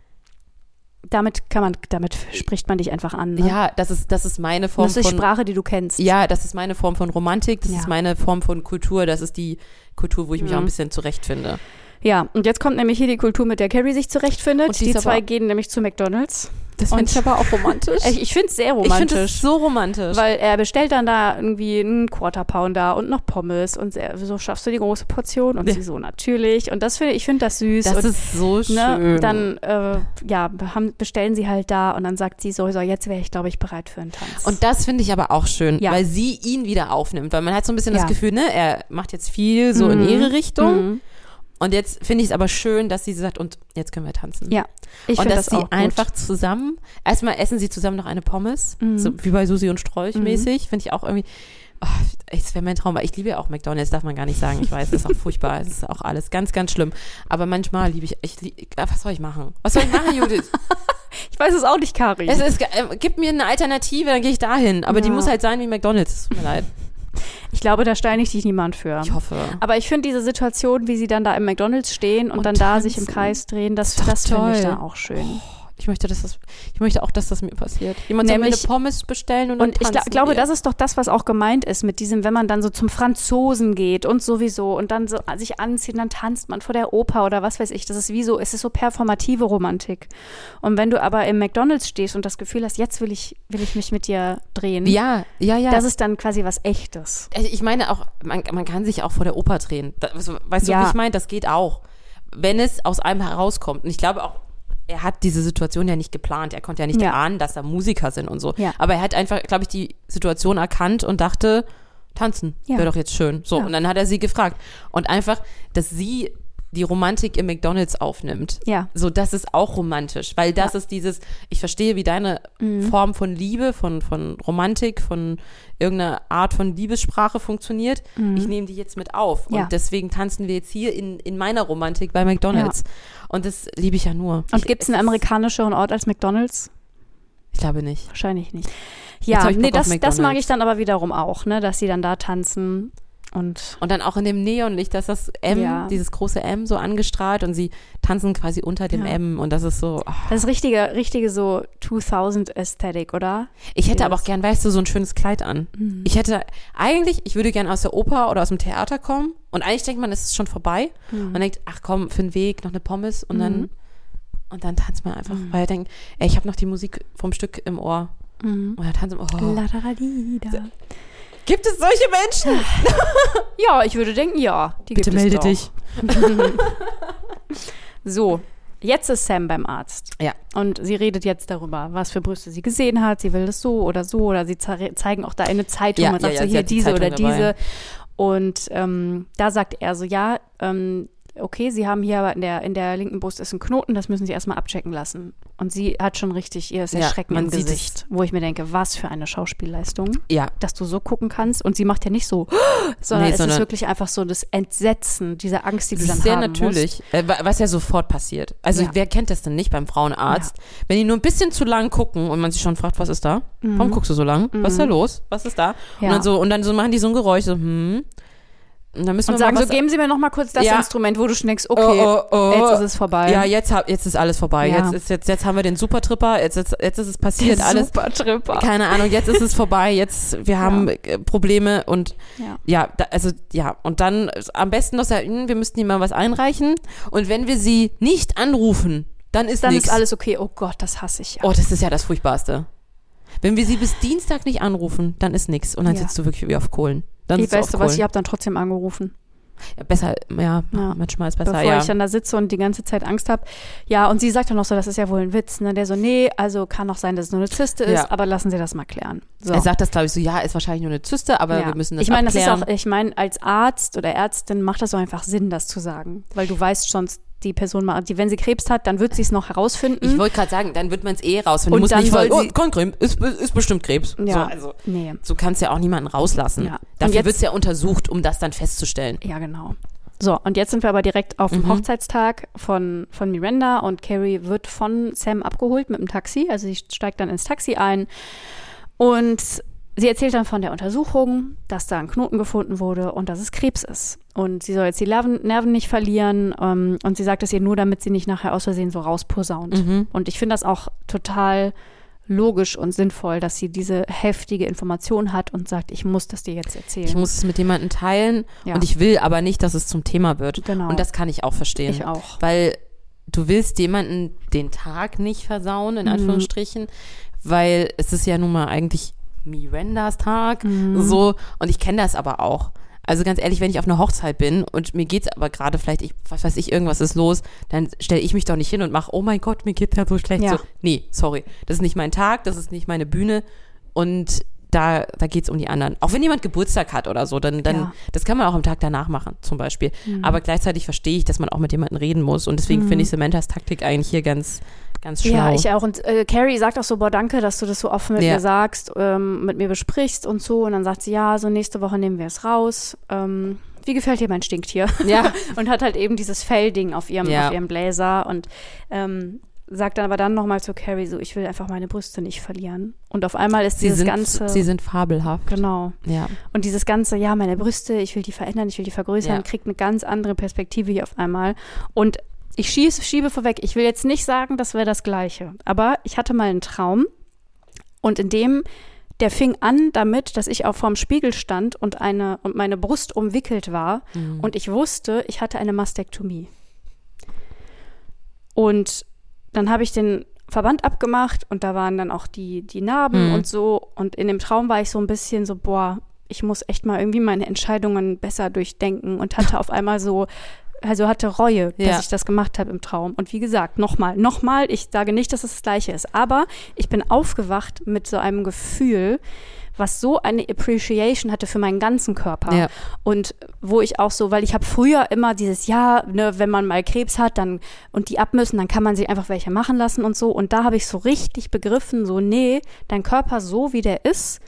S1: damit kann man, damit spricht man dich einfach an, ne?
S2: ja, das ist, das ist meine Form
S1: Das ist die
S2: von,
S1: Sprache, die du kennst.
S2: ja, das ist meine Form von Romantik, das
S1: Ja.
S2: ist meine Form von Kultur, das ist die Kultur, wo ich mich
S1: Mhm.
S2: auch ein bisschen zurechtfinde.
S1: Ja, und jetzt kommt nämlich hier die Kultur, mit der Carrie sich zurechtfindet.
S2: Und die
S1: Die
S2: ist
S1: zwei
S2: aber-
S1: gehen nämlich zu McDonald's.
S2: Das finde ich aber auch romantisch.
S1: Ich, ich finde es sehr romantisch.
S2: Ich finde es so romantisch.
S1: Weil er bestellt dann da irgendwie einen Quarter Pounder und noch Pommes und er, so schaffst du die große Portion und ja. sie so natürlich. Und das finde ich finde das süß.
S2: Das
S1: und,
S2: ist so schön.
S1: Ne, dann äh, ja, haben, bestellen sie halt da und dann sagt sie so, so jetzt wäre ich, glaube ich, bereit für einen Tanz.
S2: Und das finde ich aber auch schön,
S1: ja.
S2: weil sie ihn wieder aufnimmt. Weil man hat so ein bisschen
S1: ja.
S2: das Gefühl, ne, er macht jetzt viel so mhm. in ihre Richtung. Mhm. Und jetzt finde ich es aber schön, dass sie sagt, und jetzt können wir tanzen.
S1: Ja, ich
S2: Und dass
S1: das
S2: sie
S1: auch
S2: einfach
S1: gut.
S2: zusammen, erstmal essen sie zusammen noch eine Pommes,
S1: Mhm.
S2: so wie bei Susi und Strolch
S1: Mhm.
S2: mäßig, finde ich auch irgendwie, oh, das wäre mein Traum, weil ich liebe ja auch McDonald's, darf man gar nicht sagen, ich weiß, das ist auch furchtbar, es ist auch alles ganz, ganz schlimm, aber manchmal liebe ich, ich lieb, was soll ich machen? Was soll ich machen, Judith?
S1: Ich weiß es auch nicht, Kari.
S2: Es ist, äh, gib mir eine Alternative, dann gehe ich dahin, aber ja. die muss halt sein wie McDonald's, es tut mir leid.
S1: Ich glaube, da steinigt dich niemand für.
S2: Ich hoffe.
S1: Aber ich finde diese Situation, wie sie dann da im McDonald's stehen und, und dann tanzen. Da sich im Kreis drehen, das, das finde ich dann auch schön. Oh,
S2: ich möchte, dass das, ich möchte auch, dass das mir passiert. Jemand
S1: Nämlich,
S2: soll mir eine Pommes bestellen und dann
S1: Und ich
S2: tanzen
S1: glaube,
S2: wir.
S1: das ist doch das, was auch gemeint ist mit diesem, wenn man dann so zum Franzosen geht und sowieso und dann so sich anzieht, dann tanzt man vor der Oper oder was weiß ich. Das ist wie so, es ist so performative Romantik. Und wenn du aber im McDonald's stehst und das Gefühl hast, jetzt will ich, will ich mich mit dir drehen.
S2: Ja, ja, ja.
S1: Das ist dann quasi was Echtes.
S2: Ich meine auch, man, man kann sich auch vor der Oper drehen. Das, weißt
S1: ja.
S2: du, wie ich meine? Das geht auch. Wenn es aus einem herauskommt. Und ich glaube auch, er hat diese Situation ja nicht geplant. Er konnte ja nicht
S1: ja.
S2: ahnen, dass da Musiker sind und so.
S1: Ja.
S2: Aber er hat einfach, glaube ich, die Situation erkannt und dachte, tanzen
S1: ja.
S2: wäre doch jetzt schön. So,
S1: ja.
S2: und dann hat er sie gefragt. Und einfach, dass sie die Romantik im McDonald's aufnimmt.
S1: Ja.
S2: So, das ist auch romantisch, weil das
S1: ja.
S2: ist dieses, ich verstehe, wie deine mhm. Form von Liebe, von, von Romantik, von irgendeiner Art von Liebessprache funktioniert. Mhm. Ich nehme die jetzt mit auf.
S1: Ja.
S2: Und deswegen tanzen wir jetzt hier in, in meiner Romantik bei McDonald's. Ja. Und das liebe ich ja nur.
S1: Und gibt es einen amerikanischeren Ort als McDonald's?
S2: Ich glaube nicht.
S1: Wahrscheinlich nicht. Ja, nee, das, das mag ich dann aber wiederum auch, ne, dass sie dann da tanzen. Und,
S2: und dann auch in dem Neonlicht, dass das M, ja. dieses große M so angestrahlt und sie tanzen quasi unter dem ja. M und das ist so. Oh.
S1: Das ist richtige, richtige so zweitausend Ästhetik, oder?
S2: Ich hätte aber auch gern, weißt du, so ein schönes Kleid an.
S1: Mhm.
S2: Ich hätte, eigentlich, ich würde gern aus der Oper oder aus dem Theater kommen und eigentlich denkt man, es ist schon vorbei
S1: mhm.
S2: und man denkt, ach komm, für den Weg noch eine Pommes und mhm. dann und dann tanzt man einfach,
S1: mhm.
S2: weil er denkt, ey, ich habe noch die Musik vom Stück im Ohr
S1: mhm.
S2: und dann tanzt man, oh.
S1: La-da-da-di-da.
S2: Gibt es solche Menschen?
S1: Ja, ich würde denken, ja. Die
S2: Bitte
S1: gibt
S2: melde
S1: es
S2: dich.
S1: So, jetzt ist Sam beim Arzt.
S2: Ja.
S1: Und sie redet jetzt darüber, was für Brüste sie gesehen hat. Sie will das so oder so. Oder sie ze- zeigen auch da eine Zeitung
S2: ja,
S1: und sagt
S2: ja,
S1: so,
S2: ja,
S1: hier
S2: die
S1: diese
S2: Zeitung
S1: oder
S2: dabei.
S1: diese. Und ähm, da sagt er so, ja, ähm, okay, Sie haben hier aber in der, in der linken Brust ist ein Knoten, das müssen Sie erstmal abchecken lassen. Und sie hat schon richtig ihr
S2: Ja,
S1: Erschrecken
S2: man
S1: im
S2: sieht
S1: Gesicht, wo ich mir denke, was für eine Schauspielleistung,
S2: Ja.
S1: dass du so gucken kannst. Und sie macht ja nicht so, sondern
S2: Nee,
S1: es
S2: sondern-
S1: ist wirklich einfach so das Entsetzen, diese Angst, die du
S2: Das
S1: dann
S2: ist sehr
S1: haben
S2: natürlich, äh, wa- was ja sofort passiert. Also
S1: Ja.
S2: wer kennt das denn nicht beim Frauenarzt? Wenn die nur ein bisschen zu lang gucken und man sich schon fragt, was ist da? Warum guckst du so lang? Was ist da los? Was ist da?
S1: Ja.
S2: Und dann so und dann so machen die so ein Geräusch so hm. Und dann müssen
S1: Und
S2: wir
S1: sagen
S2: mal
S1: so,
S2: was,
S1: geben Sie mir noch mal kurz das
S2: Ja.
S1: Instrument, wo du schon denkst, okay,
S2: oh, oh, oh.
S1: jetzt ist es vorbei.
S2: Ja, jetzt hab, jetzt ist alles vorbei.
S1: Ja.
S2: Jetzt ist jetzt jetzt haben wir den Supertripper. Jetzt jetzt, jetzt ist es passiert alles.
S1: Supertripper.
S2: Keine Ahnung, jetzt ist es vorbei, jetzt, wir haben äh, Probleme und
S1: Ja.
S2: ja, da, also ja, und dann äh, am besten noch sagen, wir müssten ihm mal was einreichen und wenn wir sie nicht anrufen, dann ist
S1: Dann
S2: nichts.
S1: ist alles okay. Oh Gott, das hasse ich ja.
S2: Oh, das ist ja das Furchtbarste. Wenn wir sie bis Dienstag nicht anrufen, dann ist nichts und dann
S1: Ja.
S2: sitzt du wirklich wie auf Kohlen. Dann
S1: Ich
S2: sitzt du
S1: weißt
S2: auf
S1: du was, ich
S2: Kohlen.
S1: habe dann trotzdem angerufen.
S2: Ja, besser, ja,
S1: Ja.
S2: manchmal ist besser,
S1: Bevor
S2: ja.
S1: ich dann da sitze und die ganze Zeit Angst habe. Ja, und sie sagt dann noch so, das ist ja wohl ein Witz. Ne? Der so, nee, also kann auch sein, dass es nur eine Zyste ist,
S2: Ja.
S1: aber lassen Sie das mal klären. So.
S2: Er sagt das, glaube ich, so, ja, ist wahrscheinlich nur eine Zyste, aber
S1: Ja.
S2: wir müssen das
S1: Ich meine, das ist
S2: abklären.
S1: auch, ich meine, als Arzt oder Ärztin macht das so einfach Sinn, das zu sagen. Weil du weißt sonst, die Person, mal- die, wenn sie Krebs hat, dann wird sie es noch herausfinden.
S2: Ich wollte gerade sagen, dann wird man es eh rausfinden.
S1: Und
S2: Du musst
S1: dann
S2: nicht
S1: soll
S2: voll,
S1: sie-
S2: oh, Kornkrebs, ist, ist bestimmt Krebs.
S1: Ja.
S2: So, also,
S1: nee.
S2: so kannst du ja auch niemanden rauslassen.
S1: Ja. Und
S2: Dafür
S1: jetzt-
S2: wird es ja untersucht, um das dann festzustellen.
S1: Ja, genau. So, und jetzt sind wir aber direkt auf dem
S2: Mhm.
S1: Hochzeitstag von, von Miranda und Carrie wird von Sam abgeholt mit dem Taxi. Also sie steigt dann ins Taxi ein und sie erzählt dann von der Untersuchung, dass da ein Knoten gefunden wurde und dass es Krebs ist. Und sie soll jetzt die Nerven, Nerven nicht verlieren ähm, und sie sagt es ihr nur, damit sie nicht nachher aus Versehen so rausposaunt.
S2: Mhm.
S1: Und ich finde das auch total logisch und sinnvoll, dass sie diese heftige Information hat und sagt, ich muss das dir jetzt erzählen.
S2: Ich muss es mit jemandem teilen
S1: Ja.
S2: und ich will aber nicht, dass es zum Thema wird.
S1: Genau.
S2: Und das kann ich auch verstehen.
S1: Ich auch.
S2: Weil du willst jemanden den Tag nicht versauen, in Anführungsstrichen, mhm. weil es ist ja nun mal eigentlich Mirandas Tag, mhm. so, und ich kenne das aber auch. Also ganz ehrlich, wenn ich auf einer Hochzeit bin und mir geht's aber gerade vielleicht, ich, was weiß ich, irgendwas ist los, dann stelle ich mich doch nicht hin und mache, oh mein Gott, mir geht's ja so schlecht.
S1: Ja.
S2: So, nee, sorry, das ist nicht mein Tag, das ist nicht meine Bühne und da, da geht's um die anderen. Auch wenn jemand Geburtstag hat oder so, dann, dann
S1: ja.
S2: das kann man auch am Tag danach machen, zum Beispiel. Mhm. Aber gleichzeitig verstehe ich, dass man auch mit jemandem reden muss und deswegen mhm. finde ich Samanthas Taktik eigentlich hier ganz Ganz schlau.
S1: Ja, ich auch. Und äh, Carrie sagt auch so, boah, danke, dass du das so offen mit
S2: ja.
S1: mir sagst, ähm, mit mir besprichst und so. Und dann sagt sie, ja, so nächste Woche nehmen wir es raus. Ähm, wie gefällt dir mein Stinktier?
S2: Ja.
S1: Und hat halt eben dieses Fellding auf ihrem,
S2: ja.
S1: auf ihrem Bläser und ähm, sagt dann aber dann nochmal zu Carrie so, ich will einfach meine Brüste nicht verlieren. Und auf einmal ist
S2: sie
S1: dieses
S2: sind,
S1: ganze...
S2: Sie sind fabelhaft.
S1: Genau.
S2: Ja.
S1: Und dieses ganze, ja, meine Brüste, ich will die verändern, ich will die vergrößern,
S2: ja.
S1: kriegt eine ganz andere Perspektive hier auf einmal. Und ich schieße, schiebe vorweg, ich will jetzt nicht sagen, das wäre das Gleiche. Aber ich hatte mal einen Traum und in dem, der fing an damit, dass ich auch vorm Spiegel stand und eine und meine Brust umwickelt war mhm. und ich wusste, ich hatte eine Mastektomie. Und dann habe ich den Verband abgemacht und da waren dann auch die, die Narben mhm. und so. Und in dem Traum war ich so ein bisschen so, boah, ich muss echt mal irgendwie meine Entscheidungen besser durchdenken und hatte auf einmal so, also hatte Reue, dass
S2: ja.
S1: ich das gemacht habe im Traum. Und wie gesagt, nochmal, nochmal, ich sage nicht, dass es das Gleiche ist, aber ich bin aufgewacht mit so einem Gefühl, was so eine Appreciation hatte für meinen ganzen Körper.
S2: Ja.
S1: Und wo ich auch so, weil ich habe früher immer dieses, ja, ne, wenn man mal Krebs hat dann und die ab müssen, dann kann man sich einfach welche machen lassen und so. Und da habe ich so richtig begriffen, so, nee, dein Körper so, wie der ist,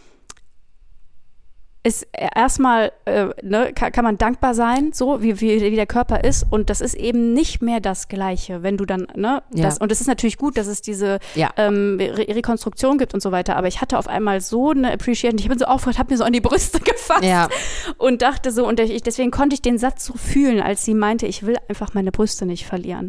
S1: ist erstmal, äh, ne, kann, kann man dankbar sein, so wie, wie, wie der Körper ist. Und das ist eben nicht mehr das Gleiche, wenn du dann, ne,
S2: ja.
S1: das, und es ist natürlich gut, dass es diese
S2: ja.
S1: ähm, Re- Rekonstruktion gibt und so weiter. Aber ich hatte auf einmal so eine Appreciation, ich bin so aufgehört, habe mir so an die Brüste gefasst
S2: ja.
S1: und dachte so, und ich, deswegen konnte ich den Satz so fühlen, als sie meinte, ich will einfach meine Brüste nicht verlieren.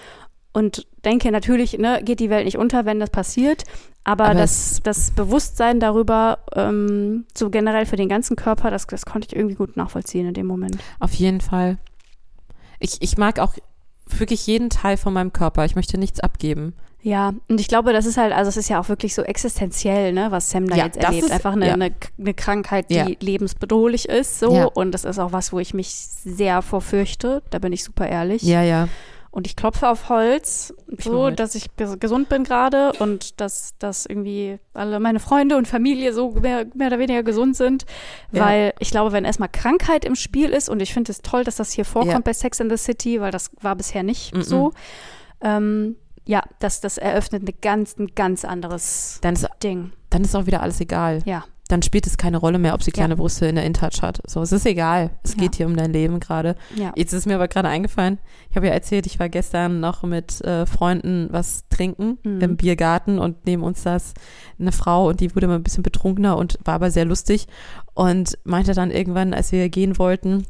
S1: Und denke natürlich, ne, geht die Welt nicht unter, wenn das passiert. Aber, Aber das, das Bewusstsein darüber, ähm, so generell für den ganzen Körper, das, das konnte ich irgendwie gut nachvollziehen in dem Moment.
S2: Auf jeden Fall. Ich, ich mag auch wirklich jeden Teil von meinem Körper. Ich möchte nichts abgeben.
S1: Ja, und ich glaube, das ist halt, also es ist ja auch wirklich so existenziell, ne, was Sam da
S2: ja,
S1: jetzt erlebt.
S2: Ist,
S1: Einfach eine,
S2: ja.
S1: eine, eine Krankheit, die
S2: ja.
S1: lebensbedrohlich ist, so.
S2: Ja.
S1: Und das ist auch was, wo ich mich sehr vorfürchte. Da bin ich super ehrlich.
S2: Ja, ja.
S1: Und ich klopfe auf Holz, so,
S2: Halt.
S1: dass ich ges- gesund bin gerade und dass, dass irgendwie alle meine Freunde und Familie so mehr, mehr oder weniger gesund sind.
S2: Ja.
S1: Weil ich glaube, wenn erstmal Krankheit im Spiel ist, und ich finde es toll, dass das hier vorkommt
S2: ja.
S1: bei Sex and the City, weil das war bisher nicht
S2: Mm-mm.
S1: so. Ähm, ja, das, das eröffnet eine ganz, ein ganz anderes
S2: dann ist,
S1: Ding.
S2: Dann ist auch wieder alles egal.
S1: Ja.
S2: Dann spielt es keine Rolle mehr, ob sie kleine
S1: Ja.
S2: Brüste in der InTouch hat. So, es ist egal. Es
S1: Ja.
S2: geht hier um dein Leben gerade.
S1: Ja.
S2: Jetzt ist mir aber gerade eingefallen, ich habe ja erzählt, ich war gestern noch mit äh, Freunden was trinken
S1: Mhm.
S2: im Biergarten und neben uns saß eine Frau und die wurde mal ein bisschen betrunkener und war aber sehr lustig und meinte dann irgendwann, als wir gehen wollten,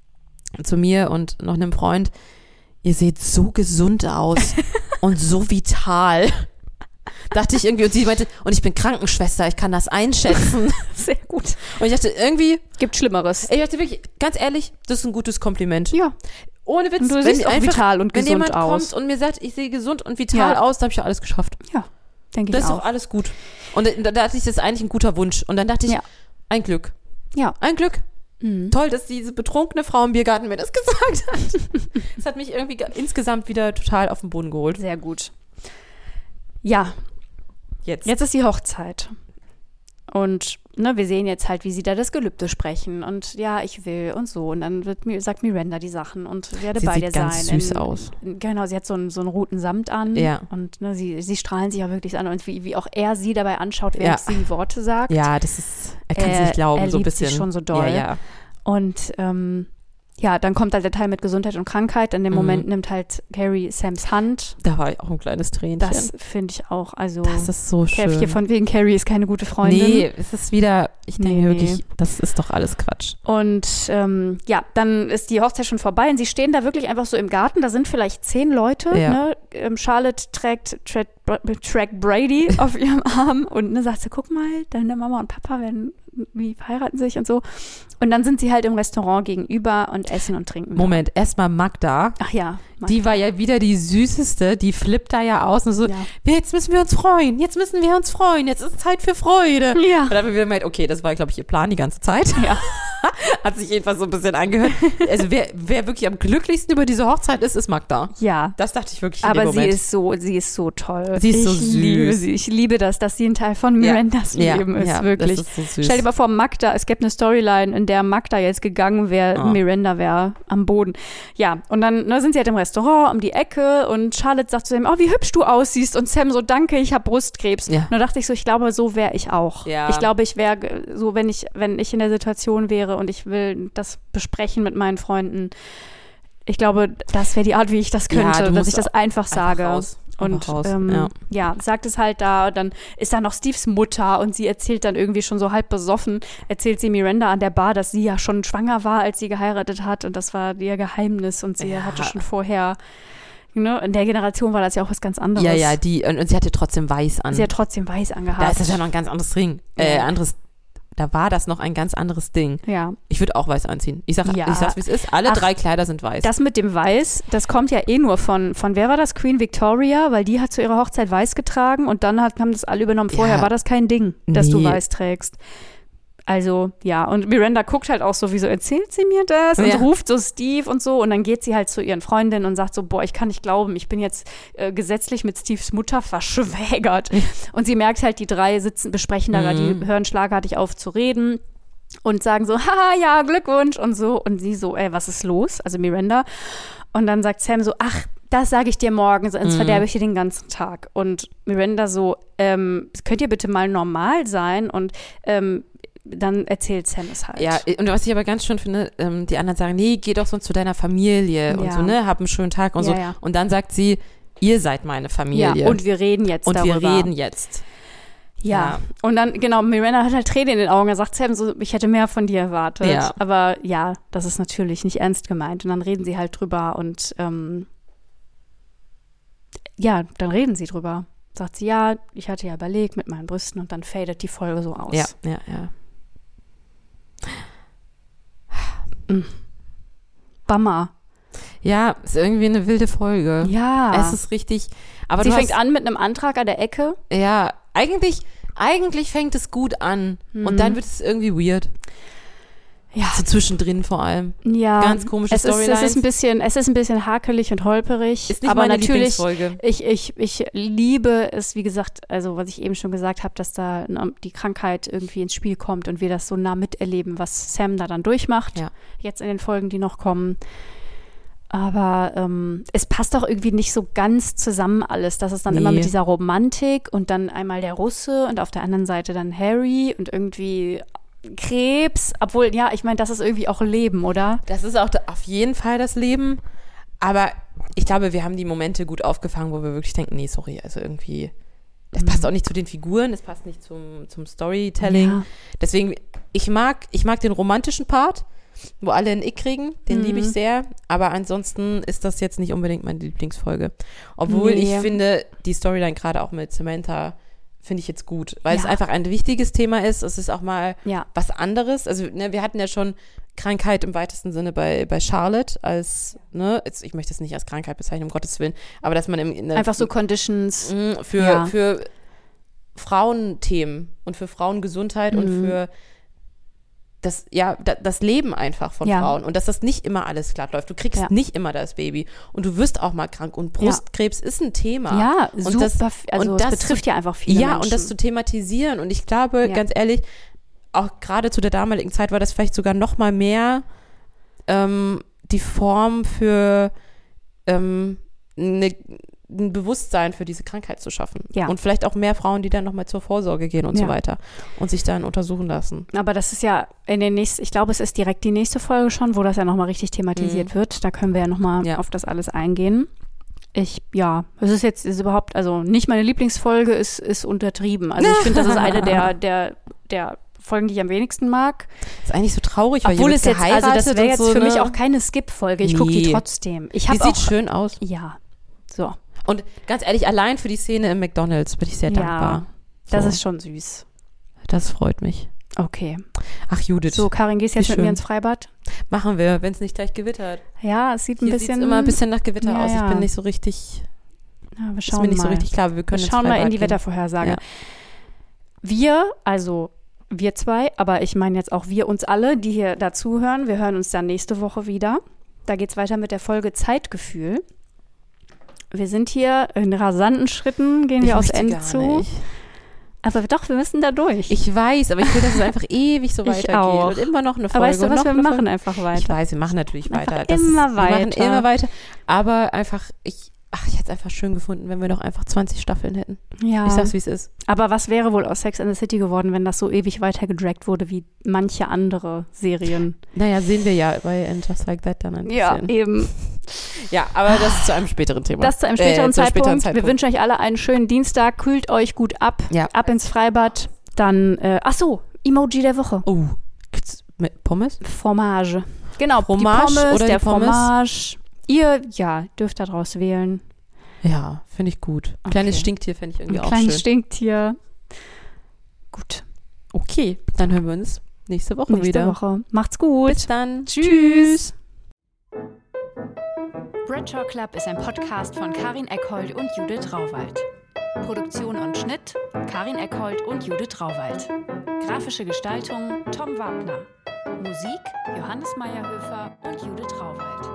S2: zu mir und noch einem Freund, ihr seht so gesund aus und so vital. Dachte ich irgendwie, und sie meinte, und ich bin Krankenschwester, ich kann das einschätzen.
S1: Sehr gut.
S2: Und ich dachte irgendwie,
S1: Gibt Schlimmeres.
S2: ich dachte wirklich, ganz ehrlich, das ist ein gutes Kompliment.
S1: Ja.
S2: Ohne Witz.
S1: Und du
S2: wenn
S1: siehst auch
S2: einfach,
S1: vital und
S2: wenn
S1: gesund
S2: jemand
S1: aus.
S2: kommt und mir sagt, ich sehe gesund und vital
S1: Ja.
S2: aus, dann habe ich ja alles geschafft.
S1: Ja, denke ich
S2: Das ist
S1: auch.
S2: doch alles gut. Und da dachte ich, das ist eigentlich ein guter Wunsch. Und dann dachte ich,
S1: Ja.
S2: ein Glück.
S1: Ja.
S2: Ein Glück.
S1: Mhm.
S2: Toll, dass diese betrunkene Frau im Biergarten mir das gesagt hat. Das hat mich irgendwie insgesamt wieder total auf den Boden geholt.
S1: Sehr gut. Ja,
S2: Jetzt.
S1: jetzt ist die Hochzeit. Und ne, wir sehen jetzt halt, wie sie da das Gelübde sprechen. Und ja, ich will und so. Und dann wird mir, sagt Miranda die Sachen und werde
S2: Sie
S1: bei
S2: sieht
S1: dir
S2: ganz
S1: sein.
S2: süß
S1: in,
S2: aus.
S1: In, genau, sie hat so einen, so einen roten Samt an.
S2: Ja.
S1: Und ne, sie, sie strahlen sich auch wirklich an. Und wie, wie auch er sie dabei anschaut, während
S2: Ja.
S1: sie die Worte sagt.
S2: Ja, das ist, er kann es
S1: Er-
S2: nicht glauben,
S1: er
S2: so ein
S1: liebt
S2: bisschen.
S1: sie schon so doll.
S2: Ja, ja.
S1: Und ähm, ja, dann kommt halt der Teil mit Gesundheit und Krankheit. In dem
S2: Mhm.
S1: Moment nimmt halt Carrie Sams Hand.
S2: Da war auch ein kleines Tränchen.
S1: Das finde ich auch. Also
S2: Das ist so
S1: Kev,
S2: schön.
S1: hier von wegen Carrie ist keine gute Freundin.
S2: Nee, es ist wieder, ich denke
S1: Nee.
S2: wirklich, das ist doch alles Quatsch.
S1: Und ähm, ja, dann ist die Hochzeit schon vorbei und sie stehen da wirklich einfach so im Garten. Da sind vielleicht zehn Leute.
S2: Ja.
S1: Ne? Ähm, Charlotte trägt, trägt, trägt Brady auf ihrem Arm und ne, sagt sie, guck mal, deine Mama und Papa werden, wie heiraten sich und so. Und dann sind sie halt im Restaurant gegenüber und essen und trinken.
S2: Moment, erstmal Magda.
S1: Ach ja.
S2: Die war ja wieder die Süßeste, die flippt da ja aus und so,
S1: Ja.
S2: jetzt müssen wir uns freuen, jetzt müssen wir uns freuen, jetzt ist Zeit für Freude.
S1: Ja.
S2: Und dann haben wir gemerkt, okay, das war, glaube ich, ihr Plan die ganze Zeit.
S1: Ja.
S2: Hat sich jedenfalls so ein bisschen angehört. Also wer, wer wirklich am glücklichsten über diese Hochzeit ist, ist Magda.
S1: Ja.
S2: Das dachte ich wirklich in
S1: Aber
S2: dem
S1: sie
S2: Moment.
S1: ist so, sie ist so toll.
S2: Sie ist
S1: ich
S2: so süß.
S1: liebe sie. Ich liebe das, dass sie ein Teil von Mirandas
S2: Ja.
S1: Leben
S2: Ja.
S1: ist,
S2: Ja,
S1: wirklich.
S2: das ist so süß.
S1: Stell dir mal vor, Magda, es gäbe eine Storyline, in der Magda jetzt gegangen wäre,
S2: Oh.
S1: Miranda wäre am Boden. Ja, und dann ne, sind sie halt im Restaurant um die Ecke und Charlotte sagt zu ihm, oh, wie hübsch du aussiehst. Und Sam so, danke, ich habe Brustkrebs.
S2: Ja.
S1: Und da dachte ich so, ich glaube, so wäre ich auch.
S2: Ja.
S1: Ich glaube, ich wäre so, wenn ich, wenn ich in der Situation wäre und ich will das besprechen mit meinen Freunden. Ich glaube, das wäre die Art, wie ich das
S2: Ja,
S1: könnte,
S2: du
S1: dass
S2: musst
S1: ich das einfach sage.
S2: raus.
S1: Und
S2: Einfach raus,
S1: ähm,
S2: ja.
S1: ja. sagt es halt da. Dann ist da noch Steves Mutter und sie erzählt dann irgendwie schon so halb besoffen, erzählt sie Miranda an der Bar, dass sie ja schon schwanger war, als sie geheiratet hat. Und das war ihr Geheimnis. Und sie
S2: Ja.
S1: hatte schon vorher, ne, in der Generation war das ja auch was ganz anderes.
S2: Ja, ja, die, und, und sie hatte trotzdem weiß an.
S1: Sie hat trotzdem weiß angehabt.
S2: Da ist das ja noch ein ganz anderes Ding. Äh,
S1: Ja.
S2: anderes, da war das noch ein ganz anderes Ding.
S1: Ja.
S2: Ich würde auch weiß anziehen. Ich sag,
S1: Ja.
S2: ich sag's, wie es ist. Alle
S1: Ach,
S2: drei Kleider sind weiß.
S1: Das mit dem Weiß, das kommt ja eh nur von, von wer war das? Queen Victoria, weil die hat zu ihrer Hochzeit Weiß getragen und dann hat, haben das alle übernommen. Vorher
S2: Ja.
S1: war das kein Ding, dass du
S2: Nee.
S1: Weiß trägst. Also, ja, und Miranda guckt halt auch so, wieso erzählt sie mir das? Und
S2: Ja.
S1: ruft so Steve und so. Und dann geht sie halt zu ihren Freundinnen und sagt so, boah, ich kann nicht glauben, ich bin jetzt äh, gesetzlich mit Steves Mutter verschwägert. Und sie merkt halt, die drei sitzen, besprechen da,
S2: Mhm.
S1: die hören schlagartig auf zu reden. Und sagen so, haha, ja, Glückwunsch und so. Und sie so, ey, was ist los? Also Miranda. Und dann sagt Sam so, ach, das sage ich dir morgen, sonst
S2: Mhm.
S1: verderbe ich dir den ganzen Tag. Und Miranda so, ähm, könnt ihr bitte mal normal sein? Und ähm, dann erzählt Sam es halt.
S2: Ja, und was ich aber ganz schön finde, ähm, die anderen sagen, nee, geh doch sonst zu deiner Familie und
S1: Ja.
S2: so, ne, hab einen schönen Tag und
S1: Ja,
S2: so.
S1: ja.
S2: Und dann sagt sie, ihr seid meine Familie.
S1: Ja, und wir reden jetzt
S2: und
S1: darüber.
S2: wir reden jetzt.
S1: Ja.
S2: Ja.
S1: Und dann, genau, Miranda hat halt Tränen in den Augen. Er sagt Sam so, ich hätte mehr von dir erwartet.
S2: Ja.
S1: Aber ja, das ist natürlich nicht ernst gemeint. Und dann reden sie halt drüber und ähm, ja, dann reden sie drüber. Sagt sie, ja, ich hatte ja überlegt mit meinen Brüsten und dann fadet die Folge so aus.
S2: Ja, ja, ja.
S1: Bummer.
S2: Ja, ist irgendwie eine wilde Folge.
S1: Ja.
S2: Es ist richtig, aber
S1: sie
S2: du
S1: fängt
S2: hast,
S1: an mit einem Antrag an der Ecke.
S2: ja, eigentlich, eigentlich fängt es gut an und dann wird es irgendwie weird.
S1: Ja.
S2: So zwischendrin vor allem.
S1: Ja,
S2: Ganz komische
S1: es ist, es
S2: Storylines.
S1: ist ein bisschen, es ist ein bisschen hakelig und holperig.
S2: Ist nicht
S1: aber
S2: meine
S1: natürlich,
S2: Lieblingsfolge.
S1: ich, ich, ich liebe es, wie gesagt, also was ich eben schon gesagt habe, dass da ne, die Krankheit irgendwie ins Spiel kommt und wir das so nah miterleben, was Sam da dann durchmacht.
S2: Ja.
S1: Jetzt in den Folgen, die noch kommen. Aber ähm, es passt doch irgendwie nicht so ganz zusammen alles. Das ist dann
S2: Nee.
S1: immer mit dieser Romantik und dann einmal der Russe und auf der anderen Seite dann Harry und irgendwie Krebs. Obwohl, ja, ich meine, das ist irgendwie auch Leben, oder?
S2: Das ist auch da, auf jeden Fall das Leben. Aber ich glaube, wir haben die Momente gut aufgefangen, wo wir wirklich denken, nee, sorry, also irgendwie, das passt auch nicht zu den Figuren, das passt nicht zum, zum Storytelling.
S1: Ja.
S2: Deswegen, ich mag, ich mag den romantischen Part, wo alle ein Ick kriegen, den
S1: Mhm.
S2: liebe ich sehr. Aber ansonsten ist das jetzt nicht unbedingt meine Lieblingsfolge. Obwohl
S1: Nee.
S2: ich finde, die Storyline gerade auch mit Samantha finde ich jetzt gut, weil
S1: Ja.
S2: es einfach ein wichtiges Thema ist. Es ist auch mal
S1: Ja.
S2: was anderes. Also ne, wir hatten ja schon Krankheit im weitesten Sinne bei, bei Charlotte als, ne, jetzt, ich möchte es nicht als Krankheit bezeichnen, um Gottes Willen, aber dass man im, in der,
S1: Einfach so Conditions.
S2: mh, für,
S1: Ja.
S2: für Frauenthemen und für Frauengesundheit und
S1: Mhm.
S2: für das, ja, da, das Leben einfach von
S1: Ja.
S2: Frauen und dass das nicht immer alles glatt läuft. Du kriegst
S1: Ja.
S2: nicht immer das Baby und du wirst auch mal krank und Brustkrebs ist ein Thema.
S1: Ja,
S2: und
S1: super.
S2: das,
S1: also
S2: und
S1: es
S2: das
S1: betrifft
S2: zu,
S1: ja einfach viele
S2: Ja,
S1: Menschen.
S2: und das zu thematisieren und ich glaube,
S1: Ja.
S2: ganz ehrlich, auch gerade zu der damaligen Zeit war das vielleicht sogar noch mal mehr ähm, die Form für ähm, ne, ein Bewusstsein für diese Krankheit zu schaffen.
S1: Ja.
S2: Und vielleicht auch mehr Frauen, die dann nochmal zur Vorsorge gehen und
S1: Ja.
S2: so weiter und sich dann untersuchen lassen.
S1: Aber das ist ja in den nächsten, ich glaube, es ist direkt die nächste Folge schon, wo das ja nochmal richtig thematisiert wird. Da können wir ja nochmal
S2: Ja.
S1: auf das alles eingehen. Ich, ja, es ist jetzt ist überhaupt, also nicht meine Lieblingsfolge, ist, ist untertrieben. Also ich finde, das ist eine der, der, der Folgen, die ich am wenigsten mag.
S2: Ist eigentlich so traurig, weil
S1: Obwohl
S2: hier
S1: es
S2: wird
S1: jetzt, also das
S2: geheiratet
S1: wäre
S2: und
S1: jetzt
S2: so,
S1: für mich
S2: ne?
S1: auch keine Skip-Folge. Ich gucke die
S2: Nee.
S1: trotzdem. Ich
S2: Die
S1: habe
S2: sieht
S1: auch,
S2: schön aus.
S1: ja, so.
S2: Und ganz ehrlich, allein für die Szene im McDonald's bin ich sehr
S1: Ja,
S2: dankbar.
S1: Das
S2: So.
S1: ist schon süß.
S2: Das freut mich.
S1: Okay.
S2: Ach, Judith.
S1: So, Karin, gehst du jetzt
S2: Wie
S1: mit mir
S2: schön.
S1: ins Freibad?
S2: Machen wir, wenn es nicht gleich gewittert.
S1: Ja, es sieht ein
S2: Hier
S1: bisschen...
S2: sieht's immer ein bisschen nach Gewitter
S1: Ja,
S2: aus.
S1: ja.
S2: Ich bin nicht so richtig...
S1: Ja, wir
S2: Ist
S1: schauen
S2: mir nicht
S1: mal.
S2: so richtig klar. Wir können
S1: Wir
S2: ins
S1: schauen mal in
S2: Freibad
S1: die
S2: gehen.
S1: Wettervorhersage.
S2: Ja.
S1: Wir, also wir zwei, aber ich meine jetzt auch wir uns alle, die hier dazuhören, wir hören uns dann nächste Woche wieder. Da geht es weiter mit der Folge Zeitgefühl. Wir sind hier in rasanten Schritten, gehen wir
S2: Ich
S1: aufs
S2: möchte
S1: Ende
S2: gar
S1: zu.
S2: nicht.
S1: Aber doch, wir müssen da durch.
S2: Ich weiß, aber ich will, dass es einfach ewig so
S1: Ich
S2: weitergeht.
S1: auch.
S2: Und immer noch eine Folge.
S1: aber weißt du
S2: und
S1: was,
S2: noch
S1: wir
S2: eine
S1: machen
S2: Folge.
S1: einfach weiter.
S2: Ich weiß, wir machen natürlich
S1: Einfach
S2: weiter. Das
S1: immer
S2: ist, Wir machen
S1: weiter.
S2: immer weiter. Aber einfach, ich, ach, ich hätte es einfach schön gefunden, wenn wir doch einfach zwanzig Staffeln hätten.
S1: Ja.
S2: Ich sag's, wie es ist.
S1: Aber was wäre wohl aus Sex and the City geworden, wenn das so ewig weiter gedragt wurde wie manche andere Serien?
S2: Naja, sehen wir ja bei And Just Like That dann ein bisschen.
S1: eben.
S2: Ja, aber das ist zu einem späteren Thema.
S1: Das zu einem späteren,
S2: Äh, zu einem
S1: Zeitpunkt.
S2: späteren
S1: Wir
S2: Zeitpunkt.
S1: wünschen euch alle einen schönen Dienstag. Kühlt euch gut ab.
S2: Ja.
S1: Ab ins Freibad. Dann, äh, ach so, Emoji der Woche.
S2: Oh, gibt's mit Pommes?
S1: Fromage. Genau,
S2: Fromage
S1: die Pommes,
S2: oder
S1: der
S2: die Pommes?
S1: Fromage. Ihr, ja, dürft daraus wählen.
S2: Ja, finde ich gut.
S1: Okay.
S2: Kleines Stinktier fände ich irgendwie
S1: Ein
S2: auch
S1: kleines
S2: schön.
S1: Stinktier. Gut.
S2: Okay, dann hören wir uns nächste Woche
S1: Nächste
S2: wieder.
S1: Woche. Macht's gut.
S2: Bis dann.
S1: Tschüss. Bradshaw Club ist ein Podcast von Karin Eckhold und Judith Rauwald. Produktion und Schnitt Karin Eckhold und Judith Rauwald. Grafische Gestaltung Tom Wagner. Musik Johannes Meyerhöfer und Judith Rauwald.